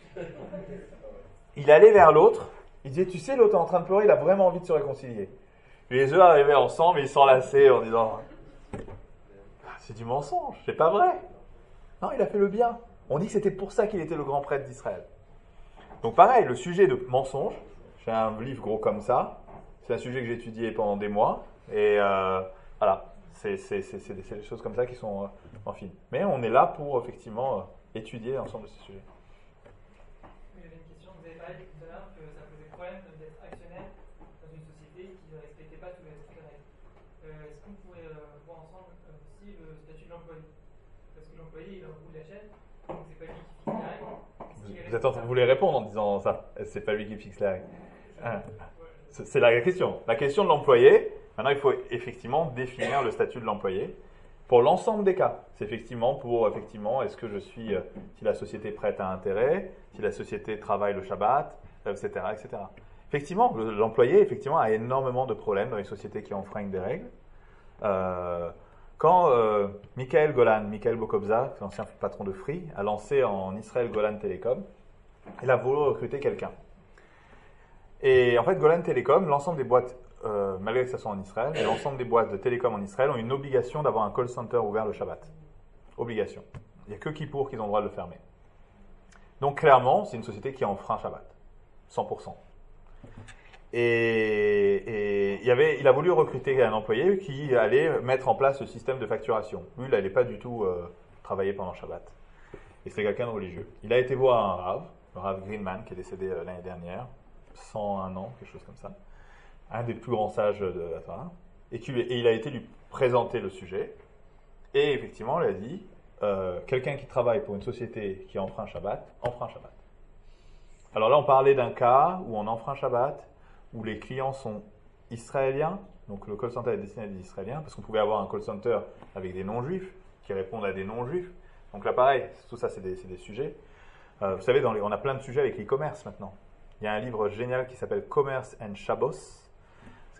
Il allait vers l'autre, il disait, tu sais, l'autre est en train de pleurer, il a vraiment envie de se réconcilier. Et les deux arrivaient ensemble et ils s'enlaçaient en disant, ah, c'est du mensonge, c'est pas vrai. Non, il a fait le bien. On dit que c'était pour ça qu'il était le grand prêtre d'Israël. Donc pareil, le sujet de mensonge, j'ai un livre gros comme ça, c'est un sujet que j'ai étudié pendant des mois, et euh, voilà, c'est, c'est, c'est, c'est, des, c'est des choses comme ça qui sont euh, en film. Mais on est là pour effectivement euh, étudier l'ensemble de ces sujets. Tout à l'heure que ça posait problème d'être actionnaire dans une société qui ne respectait pas tous les règles. Euh, est-ce qu'on pourrait euh, voir ensemble euh, aussi le statut de l'employé? Parce que l'employé, il est au bout de la chaîne, donc c'est pas lui qui fixe les règles. Vous, êtes en train, vous voulez répondre en disant ça? C'est pas lui qui fixe les règles. Ah. C'est, c'est la question. La question de l'employé, maintenant il faut effectivement définir le statut de l'employé. Pour l'ensemble des cas, c'est effectivement pour, effectivement, est-ce que je suis, euh, si la société prête à intérêt, si la société travaille le Shabbat, et cetera, et cetera. Effectivement, le, l'employé, effectivement, a énormément de problèmes dans les sociétés qui enfreignent des règles. Euh, quand euh, Michael Golan, Michael Bokobza, l'ancien patron de Free, a lancé en Israël Golan Telecom, il a voulu recruter quelqu'un. Et en fait, Golan Telecom, l'ensemble des boîtes, Euh, malgré que ça soit en Israël, mais l'ensemble des boîtes de télécom en Israël ont une obligation d'avoir un call center ouvert le Shabbat. Obligation. Il n'y a que Kippour qui ont le droit de le fermer. Donc clairement, c'est une société qui enfreint Shabbat. cent pour cent. Et, et il, y avait, il a voulu recruter un employé qui allait mettre en place ce système de facturation. Lui, il n'allait pas du tout euh, travailler pendant Shabbat. Et c'est quelqu'un de religieux. Il a été voir un Rav, le Rav Greenman, qui est décédé euh, l'année dernière, cent un ans, quelque chose comme ça. Un des plus grands sages de la Torah, et, et il a été lui présenter le sujet, et effectivement, il a dit, euh, quelqu'un qui travaille pour une société qui enfreint Shabbat, enfreint Shabbat. Alors là, on parlait d'un cas où on enfreint Shabbat, où les clients sont israéliens, donc le call center est destiné à des Israéliens, parce qu'on pouvait avoir un call center avec des non-juifs, qui répondent à des non-juifs. Donc là, pareil, tout ça, c'est des, c'est des sujets. Euh, vous savez, dans les, on a plein de sujets avec l'e-commerce maintenant. Il y a un livre génial qui s'appelle Commerce and Shabbos.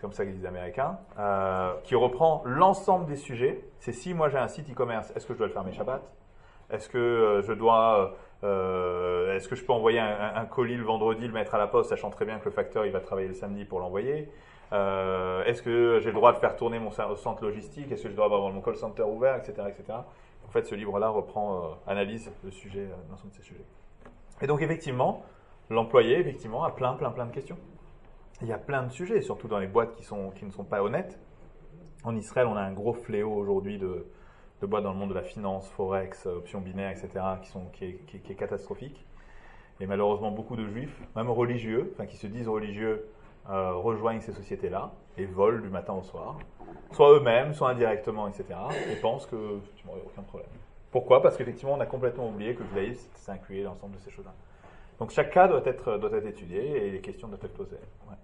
comme ça qu'ils disent les Américains, euh, qui reprend l'ensemble des sujets. C'est si moi j'ai un site e-commerce, est-ce que je dois le fermer Shabbat? Est-ce que euh, je dois, euh, est-ce que je peux envoyer un, un colis le vendredi, le mettre à la poste, sachant très bien que le facteur il va travailler le samedi pour l'envoyer? euh, Est-ce que j'ai le droit de faire tourner mon centre logistique? Est-ce que je dois avoir mon call center ouvert, et cetera, et cetera. En fait, ce livre-là reprend, euh, analyse le sujet, euh, l'ensemble de ces sujets. Et donc effectivement, l'employé effectivement a plein, plein, plein de questions. Il y a plein de sujets, surtout dans les boîtes qui, sont, qui ne sont pas honnêtes. En Israël, on a un gros fléau aujourd'hui de, de boîtes dans le monde de la finance, forex, options binaires, et cetera, qui, sont, qui, est, qui, qui est catastrophique. Et malheureusement, beaucoup de juifs, même religieux, enfin qui se disent religieux, euh, rejoignent ces sociétés-là et volent du matin au soir, soit eux-mêmes, soit indirectement, et cetera, et pensent que il n'y a aucun problème. Pourquoi? Parce qu'effectivement, on a complètement oublié que le judaïsme, c'est inclure l'ensemble de ces choses-là. Donc chaque cas doit être, doit être étudié et les questions doivent être posées. Ouais.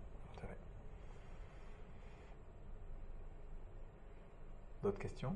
D'autres questions?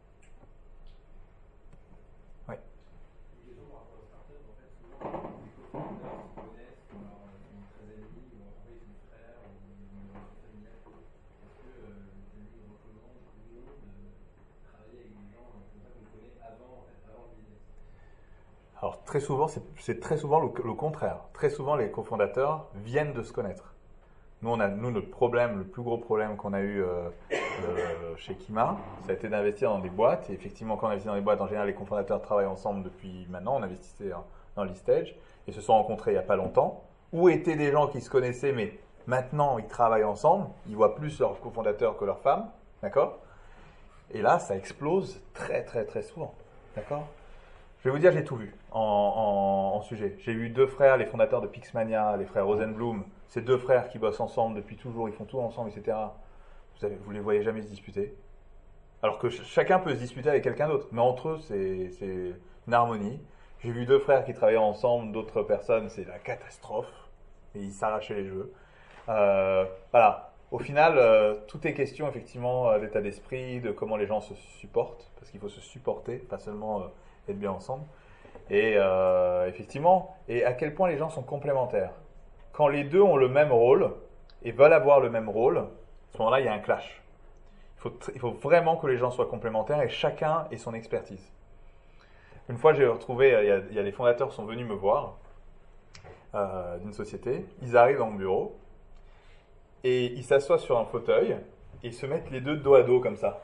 Oui. Les questions par rapport aux startups, en fait, souvent, les cofondateurs se connaissent, alors ils sont très amis, ou en fait ils sont frères, ou ils ont une relation familiale. Est-ce que euh, les amis recommandent ou non de travailler avec des gens comme ça qu'on connaît avant, en fait, avant le business? Alors très souvent, c'est, c'est très souvent le, le contraire. Très souvent, les cofondateurs viennent de se connaître. Nous, on a, nous, notre problème, le plus gros problème qu'on a eu euh, euh, chez Kima, ça a été d'investir dans des boîtes. Et effectivement, quand on investit dans des boîtes, en général, les cofondateurs travaillent ensemble depuis maintenant. On investissait dans l'e-stage et se sont rencontrés il n'y a pas longtemps. Ou étaient des gens qui se connaissaient, mais maintenant, ils travaillent ensemble. Ils voient plus leurs cofondateurs que leurs femmes. D'accord? Et là, ça explose très, très, très souvent. D'accord? Je vais vous dire, j'ai tout vu en, en, en sujet. J'ai eu deux frères, les fondateurs de Pixmania, les frères Rosenblum. Ces deux frères qui bossent ensemble depuis toujours, ils font tout ensemble, et cetera. Vous ne vous les voyez jamais se disputer. Alors que ch- chacun peut se disputer avec quelqu'un d'autre. Mais entre eux, c'est, c'est une harmonie. J'ai vu deux frères qui travaillaient ensemble, d'autres personnes, c'est la catastrophe. Et ils s'arrachaient les cheveux. Euh, voilà. Au final, euh, tout est question effectivement euh, d'état d'esprit, de comment les gens se supportent. Parce qu'il faut se supporter, pas seulement euh, être bien ensemble. Et euh, effectivement, et à quel point les gens sont complémentaires. Quand les deux ont le même rôle et veulent avoir le même rôle, à ce moment-là, il y a un clash. Il faut, il faut vraiment que les gens soient complémentaires et chacun ait son expertise. Une fois, j'ai retrouvé, il y a, il y a les fondateurs qui sont venus me voir euh, d'une société. Ils arrivent dans mon bureau et ils s'assoient sur un fauteuil et ils se mettent les deux dos à dos comme ça.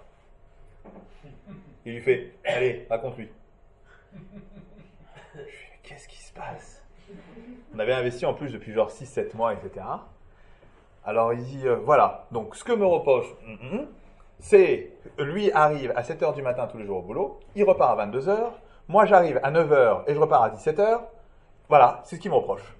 Il lui fait « Allez, raconte-lui ». Je lui fais « Qu'est-ce qui se passe ?» On avait investi en plus depuis genre six sept mois, et cetera. Alors il dit, euh, voilà, donc ce que me reproche, mm, mm, c'est, lui arrive à sept heures du matin tous les jours au boulot, il repart à vingt-deux heures, moi j'arrive à neuf heures et je repars à dix-sept heures, voilà, c'est ce qu'il me reproche.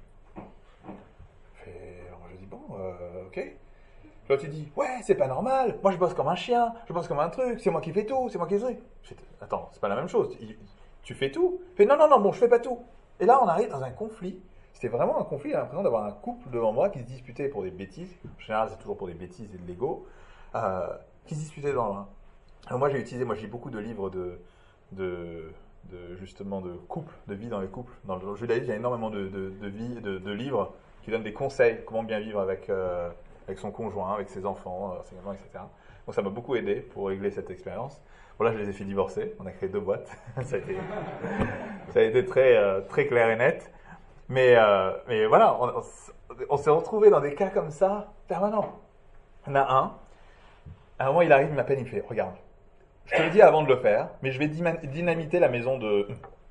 Et alors je dis, bon, euh, ok. L'autre il dit, ouais, c'est pas normal, moi je bosse comme un chien, je bosse comme un truc, c'est moi qui fais tout, c'est moi qui fais tout. Je fais, attends, c'est pas la même chose, il, tu fais tout? Il fait, non, non, non, bon, je fais pas tout. Et là, on arrive dans un conflit. C'était vraiment un conflit. J'ai l'impression d'avoir un couple devant moi qui se disputait pour des bêtises. En général, c'est toujours pour des bêtises et de l'ego. Euh, qui se disputaient dans un. Alors moi, j'ai utilisé, moi, j'ai beaucoup de livres de, de, de justement de couple, de vie dans les couples. Dans le judaïsme, il y a énormément de, de, de, vie, de, de livres qui donnent des conseils, comment bien vivre avec, euh, avec son conjoint, avec ses enfants, ses gamins, et cetera. Donc ça m'a beaucoup aidé pour régler cette expérience. Bon là, je les ai fait divorcer. On a créé deux boîtes. ça, a été, ça a été très, euh, très clair et net. Mais, euh, mais voilà, on, on, on s'est retrouvés dans des cas comme ça permanents. Il y en a un. À un moment, il arrive, il m'appelle, il me fait « Regarde, je te le dis avant de le faire, mais je vais dynamiter la maison de... »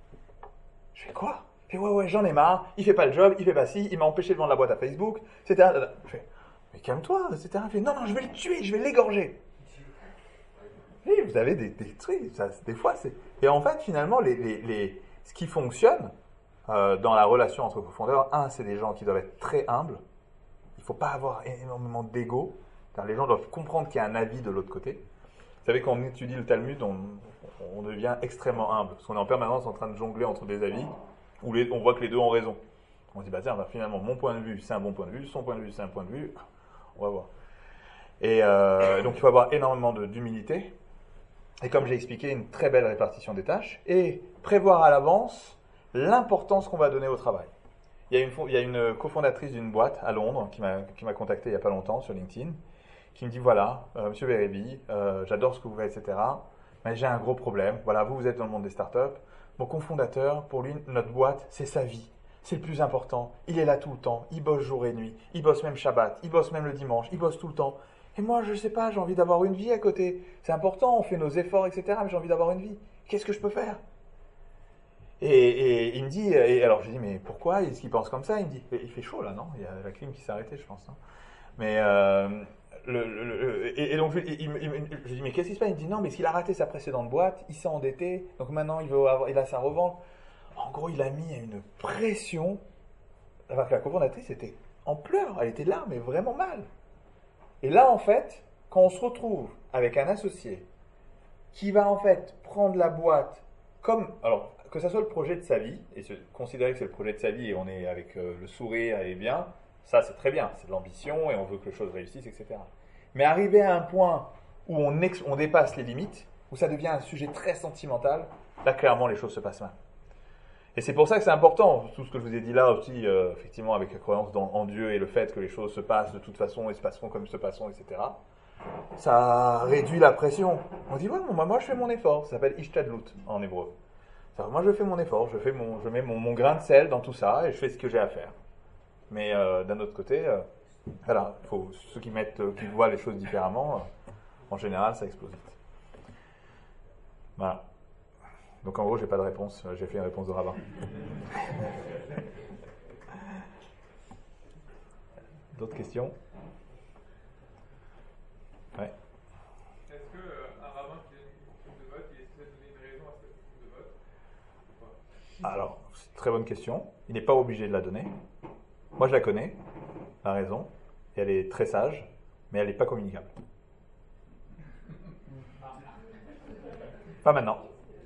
Je fais « Quoi ?» Il fait « Ouais, ouais, j'en ai marre. Il fait pas le job, il fait pas ci, il m'a empêché de vendre la boîte à Facebook, et cetera » Je fais « Mais calme-toi, et cetera » Il fait « Non, non, je vais le tuer, je vais l'égorger. » Oui, vous avez des, des trucs, ça, des fois c'est... Et en fait, finalement, les, les, les, ce qui fonctionne euh, dans la relation entre cofondeurs, un, c'est des gens qui doivent être très humbles. Il ne faut pas avoir énormément d'ego, car les gens doivent comprendre qu'il y a un avis de l'autre côté. Vous savez, quand on étudie le Talmud, on, on devient extrêmement humble, parce qu'on est en permanence en train de jongler entre des avis, où les, on voit que les deux ont raison. On se dit, bah tiens, bah, finalement, mon point de vue, c'est un bon point de vue, son point de vue, c'est un point de vue, on va voir. Et euh, donc, il faut avoir énormément de, d'humilité. Et comme j'ai expliqué, une très belle répartition des tâches et prévoir à l'avance l'importance qu'on va donner au travail. Il y a une, il y a une cofondatrice d'une boîte à Londres qui m'a, qui m'a contacté il n'y a pas longtemps sur LinkedIn qui me dit, voilà, euh, Monsieur Bérébi, euh, j'adore ce que vous faites, et cetera. Mais j'ai un gros problème. Voilà, vous, vous êtes dans le monde des startups. Mon cofondateur, pour lui, notre boîte, c'est sa vie. C'est le plus important. Il est là tout le temps. Il bosse jour et nuit. Il bosse même Shabbat. Il bosse même le dimanche. Il bosse tout le temps. Et moi, je ne sais pas, j'ai envie d'avoir une vie à côté. C'est important, on fait nos efforts, et cetera. Mais j'ai envie d'avoir une vie. Qu'est-ce que je peux faire ? et, et il me dit, et alors je lui dis, mais pourquoi est-ce qu'il pense comme ça ? Il me dit, il fait chaud là, non ? Il y a la clim qui s'est arrêtée, je pense. Hein. Mais, euh, le, le, le, et, et donc je, il, il, il, je lui dis, mais qu'est-ce qui se passe ? Il me dit, non, mais s'il a raté sa précédente boîte, il s'est endetté, donc maintenant il, veut avoir, il a sa revente. En gros, il a mis une pression, alors que la cofondatrice était en pleurs, elle était là, mais vraiment mal. Et là, en fait, quand on se retrouve avec un associé qui va en fait prendre la boîte comme, alors que ça soit le projet de sa vie, et se considérer que c'est le projet de sa vie et on est avec euh, le sourire et bien, ça c'est très bien, c'est de l'ambition et on veut que les choses réussissent, et cetera. Mais arriver à un point où on, ex- on dépasse les limites, où ça devient un sujet très sentimental, là clairement les choses se passent mal. Et c'est pour ça que c'est important, tout ce que je vous ai dit là aussi, euh, effectivement avec la croyance dans, en Dieu et le fait que les choses se passent de toute façon et se passeront comme se passeront, et cetera. Ça réduit la pression. On dit, ouais, bon, moi je fais mon effort, ça s'appelle Ishtadlut en hébreu. Ça, moi je fais mon effort, je, fais mon, je mets mon, mon grain de sel dans tout ça et je fais ce que j'ai à faire. Mais euh, d'un autre côté, euh, voilà, faut, ceux qui, mettent, euh, qui voient les choses différemment, euh, en général ça explose vite. Voilà. Donc en gros, j'ai pas de réponse. J'ai fait une réponse de rabbin. D'autres questions ? Ouais. Est-ce que euh, un rabbin qui donne une coutume de vote, il est censé donner une raison à cette coutume de vote ou pas ? Alors, c'est une très bonne question. Il n'est pas obligé de la donner. Moi, je la connais, la raison, et elle est très sage, mais elle n'est pas communicable. Pas maintenant.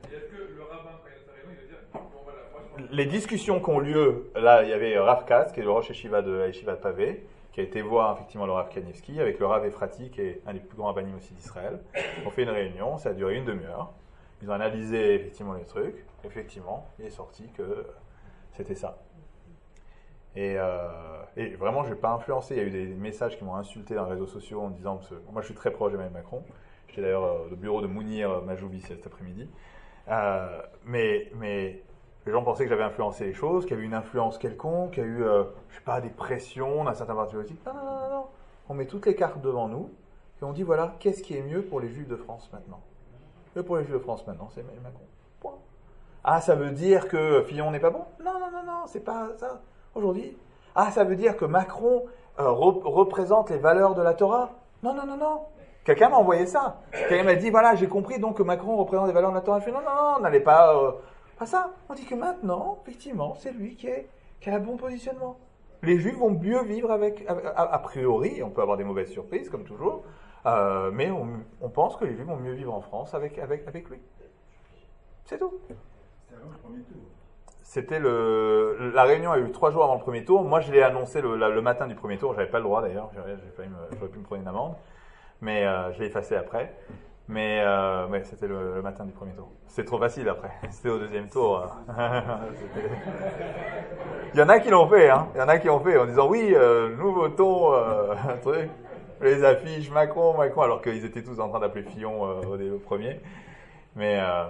Les discussions qui ont lieu, là, il y avait Rav Katz, qui est le Rosh Yeshiva de la Yeshiva de Pavé, qui a été voir effectivement le Rav Kanievski, avec le Rav Efrati, qui est un des plus grands rabbinim aussi d'Israël. On fait une réunion, ça a duré une demi-heure. Ils ont analysé effectivement les trucs. Effectivement, il est sorti que c'était ça. Et, euh, et vraiment, je n'ai pas influencé. Il y a eu des messages qui m'ont insulté dans les réseaux sociaux en disant, parce que moi je suis très proche d'Emmanuel Macron. J'étais d'ailleurs au bureau de Mounir Majoubi cet après-midi. Euh, mais... mais les gens pensaient que j'avais influencé les choses, qu'il y avait une influence quelconque, qu'il y a eu, euh, je sais pas, des pressions d'un certain parti politique. Non, non, non, non. On met toutes les cartes devant nous et on dit, voilà, qu'est-ce qui est mieux pour les Juifs de France maintenant ? Mieux pour les Juifs de France maintenant, c'est Emmanuel Macron. Point. Ah, ça veut dire que Fillon n'est pas bon ? Non, non, non, non, c'est pas ça. Aujourd'hui. Ah, ça veut dire que Macron euh, re- représente les valeurs de la Torah ? Non, non, non, non. Quelqu'un m'a envoyé ça. Quelqu'un m'a dit, voilà, j'ai compris donc que Macron représente les valeurs de la Torah. Je fais, non, non, non, n'allez pas... Euh, Pas ça. On dit que maintenant, effectivement, c'est lui qui, est, qui a le bon positionnement. Les Juifs vont mieux vivre avec, a, a, a priori, on peut avoir des mauvaises surprises, comme toujours, euh, mais on, on pense que les Juifs vont mieux vivre en France avec, avec, avec lui. C'est tout. C'était avant le premier tour. C'était le, la réunion a eu trois jours avant le premier tour. Moi, je l'ai annoncé le, la, le matin du premier tour. J'avais pas le droit d'ailleurs. J'aurais, j'aurais pu me prendre une amende, mais euh, je l'ai effacé après. Mais euh, ouais, c'était le, le matin du premier tour. C'était trop facile après. C'était au deuxième tour. Il y en a qui l'ont fait, hein. Il y en a qui l'ont fait en disant oui, euh, nous votons euh, un truc, les affiches Macron, Macron, alors qu'ils étaient tous en train d'appeler Fillon euh, au, au premier. Mais euh,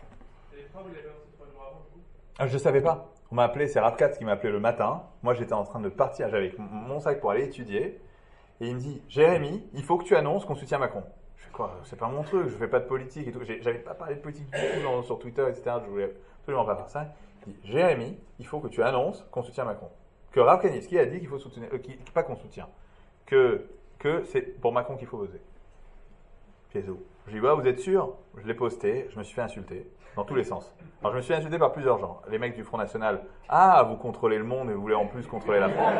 je ne savais pas. On m'a appelé, c'est Rav Katz qui m'a appelé le matin. Moi, j'étais en train de partir, j'avais mon sac pour aller étudier, et il me dit Jérémy, il faut que tu annonces qu'on soutient Macron. Quoi, c'est pas mon truc, je fais pas de politique et tout. J'ai, j'avais pas parlé de politique du tout dans, sur Twitter, et cetera. Je voulais absolument pas faire ça. Il dit, Jérémy, il faut que tu annonces qu'on soutient Macron. Que Rav Kanievski a dit qu'il faut soutenir, euh, qu'il, pas qu'on soutient, que, que c'est pour Macron qu'il faut voter. Pièzo. Je lui dis, bah, vous êtes sûr ? Je l'ai posté, je me suis fait insulter, dans tous les sens. Alors je me suis fait insulter par plusieurs gens. Les mecs du Front National, ah, vous contrôlez le monde et vous voulez en plus contrôler la France.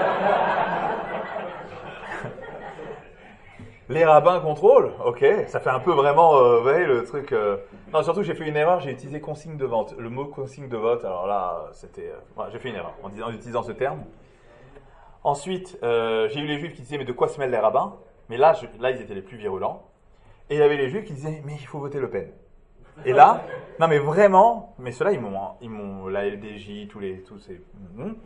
Les rabbins contrôlent, ok, ça fait un peu vraiment, euh, vous voyez, le truc... Euh... Non, surtout j'ai fait une erreur, j'ai utilisé consigne de vente. Le mot consigne de vote, alors là, c'était... Euh... Voilà, j'ai fait une erreur en, disant, en utilisant ce terme. Ensuite, euh, j'ai eu les juifs qui disaient, mais de quoi se mêlent les rabbins ? Mais là, je... là, ils étaient les plus virulents. Et il y avait les juifs qui disaient, mais il faut voter Le Pen. Et là, non mais vraiment, mais ceux-là, ils m'ont, ils m'ont la L D J, tous les... Tous ces...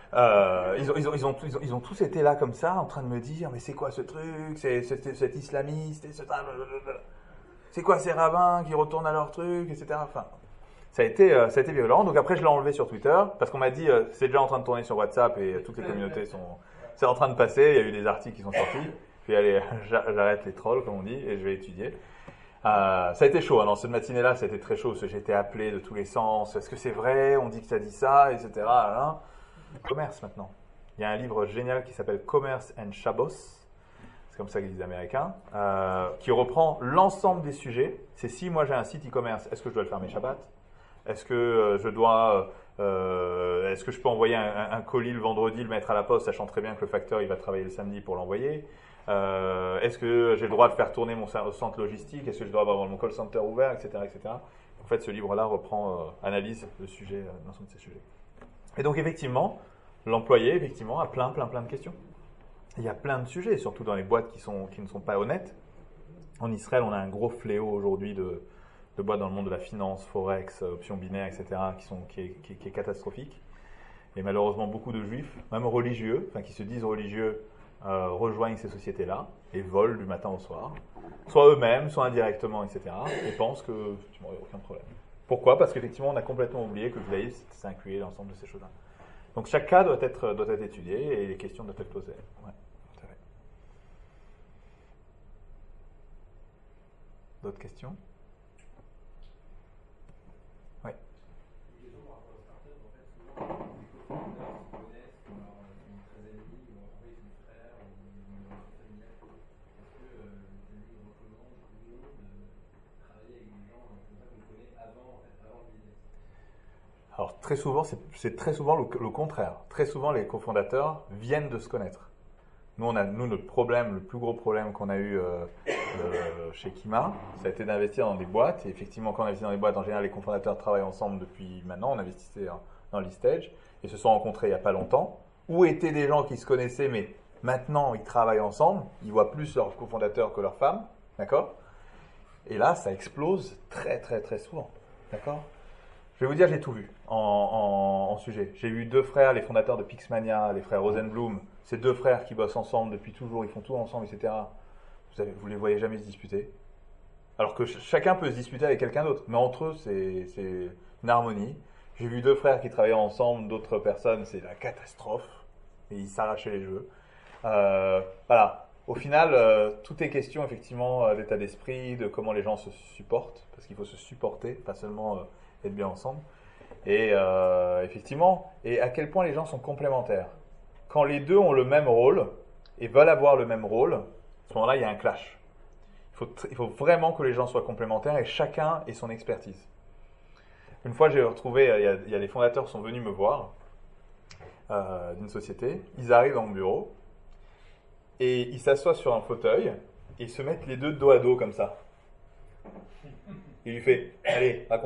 Euh, ils, ont, ils, ont, ils, ont, ils, ont, ils ont tous été là comme ça, en train de me dire, mais c'est quoi ce truc, c'est, c'est, cet islamiste, et ce... c'est quoi ces rabbins qui retournent à leur truc, et cetera. Enfin, ça a été, euh, ça a été violent. Donc après, je l'ai enlevé sur Twitter, parce qu'on m'a dit, euh, c'est déjà en train de tourner sur WhatsApp, et euh, toutes les communautés sont... C'est en train de passer, il y a eu des articles qui sont sortis. Puis allez, j'arrête les trolls, comme on dit, et je vais étudier. Euh, ça a été chaud, hein. Dans cette matinée-là, ça a été très chaud, parce que j'ai été appelé de tous les sens. Est-ce que c'est vrai? On dit que ça dit ça, et cetera. Hein. Commerce, maintenant. Il y a un livre génial qui s'appelle Commerce and Shabbos, c'est comme ça qu'ils disent les Américains, euh, qui reprend l'ensemble des sujets. C'est si moi j'ai un site e-commerce, est-ce que je dois le fermer Shabbat? Est-ce que euh, je dois... Euh, est-ce que je peux envoyer un, un colis le vendredi, le mettre à la poste, sachant très bien que le facteur il va travailler le samedi pour l'envoyer? Euh, est-ce que j'ai le droit de faire tourner mon centre logistique? Est-ce que je dois avoir mon call center ouvert, et cetera, et cetera. En fait, ce livre-là reprend, euh, analyse le sujet, euh, l'ensemble de ces sujets. Et donc, effectivement, l'employé, effectivement, a plein, plein, plein de questions. Il y a plein de sujets, surtout dans les boîtes qui, sont, qui ne sont pas honnêtes. En Israël, on a un gros fléau aujourd'hui de, de boîtes dans le monde de la finance, forex, options binaires, et cetera, qui, sont, qui, est, qui, qui est catastrophique. Et malheureusement, beaucoup de juifs, même religieux, enfin qui se disent religieux, Euh, rejoignent ces sociétés-là et volent du matin au soir, soit eux-mêmes, soit indirectement, et cetera, et pensent que il n'y a aucun problème. Pourquoi? Parce qu'effectivement, on a complètement oublié que le judaïsme, c'est inclure l'ensemble de ces choses-là. Donc chaque cas doit être, doit être étudié et les questions doivent être posées. Ouais, tout à fait. D'autres questions? Oui. Alors très souvent, c'est, c'est très souvent le, le contraire. Très souvent, les cofondateurs viennent de se connaître. Nous, on a, nous, notre problème, le plus gros problème qu'on a eu euh, euh, chez Kima, ça a été d'investir dans des boîtes. Et effectivement, quand on investit dans des boîtes, en général, les cofondateurs travaillent ensemble depuis maintenant. On investissait dans l'e-stage et se sont rencontrés il n'y a pas longtemps. Ou étaient des gens qui se connaissaient, mais maintenant, ils travaillent ensemble. Ils voient plus leurs cofondateurs que leurs femmes. D'accord? Et là, ça explose très, très, très souvent. D'accord? Je vais vous dire, j'ai tout vu en, en, en sujet. J'ai eu deux frères, les fondateurs de Pixmania, les frères Rosenblum. Ces deux frères qui bossent ensemble depuis toujours, ils font tout ensemble, et cetera. Vous ne vous les voyez jamais se disputer. Alors que ch- chacun peut se disputer avec quelqu'un d'autre. Mais entre eux, c'est, c'est une harmonie. J'ai vu deux frères qui travaillaient ensemble, d'autres personnes, c'est la catastrophe. Et ils s'arrachaient les cheveux. Euh, voilà. Au final, euh, tout est question effectivement euh, d'état d'esprit, de comment les gens se supportent. Parce qu'il faut se supporter, pas seulement... Euh, être bien ensemble. Et euh, effectivement, et à quel point les gens sont complémentaires. Quand les deux ont le même rôle et veulent avoir le même rôle, à ce moment-là, il y a un clash. Il faut, il faut vraiment que les gens soient complémentaires et chacun ait son expertise. Une fois, j'ai retrouvé, il y a, il y a les fondateurs qui sont venus me voir euh, d'une société. Ils arrivent dans mon bureau et ils s'assoient sur un fauteuil et ils se mettent les deux dos à dos comme ça. Il lui fait « Allez, raconte-lui ».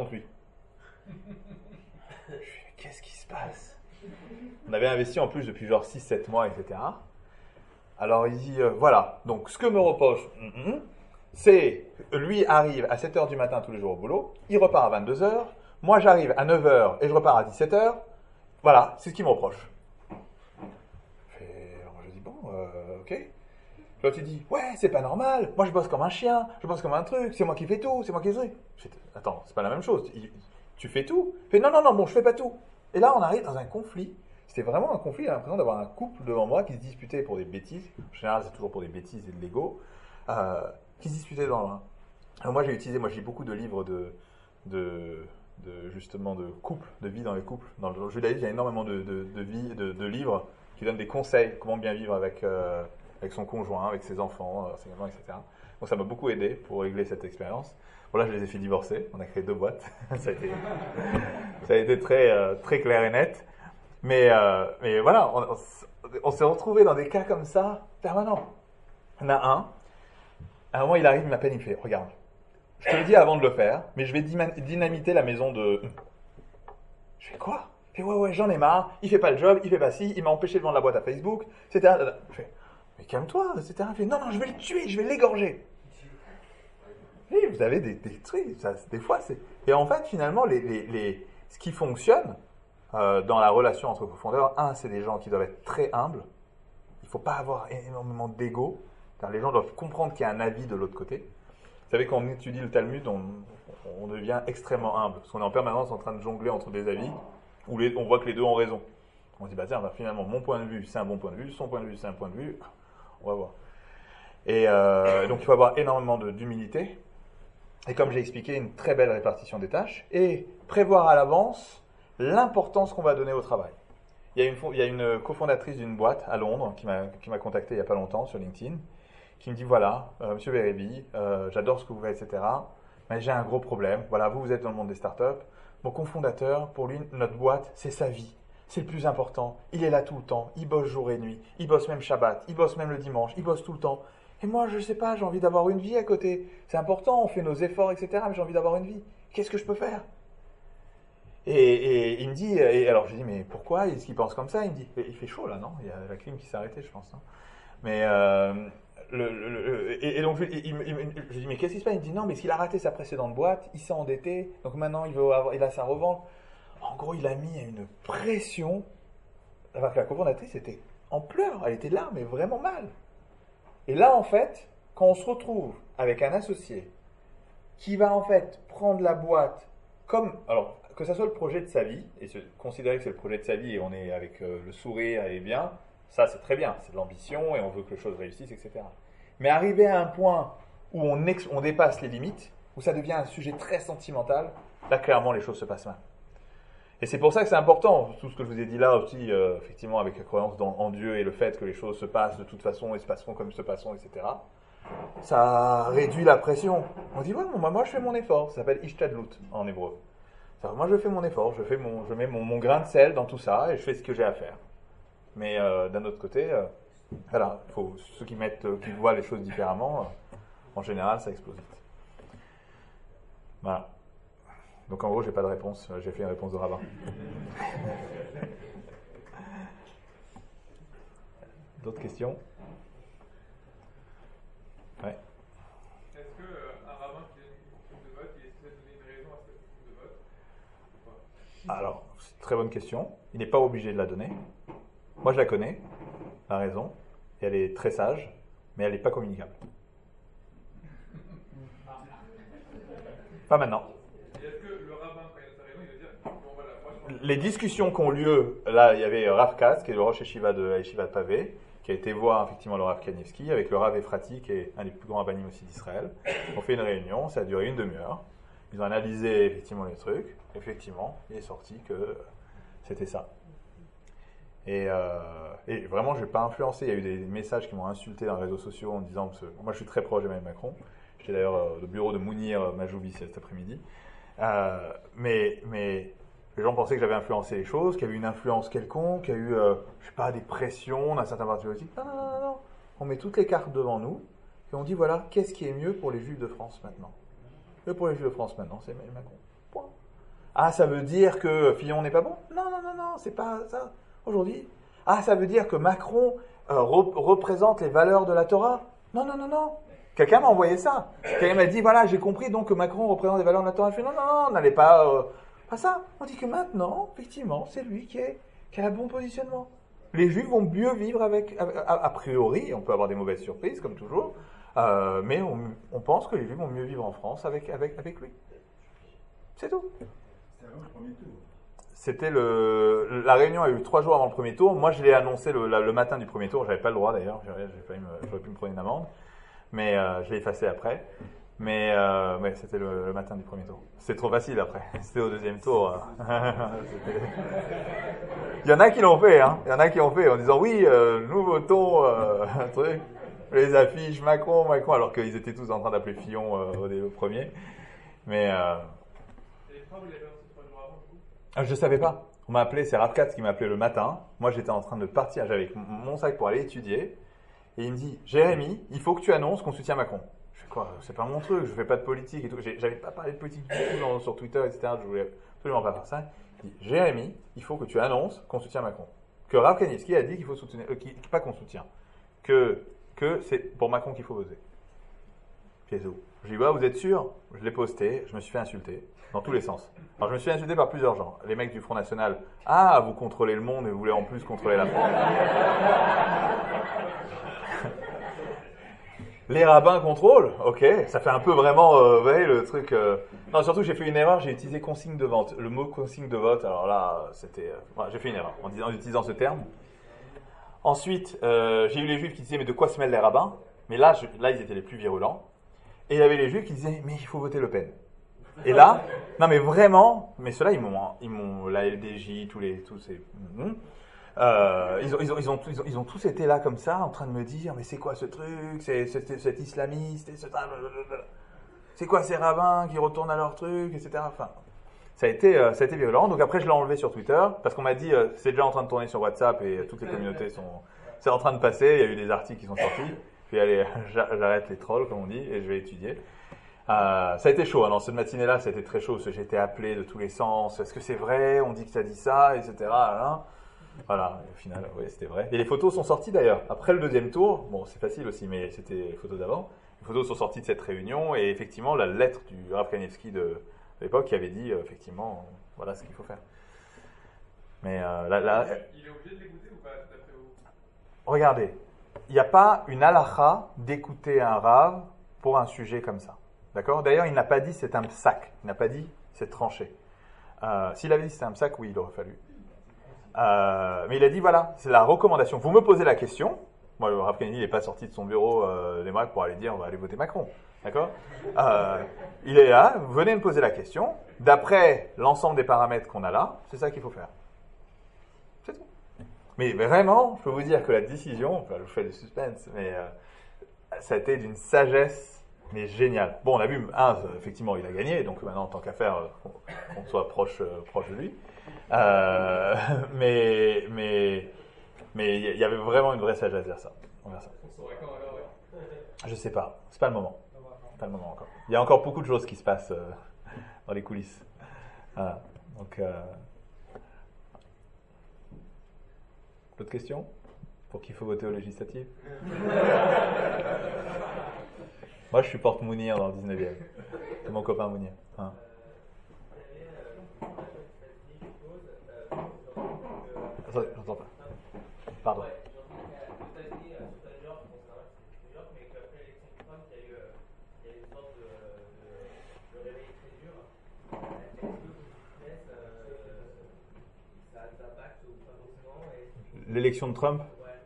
Je fais, mais qu'est-ce qui se passe? On avait investi en plus depuis genre six sept mois, et cetera. Alors il dit, euh, voilà, donc ce que me reproche, mm, mm, c'est, lui arrive à sept heures du matin tous les jours au boulot, il repart à vingt-deux heures, moi j'arrive à neuf heures et je repars à dix-sept heures, voilà, c'est ce qu'il me reproche. Je, fais, alors je dis, bon, euh, ok. L'autre il dit, ouais, c'est pas normal, moi je bosse comme un chien, je bosse comme un truc, c'est moi qui fais tout, c'est moi qui fais tout. Je fais, attends, c'est pas la même chose. Il, tu fais tout? Il fait non, non, non, bon, je fais pas tout. Et là, on arrive dans un conflit. C'était vraiment un conflit. J'ai l'impression d'avoir un couple devant moi qui se disputait pour des bêtises. En général, c'est toujours pour des bêtises et de l'ego. Euh, qui se disputaient dans un. Alors, moi, j'ai utilisé, moi, j'ai beaucoup de livres de, de, de, justement, de couple, de vie dans les couples. Dans le judaïsme, il y a énormément de, de, de, vie, de, de livres qui donnent des conseils, comment bien vivre avec, euh, avec son conjoint, avec ses enfants, ses gamins, et cetera. Donc, ça m'a beaucoup aidé pour régler cette expérience. Bon, là, je les ai fait divorcer. On a créé deux boîtes. ça, a été, ça a été très, euh, très clair et net. Mais, euh, mais voilà, on, on, on s'est retrouvés dans des cas comme ça, permanents. Il y en a un. À un moment, il arrive, il m'appelle, il me fait, regarde, je te le dis avant de le faire, mais je vais dynamiter la maison de... Je fais quoi? Il fait, ouais, ouais, j'en ai marre. Il fait pas le job, il fait pas ci, il m'a empêché de vendre la boîte à Facebook, et cetera. Je fais, mais calme-toi, et cetera. Il fait, non, non, je vais le tuer, je vais l'égorger. Oui, vous avez des, des trucs, ça, des fois c'est... Et en fait, finalement, les, les, les, ce qui fonctionne, euh, dans la relation entre cofondeurs, un, c'est des gens qui doivent être très humbles. Il ne faut pas avoir énormément d'ego. Car les gens doivent comprendre qu'il y a un avis de l'autre côté. Vous savez, quand on étudie le Talmud, on, on devient extrêmement humble. Parce qu'on est en permanence en train de jongler entre des avis où les, on voit que les deux ont raison. On se dit, bah tiens, bah, finalement, mon point de vue, c'est un bon point de vue, son point de vue, c'est un point de vue. On va voir. Et euh, donc, il faut avoir énormément de, d'humilité. Et comme j'ai expliqué, une très belle répartition des tâches. Et prévoir à l'avance l'importance qu'on va donner au travail. Il y a une, il y a une cofondatrice d'une boîte à Londres qui m'a, qui m'a contacté il n'y a pas longtemps sur LinkedIn, qui me dit, voilà, euh, Monsieur Bérébi, euh, j'adore ce que vous faites, et cetera. Mais j'ai un gros problème. Voilà, vous, vous êtes dans le monde des startups. Mon cofondateur, pour lui, notre boîte, c'est sa vie. C'est le plus important. Il est là tout le temps. Il bosse jour et nuit. Il bosse même Shabbat. Il bosse même le dimanche. Il bosse tout le temps. Et moi, je ne sais pas, j'ai envie d'avoir une vie à côté. C'est important, on fait nos efforts, et cetera. Mais j'ai envie d'avoir une vie. Qu'est-ce que je peux faire ? et, et il me dit, et alors je lui dis, mais pourquoi est-ce qu'il pense comme ça ? Il me dit, il fait chaud là, non ? Il y a la clim qui s'est arrêtée, je pense. Hein. Mais... Euh, Le, le, le, et, et donc je, il, il, il, je lui dis mais qu'est-ce qui se passe ? Il me dit non mais s'il a raté sa précédente boîte, il s'est endetté, donc maintenant il veut avoir, il a sa revente. En gros il a mis une pression, alors que la cofondatrice était en pleurs, elle était là mais vraiment mal. Et là en fait, quand on se retrouve avec un associé qui va en fait prendre la boîte comme, alors que ça soit le projet de sa vie, et se considérer que c'est le projet de sa vie et on est avec euh, le sourire et bien, ça c'est très bien, c'est de l'ambition et on veut que les choses réussissent, et cetera. Mais arriver à un point où on, ex- on dépasse les limites, où ça devient un sujet très sentimental, là clairement les choses se passent mal. Et c'est pour ça que c'est important, tout ce que je vous ai dit là aussi, euh, effectivement avec la croyance dans, en Dieu et le fait que les choses se passent de toute façon et se passeront comme se passeront, et cetera. Ça réduit la pression. On dit, ouais, bon, moi je fais mon effort, ça s'appelle Ishtadlut en hébreu. C'est-à-dire, moi je fais mon effort, je, fais mon, je mets mon, mon grain de sel dans tout ça et je fais ce que j'ai à faire. Mais euh, d'un autre côté, euh, voilà, faut, ceux qui, mettent, euh, qui voient les choses différemment, euh, en général, ça explose vite. Voilà. Donc en gros, j'ai pas de réponse. J'ai fait une réponse de rabbin. D'autres questions ? Ouais. Est-ce que euh, un rabbin qui donne une coupe de vote, il essaie de donner une raison à cette coupe de vote ou pas ? Alors, c'est une très bonne question. Il n'est pas obligé de la donner. Moi, je la connais, la raison, et elle est très sage, mais elle n'est pas communicable. Pas maintenant. Et est-ce que le rabbin, quand il a sa raison, il va dire bon, voilà, moi je pense... Les discussions qui ont lieu, là, il y avait Rav Katz, qui est le Rosh Yeshiva de la Yeshiva de Pavé, qui a été voir effectivement le Rav Kanievski, avec le Rav Efrati, qui est un des plus grands rabbinim aussi d'Israël. On fait une réunion, ça a duré une demi-heure. Ils ont analysé effectivement les trucs. Effectivement, il est sorti que c'était ça. Et, euh, et vraiment, je n'ai pas influencé. Il y a eu des messages qui m'ont insulté dans les réseaux sociaux en disant que moi, je suis très proche d'Emmanuel Macron. J'étais d'ailleurs au bureau de Mounir Majoubi cet après-midi. Euh, mais, mais les gens pensaient que j'avais influencé les choses, qu'il y avait une influence quelconque, qu'il y a eu, euh, je sais pas, des pressions d'un certain parti politique. Non, non, non, non. On met toutes les cartes devant nous et on dit voilà, qu'est-ce qui est mieux pour les Juifs de France maintenant ? Mieux pour les Juifs de France maintenant, c'est Emmanuel Macron. Point. Ah, ça veut dire que Fillon n'est pas bon ? Non, non, non, non, c'est pas ça. Aujourd'hui, ah, ça veut dire que Macron euh, re- représente les valeurs de la Torah ? Non, non, non, non. Quelqu'un m'a envoyé ça. Quelqu'un m'a dit, voilà, j'ai compris donc que Macron représente les valeurs de la Torah. Je fais, non, non, non, n'allez pas... Euh, pas ça. On dit que maintenant, effectivement, c'est lui qui, est, qui a le bon positionnement. Les Juifs vont mieux vivre avec... A, a, a priori, on peut avoir des mauvaises surprises, comme toujours, euh, mais on, on pense que les Juifs vont mieux vivre en France avec, avec, avec lui. C'est tout. C'était avant le premier tour. C'était le, la réunion a eu trois jours avant le premier tour. Moi, je l'ai annoncé le, la, le matin du premier tour. J'avais pas le droit d'ailleurs. J'aurais, j'aurais pu me prendre une amende, mais euh, je l'ai effacé après. Mais euh, ouais, c'était le, le matin du premier tour. C'était trop facile après. C'était au deuxième tour. Il y en a qui l'ont fait, hein. Il y en a qui l'ont fait en disant oui, euh, nous votons euh, un truc, les affiches Macron, Macron, alors qu'ils étaient tous en train d'appeler Fillon euh, au, au premier. Mais euh, je ne savais pas. On m'a appelé, c'est Rav Katz qui m'a appelé le matin. Moi, j'étais en train de partir, j'avais mon sac pour aller étudier. Et il me dit, Jérémy, il faut que tu annonces qu'on soutient Macron. Je fais quoi ? C'est pas mon truc, je fais pas de politique et tout. J'ai, j'avais pas parlé de politique du tout dans, sur Twitter, et cetera. Je voulais absolument pas faire ça. Il dit, Jérémy, il faut que tu annonces qu'on soutient Macron. Que Rav Kanievski a dit qu'il faut soutenir, euh, qu'il, pas qu'on soutient, que, que c'est pour Macron qu'il faut voter. Pièce d'eau. Je lui dis, bah, vous êtes sûr? Je l'ai posté, je me suis fait insulter, dans tous les sens. Alors, je me suis fait insulter par plusieurs gens. Les mecs du Front National, ah, vous contrôlez le monde et vous voulez en plus contrôler la France. Les rabbins contrôlent, ok, ça fait un peu vraiment, euh, vous voyez, le truc... Euh... Non, surtout, j'ai fait une erreur, j'ai utilisé consigne de vente. Le mot consigne de vote, alors là, c'était... Euh... Voilà, j'ai fait une erreur en, disant, en utilisant ce terme. Ensuite, euh, j'ai eu les juifs qui disaient, mais de quoi se mêlent les rabbins? Mais là, je... là, ils étaient les plus virulents. Et il y avait les juifs qui disaient, mais il faut voter Le Pen. Et là, non mais vraiment, mais ceux-là, ils m'ont, ils m'ont, la L D J, tous les, tous ces, euh, ils ont, ils ont, ils ont, ils ont, ils ont tous été là comme ça, en train de me dire, mais c'est quoi ce truc, c'est, c'est, cet islamiste, et ce, c'est quoi ces rabbins qui retournent à leur truc, et cetera. Enfin, ça a été, euh, ça a été violent. Donc après, je l'ai enlevé sur Twitter parce qu'on m'a dit, euh, c'est déjà en train de tourner sur WhatsApp et euh, toutes les communautés sont, c'est en train de passer. Il y a eu des articles qui sont sortis. Puis allez, j'arrête les trolls, comme on dit, et je vais étudier. Euh, ça a été chaud, hein. Dans cette matinée-là, ça a été très chaud, parce que j'ai été appelé de tous les sens. Est-ce que c'est vrai? On dit que ça dit ça, et cetera. Hein. Voilà, et au final, oui, c'était vrai. Et les photos sont sorties d'ailleurs. Après le deuxième tour, bon, c'est facile aussi, mais c'était les photos d'avant. Les photos sont sorties de cette réunion, et effectivement, la lettre du Rav Kanievski de l'époque qui avait dit, euh, effectivement, voilà ce qu'il faut faire. Mais euh, là, là... Il est obligé de l'écouter ou pas, d'après vous? Regardez. Il n'y a pas une halakha d'écouter un rave pour un sujet comme ça. D'accord? D'ailleurs, il n'a pas dit c'est un psak. Il n'a pas dit c'est tranché. Euh, s'il avait dit c'est un psak, oui, il aurait fallu. Euh, mais il a dit voilà, c'est la recommandation. Vous me posez la question. Moi, le Rav Kennedy n'est pas sorti de son bureau euh, des Macs pour aller dire on va aller voter Macron. D'accord? euh, Il est là, vous venez me poser la question. D'après l'ensemble des paramètres qu'on a là, c'est ça qu'il faut faire. C'est tout. Mais vraiment, je peux vous dire que la décision, enfin, je vous fais du suspense, mais euh, ça a été d'une sagesse, mais géniale. Bon, on a vu, un, effectivement, il a gagné, donc maintenant, tant qu'à faire, qu'on, qu'on soit proche, euh, proche de lui. Euh, mais, mais, mais il y avait vraiment une vraie sagesse derrière ça. Envers ça. Je sais pas, c'est pas le moment. C'est pas le moment encore. Il y a encore beaucoup de choses qui se passent euh, dans les coulisses. Voilà. Donc. Euh, D'autres questions? Pour qui il faut voter aux législatives? Moi, je supporte Mounir dans le dix-neuvième. C'est mon copain Mounir. Hein. Attendez, j'entends pas. Pardon. L'élection de Trump,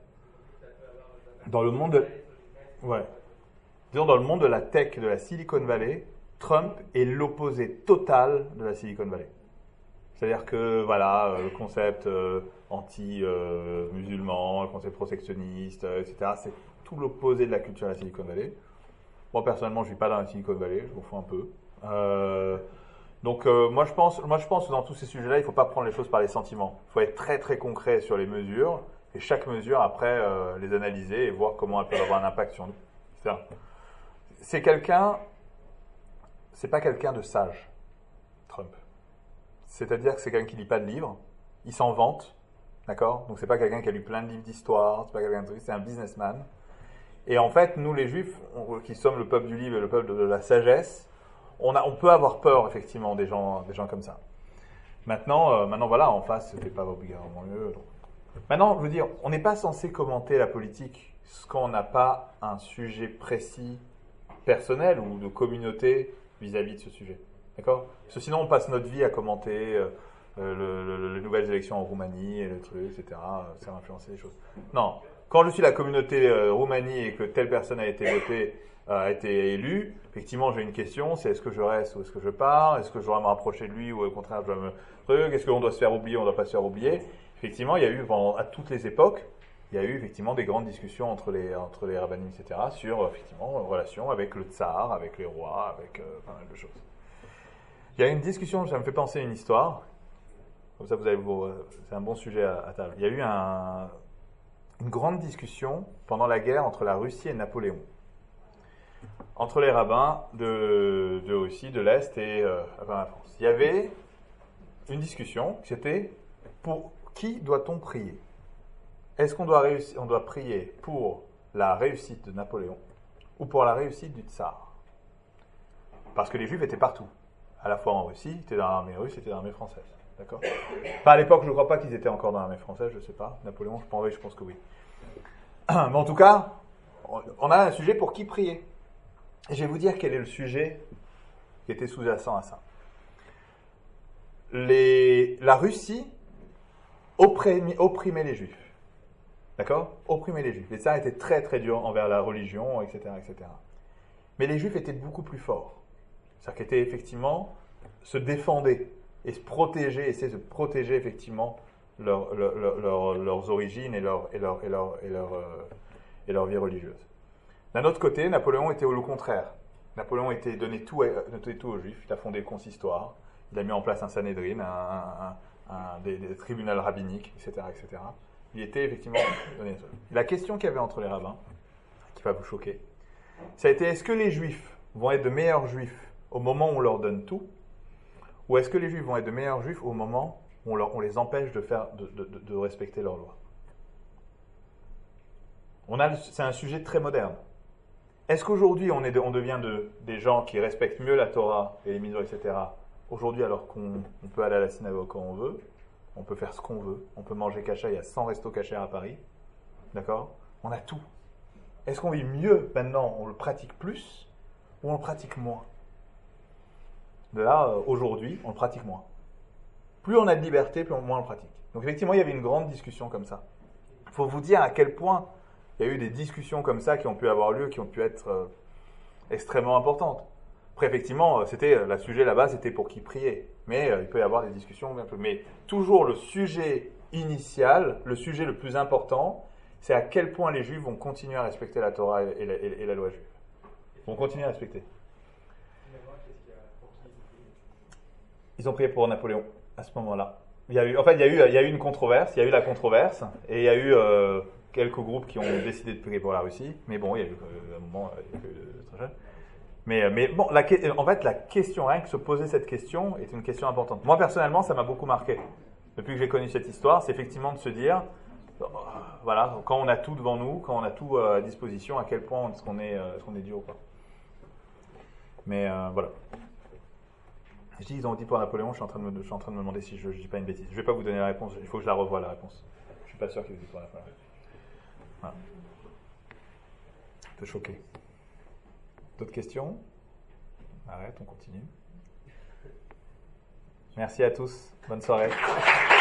dans le monde de, ouais. Disons, dans le monde de la tech, de la Silicon Valley, Trump est l'opposé total de la Silicon Valley. C'est-à-dire que, voilà, le concept euh, anti-musulman, le concept protectionniste, euh, et cetera, c'est tout l'opposé de la culture de la Silicon Valley. Moi, personnellement, je ne vis pas dans la Silicon Valley, je m'en fous un peu. Euh, Donc euh, moi je pense, moi je pense que dans tous ces sujets-là, il ne faut pas prendre les choses par les sentiments. Il faut être très très concret sur les mesures et chaque mesure après euh, les analyser et voir comment elles peuvent avoir un impact sur nous. C'est ça. C'est quelqu'un, c'est pas quelqu'un de sage, Trump. C'est-à-dire que c'est quelqu'un qui lit pas de livres, il s'en vante, d'accord? Donc c'est pas quelqu'un qui a lu plein de livres d'histoire, c'est pas quelqu'un de truc, c'est un businessman. Et en fait, nous les Juifs, on, qui sommes le peuple du livre et le peuple de, de la sagesse. On, a, on peut avoir peur, effectivement, des gens, des gens comme ça. Maintenant, euh, maintenant voilà, en face, c'était pas obligatoirement mieux. Donc. Maintenant, je veux dire, on n'est pas censé commenter la politique quand on n'a pas un sujet précis, personnel ou de communauté vis-à-vis de ce sujet. D'accord? Parce que sinon, on passe notre vie à commenter euh, le, le, les nouvelles élections en Roumanie et le truc, et cetera. Ça va influencer les choses. Non. Quand je suis la communauté euh, Roumanie et que telle personne a été votée, a été élu, effectivement j'ai une question, c'est est-ce que je reste ou est-ce que je pars, est-ce que je dois me rapprocher de lui ou au contraire je dois me truc, est-ce qu'on doit se faire oublier ou on ne doit pas se faire oublier. Effectivement il y a eu, pendant, à toutes les époques, il y a eu effectivement des grandes discussions entre les, entre les rabbinim, et cetera, sur effectivement relation avec le tsar, avec les rois, avec euh, pas mal de choses. Il y a une discussion, ça me fait penser à une histoire, comme ça vous allez vous, c'est un bon sujet à, à table. Il y a eu un, une grande discussion pendant la guerre entre la Russie et Napoléon. Entre les rabbins de, de aussi de l'Est et euh, la France. Il y avait une discussion qui était pour qui doit-on prier? Est-ce qu'on doit, réussir, on doit prier pour la réussite de Napoléon ou pour la réussite du tsar? Parce que les Juifs étaient partout. À la fois en Russie, ils étaient dans l'armée russe, ils étaient dans l'armée française. D'accord ? Enfin, à l'époque, je ne crois pas qu'ils étaient encore dans l'armée française, je ne sais pas. Napoléon, je pense, oui, je pense que oui. Mais en tout cas, on a un sujet pour qui prier. Et je vais vous dire quel est le sujet qui était sous-jacent à ça. Les, la Russie opprimait, opprimait les Juifs. D'accord ? Opprimait les Juifs. Les tsars étaient très très durs envers la religion, et cetera, et cetera. Mais les Juifs étaient beaucoup plus forts. C'est-à-dire qu'ils étaient effectivement, se défendaient et se protégeaient, essayaient de protéger effectivement leur, leur, leur, leur, leurs origines et leur, et leur, et leur, et leur, euh, et leur vie religieuse. D'un autre côté, Napoléon était au contraire. Napoléon était donné tout, donné tout aux Juifs. Il a fondé le consistoire. Il a mis en place un Sanhédrin, un, un, un, des, des tribunaux rabbiniques, et cetera, et cetera. Il était effectivement donné. La question qu'il y avait entre les rabbins, qui va vous choquer, ça a été, est-ce que les Juifs vont être de meilleurs Juifs au moment où on leur donne tout, ou est-ce que les Juifs vont être de meilleurs Juifs au moment où on, leur, on les empêche de, faire, de, de, de, de respecter leurs lois? On a, c'est un sujet très moderne. Est-ce qu'aujourd'hui on, est de, on devient de, des gens qui respectent mieux la Torah et les mitzvot, et cetera, aujourd'hui alors qu'on on peut aller à la synagogue quand on veut, on peut faire ce qu'on veut, on peut manger kasher, il y a cent restos kasher à Paris, d'accord? On a tout. Est-ce qu'on vit mieux maintenant, on le pratique plus, ou on le pratique moins? De là, euh, aujourd'hui, on le pratique moins. Plus on a de liberté, plus on, moins on le pratique. Donc effectivement, il y avait une grande discussion comme ça. Il faut vous dire à quel point il y a eu des discussions comme ça qui ont pu avoir lieu, qui ont pu être euh, extrêmement importantes. Après, effectivement, c'était, le sujet là-bas, c'était pour qui prier. Mais euh, il peut y avoir des discussions un peu. Mais toujours le sujet initial, le sujet le plus important, c'est à quel point les Juifs vont continuer à respecter la Torah et la, et, et la loi juive. Ils vont continuer à respecter. Ils ont prié pour Napoléon à ce moment-là. Il y a eu, en fait, il y a eu, il y a eu une controverse. Il y a eu la controverse et il y a eu euh, quelques groupes qui ont décidé de prier pour la Russie. Mais bon, il y a eu euh, un moment, il y a eu très jeune. Mais, mais bon, la, en fait, la question, rien que se poser cette question, est une question importante. Moi, personnellement, ça m'a beaucoup marqué. Depuis que j'ai connu cette histoire, c'est effectivement de se dire, voilà, quand on a tout devant nous, quand on a tout à disposition, à quel point est-ce qu'on est, est-ce qu'on est dur ou pas. Mais euh, voilà. Je dis, ils ont dit pour Napoléon, je suis en train de me, je suis en train de me demander si je ne dis pas une bêtise. Je ne vais pas vous donner la réponse, il faut que je la revoie la réponse. Je ne suis pas sûr qu'ils ont dit pour Napoléon. Voilà. Un peu choqué. D'autres questions? Arrête, on continue. Merci à tous. Bonne soirée.